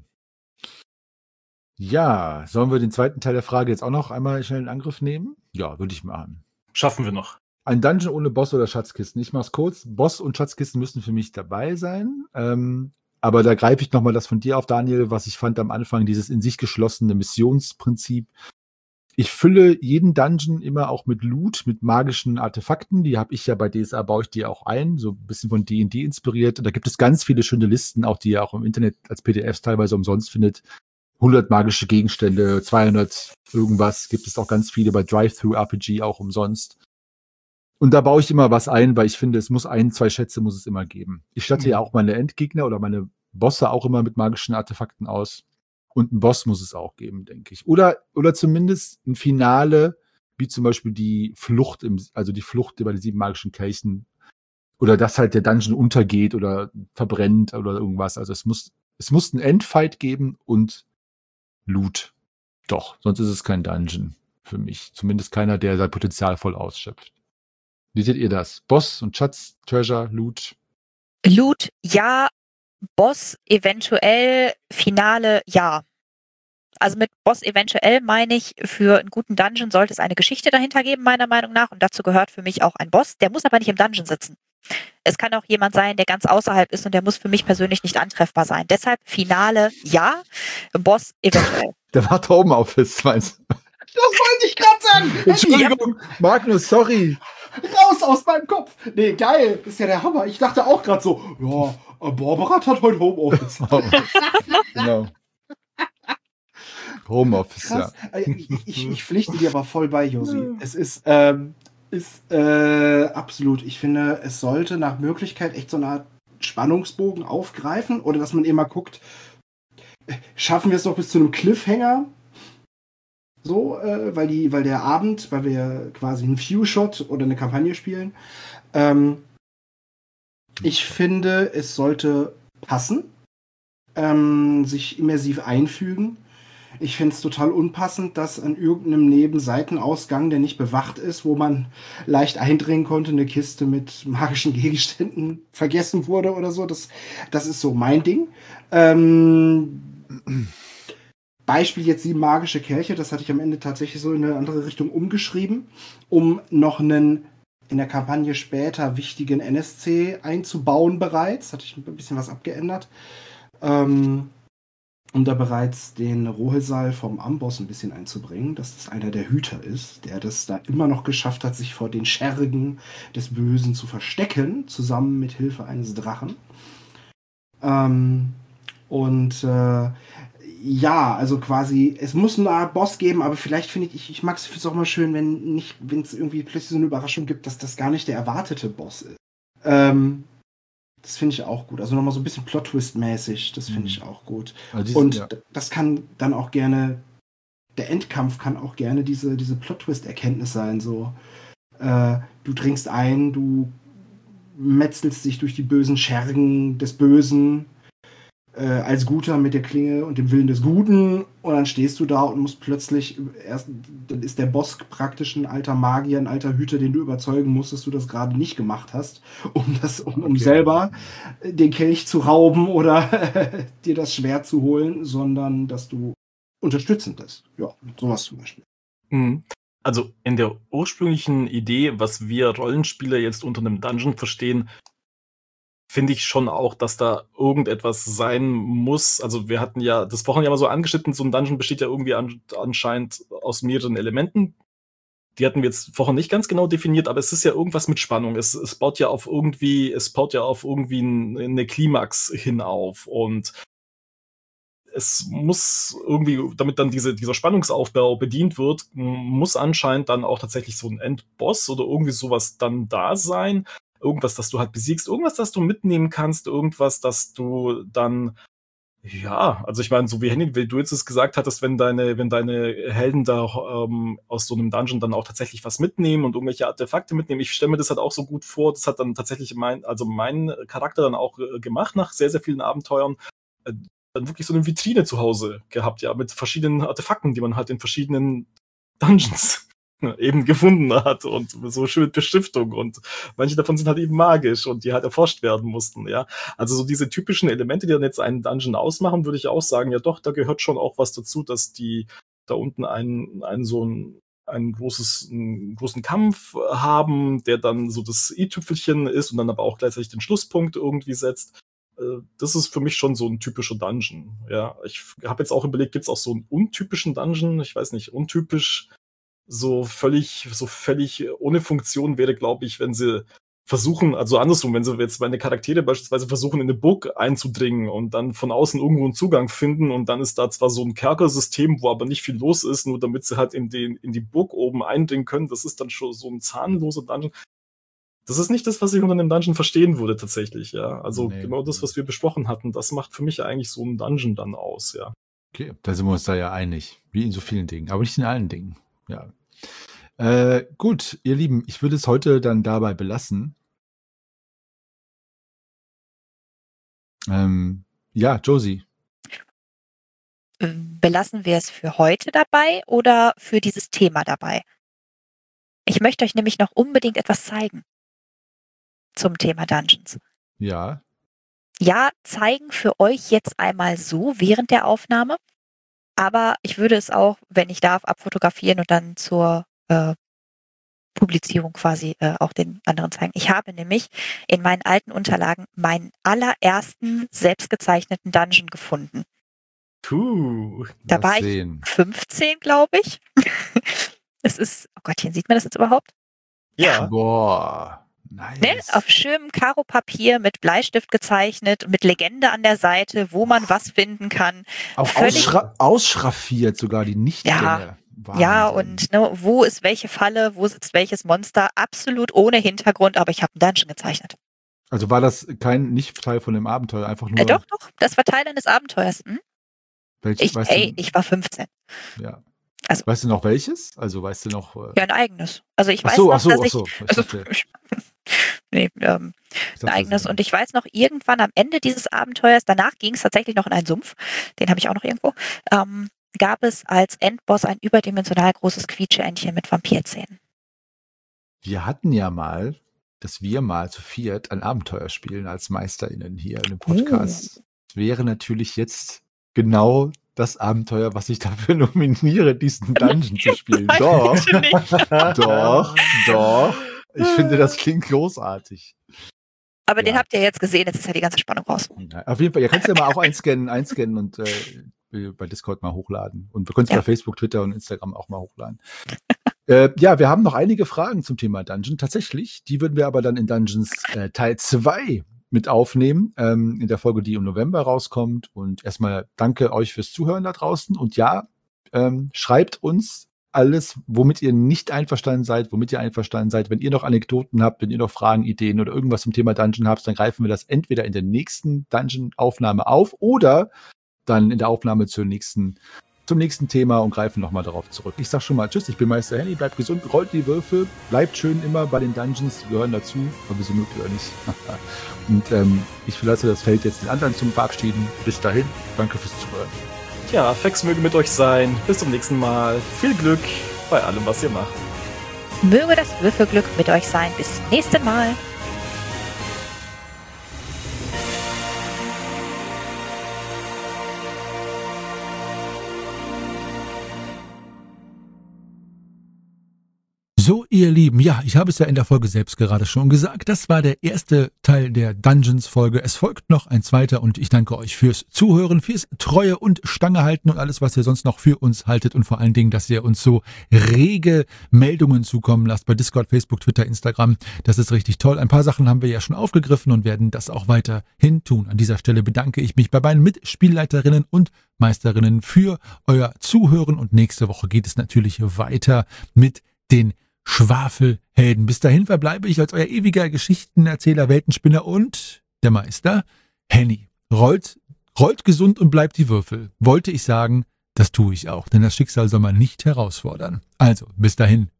Ja, sollen wir den zweiten Teil der Frage jetzt auch noch einmal schnell in Angriff nehmen? Ja, würde ich machen. Schaffen wir noch. Ein Dungeon ohne Boss oder Schatzkisten. Ich mach's kurz. Boss und Schatzkisten müssen für mich dabei sein. Aber da greife ich nochmal das von dir auf, Daniel, was ich fand am Anfang, dieses in sich geschlossene Missionsprinzip. Ich fülle jeden Dungeon immer auch mit Loot, mit magischen Artefakten. Die habe ich ja bei DSA, baue ich die auch ein, so ein bisschen von D&D inspiriert. Und da gibt es ganz viele schöne Listen, auch die ihr auch im Internet als PDFs teilweise umsonst findet. 100 magische Gegenstände, 200 irgendwas. Gibt es auch ganz viele bei Drive-Thru-RPG auch umsonst. Und da baue ich immer was ein, weil ich finde, es muss 1, 2 Schätze muss es immer geben. Ich statte ja auch meine Endgegner oder meine Bosse auch immer mit magischen Artefakten aus. Und einen Boss muss es auch geben, denke ich. Oder zumindest ein Finale, wie zum Beispiel die Flucht, die Flucht über die 7 magischen Kelchen. Oder dass halt der Dungeon untergeht oder verbrennt oder irgendwas. Also es muss einen Endfight geben und Loot. Doch, sonst ist es kein Dungeon für mich. Zumindest keiner, der sein Potenzial voll ausschöpft. Wie seht ihr das? Boss und Schatz, Treasure, Loot? Loot, ja. Boss eventuell, Finale, ja. Also mit Boss eventuell meine ich, für einen guten Dungeon sollte es eine Geschichte dahinter geben, meiner Meinung nach. Und dazu gehört für mich auch ein Boss. Der muss aber nicht im Dungeon sitzen. Es kann auch jemand sein, der ganz außerhalb ist und der muss für mich persönlich nicht antreffbar sein. Deshalb Finale, ja. Boss eventuell. Der war Homeoffice, meinst du? Das wollte ich gerade sagen. Entschuldigung, ja. Magnus, sorry. Raus aus meinem Kopf. Nee, geil. Das ist ja der Hammer. Ich dachte auch gerade so, ja, Borberat hat heute Homeoffice. Genau. Homeoffice, krass. Ja. Ich pflichte dir aber voll bei, Josi. Es ist absolut, ich finde, es sollte nach Möglichkeit echt so eine Art Spannungsbogen aufgreifen oder dass man immer guckt, schaffen wir es noch bis zu einem Cliffhanger? So, weil wir quasi einen Few-Shot oder eine Kampagne spielen. Ich finde, es sollte passen, sich immersiv einfügen. Ich finde es total unpassend, dass an irgendeinem Nebenseitenausgang, der nicht bewacht ist, wo man leicht eindringen konnte, eine Kiste mit magischen Gegenständen vergessen wurde oder so. Das ist so mein Ding. Beispiel jetzt 7 magische Kelche, das hatte ich am Ende tatsächlich so in eine andere Richtung umgeschrieben, um noch einen in der Kampagne später wichtigen NSC einzubauen bereits. Hatte ich ein bisschen was abgeändert. Um da bereits den Rohelsal vom Amboss ein bisschen einzubringen, dass das einer der Hüter ist, der das da immer noch geschafft hat, sich vor den Schergen des Bösen zu verstecken, zusammen mit Hilfe eines Drachen. Ja, also quasi, es muss eine Art Boss geben, aber vielleicht finde ich mag es auch mal schön, wenn es irgendwie plötzlich so eine Überraschung gibt, dass das gar nicht der erwartete Boss ist. Das finde ich auch gut. Also nochmal so ein bisschen Plot-Twist-mäßig, das finde ich auch gut. Also das kann dann auch gerne, der Endkampf kann auch gerne diese Plot-Twist-Erkenntnis sein. So, du dringst ein, du metzelst dich durch die bösen Schergen des Bösen, als Guter mit der Klinge und dem Willen des Guten, und dann stehst du da und musst plötzlich dann ist der Boss praktisch ein alter Magier, ein alter Hüter, den du überzeugen musst, dass du das gerade nicht gemacht hast, um selber den Kelch zu rauben oder dir das Schwert zu holen, sondern dass du unterstützend bist. Ja, sowas zum Beispiel. Also in der ursprünglichen Idee, was wir Rollenspieler jetzt unter einem Dungeon verstehen, finde ich schon auch, dass da irgendetwas sein muss. Also wir hatten ja das vorhin ja mal so angeschnitten, so ein Dungeon besteht ja irgendwie anscheinend aus mehreren Elementen. Die hatten wir jetzt vorhin nicht ganz genau definiert, aber es ist ja irgendwas mit Spannung. Es baut ja auf irgendwie eine Klimax hinauf. Und es muss irgendwie, damit dann dieser Spannungsaufbau bedient wird, muss anscheinend dann auch tatsächlich so ein Endboss oder irgendwie sowas dann da sein. Irgendwas, das du halt besiegst, irgendwas, das du mitnehmen kannst, irgendwas, das du dann Ja, also ich meine, so wie Henning, wie du jetzt es gesagt hattest, wenn deine Helden da aus so einem Dungeon dann auch tatsächlich was mitnehmen und irgendwelche Artefakte mitnehmen, ich stelle mir das halt auch so gut vor, das hat dann tatsächlich mein Charakter dann auch gemacht nach sehr, sehr vielen Abenteuern, dann wirklich so eine Vitrine zu Hause gehabt, ja, mit verschiedenen Artefakten, die man halt in verschiedenen Dungeons eben gefunden hat und so schön mit Beschriftung und manche davon sind halt eben magisch und die halt erforscht werden mussten, ja. Also so diese typischen Elemente, die dann jetzt einen Dungeon ausmachen, würde ich auch sagen, ja doch, da gehört schon auch was dazu, dass die da unten einen großen Kampf haben, der dann so das i-Tüpfelchen ist und dann aber auch gleichzeitig den Schlusspunkt irgendwie setzt. Das ist für mich schon so ein typischer Dungeon, ja. Ich habe jetzt auch überlegt, gibt es auch so einen untypischen Dungeon? Ich weiß nicht, untypisch so völlig ohne Funktion wäre, glaube ich, wenn sie versuchen, also andersrum, wenn sie jetzt meine Charaktere beispielsweise versuchen, in eine Burg einzudringen und dann von außen irgendwo einen Zugang finden und dann ist da zwar so ein Kerkersystem, wo aber nicht viel los ist, nur damit sie halt in die Burg oben eindringen können, das ist dann schon so ein zahnloser Dungeon. Das ist nicht das, was ich unter einem Dungeon verstehen würde, tatsächlich, ja. Also genau das, was wir besprochen hatten, das macht für mich eigentlich so einen Dungeon dann aus, ja. Okay, da sind wir uns da ja einig, wie in so vielen Dingen, aber nicht in allen Dingen, ja. Gut, ihr Lieben, ich würde es heute dann dabei belassen. Ja, Josie. Belassen wir es für heute dabei oder für dieses Thema dabei? Ich möchte euch nämlich noch unbedingt etwas zeigen zum Thema Dungeons. Ja. Ja, zeigen für euch jetzt einmal so während der Aufnahme, aber ich würde es auch, wenn ich darf, abfotografieren und dann zur Publizierung quasi auch den anderen zeigen. Ich habe nämlich in meinen alten Unterlagen meinen allerersten selbstgezeichneten Dungeon gefunden. Da war ich 15, glaube ich. Es ist, oh Gottchen, sieht man das jetzt überhaupt? Ja. Boah, nice. Ne? Auf schönem Karo-Papier mit Bleistift gezeichnet, mit Legende an der Seite, wo man was finden kann. Auch ausschraffiert sogar die Nichtgänge. Ja, und ne, wo ist welche Falle, wo sitzt welches Monster, absolut ohne Hintergrund, aber ich habe einen Dungeon gezeichnet. Also war das nicht Teil von dem Abenteuer, einfach nur... Doch, das war Teil eines Abenteuers. Ich war 15. Ja. Also, weißt du noch welches? Also weißt du noch... Ja, ein eigenes. Also ich weiß noch, dass ein eigenes. Und ich weiß noch, irgendwann am Ende dieses Abenteuers, danach ging es tatsächlich noch in einen Sumpf, den habe ich auch noch irgendwo, gab es als Endboss ein überdimensional großes Quietscheentchen mit Vampirzähnen. Wir hatten ja mal, dass wir mal zu viert ein Abenteuer spielen als MeisterInnen hier in dem Podcast. Das wäre natürlich jetzt genau das Abenteuer, was ich dafür nominiere, diesen Dungeon zu spielen. Doch. Ich finde, das klingt großartig. Aber den habt ihr jetzt gesehen, jetzt ist ja die ganze Spannung raus. Ja, auf jeden Fall, ihr könnt es ja mal auch einscannen und bei Discord mal hochladen. Und wir können es bei Facebook, Twitter und Instagram auch mal hochladen. Ja, wir haben noch einige Fragen zum Thema Dungeon. Tatsächlich, die würden wir aber dann in Dungeons Teil 2 mit aufnehmen, in der Folge, die im November rauskommt. Und erstmal danke euch fürs Zuhören da draußen. Und ja, schreibt uns alles, womit ihr nicht einverstanden seid, womit ihr einverstanden seid. Wenn ihr noch Anekdoten habt, wenn ihr noch Fragen, Ideen oder irgendwas zum Thema Dungeon habt, dann greifen wir das entweder in der nächsten Dungeon-Aufnahme auf oder dann in der Aufnahme zum nächsten Thema und greifen nochmal darauf zurück. Ich sag schon mal tschüss, ich bin Meister Henny, bleibt gesund, rollt die Würfel, bleibt schön immer bei den Dungeons, die gehören dazu, ob wir so mögt oder nicht. Und ich verlasse das Feld jetzt den anderen zum Verabschieden. Bis dahin, danke fürs Zuhören. Ja, Fex möge mit euch sein. Bis zum nächsten Mal. Viel Glück bei allem, was ihr macht. Möge das Würfelglück mit euch sein. Bis zum nächsten Mal. So, ihr Lieben, ja, ich habe es ja in der Folge selbst gerade schon gesagt. Das war der erste Teil der Dungeons-Folge. Es folgt noch ein zweiter und ich danke euch fürs Zuhören, fürs Treue und Stange halten und alles, was ihr sonst noch für uns haltet und vor allen Dingen, dass ihr uns so rege Meldungen zukommen lasst bei Discord, Facebook, Twitter, Instagram. Das ist richtig toll. Ein paar Sachen haben wir ja schon aufgegriffen und werden das auch weiterhin tun. An dieser Stelle bedanke ich mich bei meinen Mitspielleiterinnen und Meisterinnen für euer Zuhören und nächste Woche geht es natürlich weiter mit den Schwafelhelden. Bis dahin verbleibe ich als euer ewiger Geschichtenerzähler, Weltenspinner und der Meister Henny. Rollt Rollt gesund und bleibt die Würfel. Wollte ich sagen, das tue ich auch, denn das Schicksal soll man nicht herausfordern. Also, bis dahin.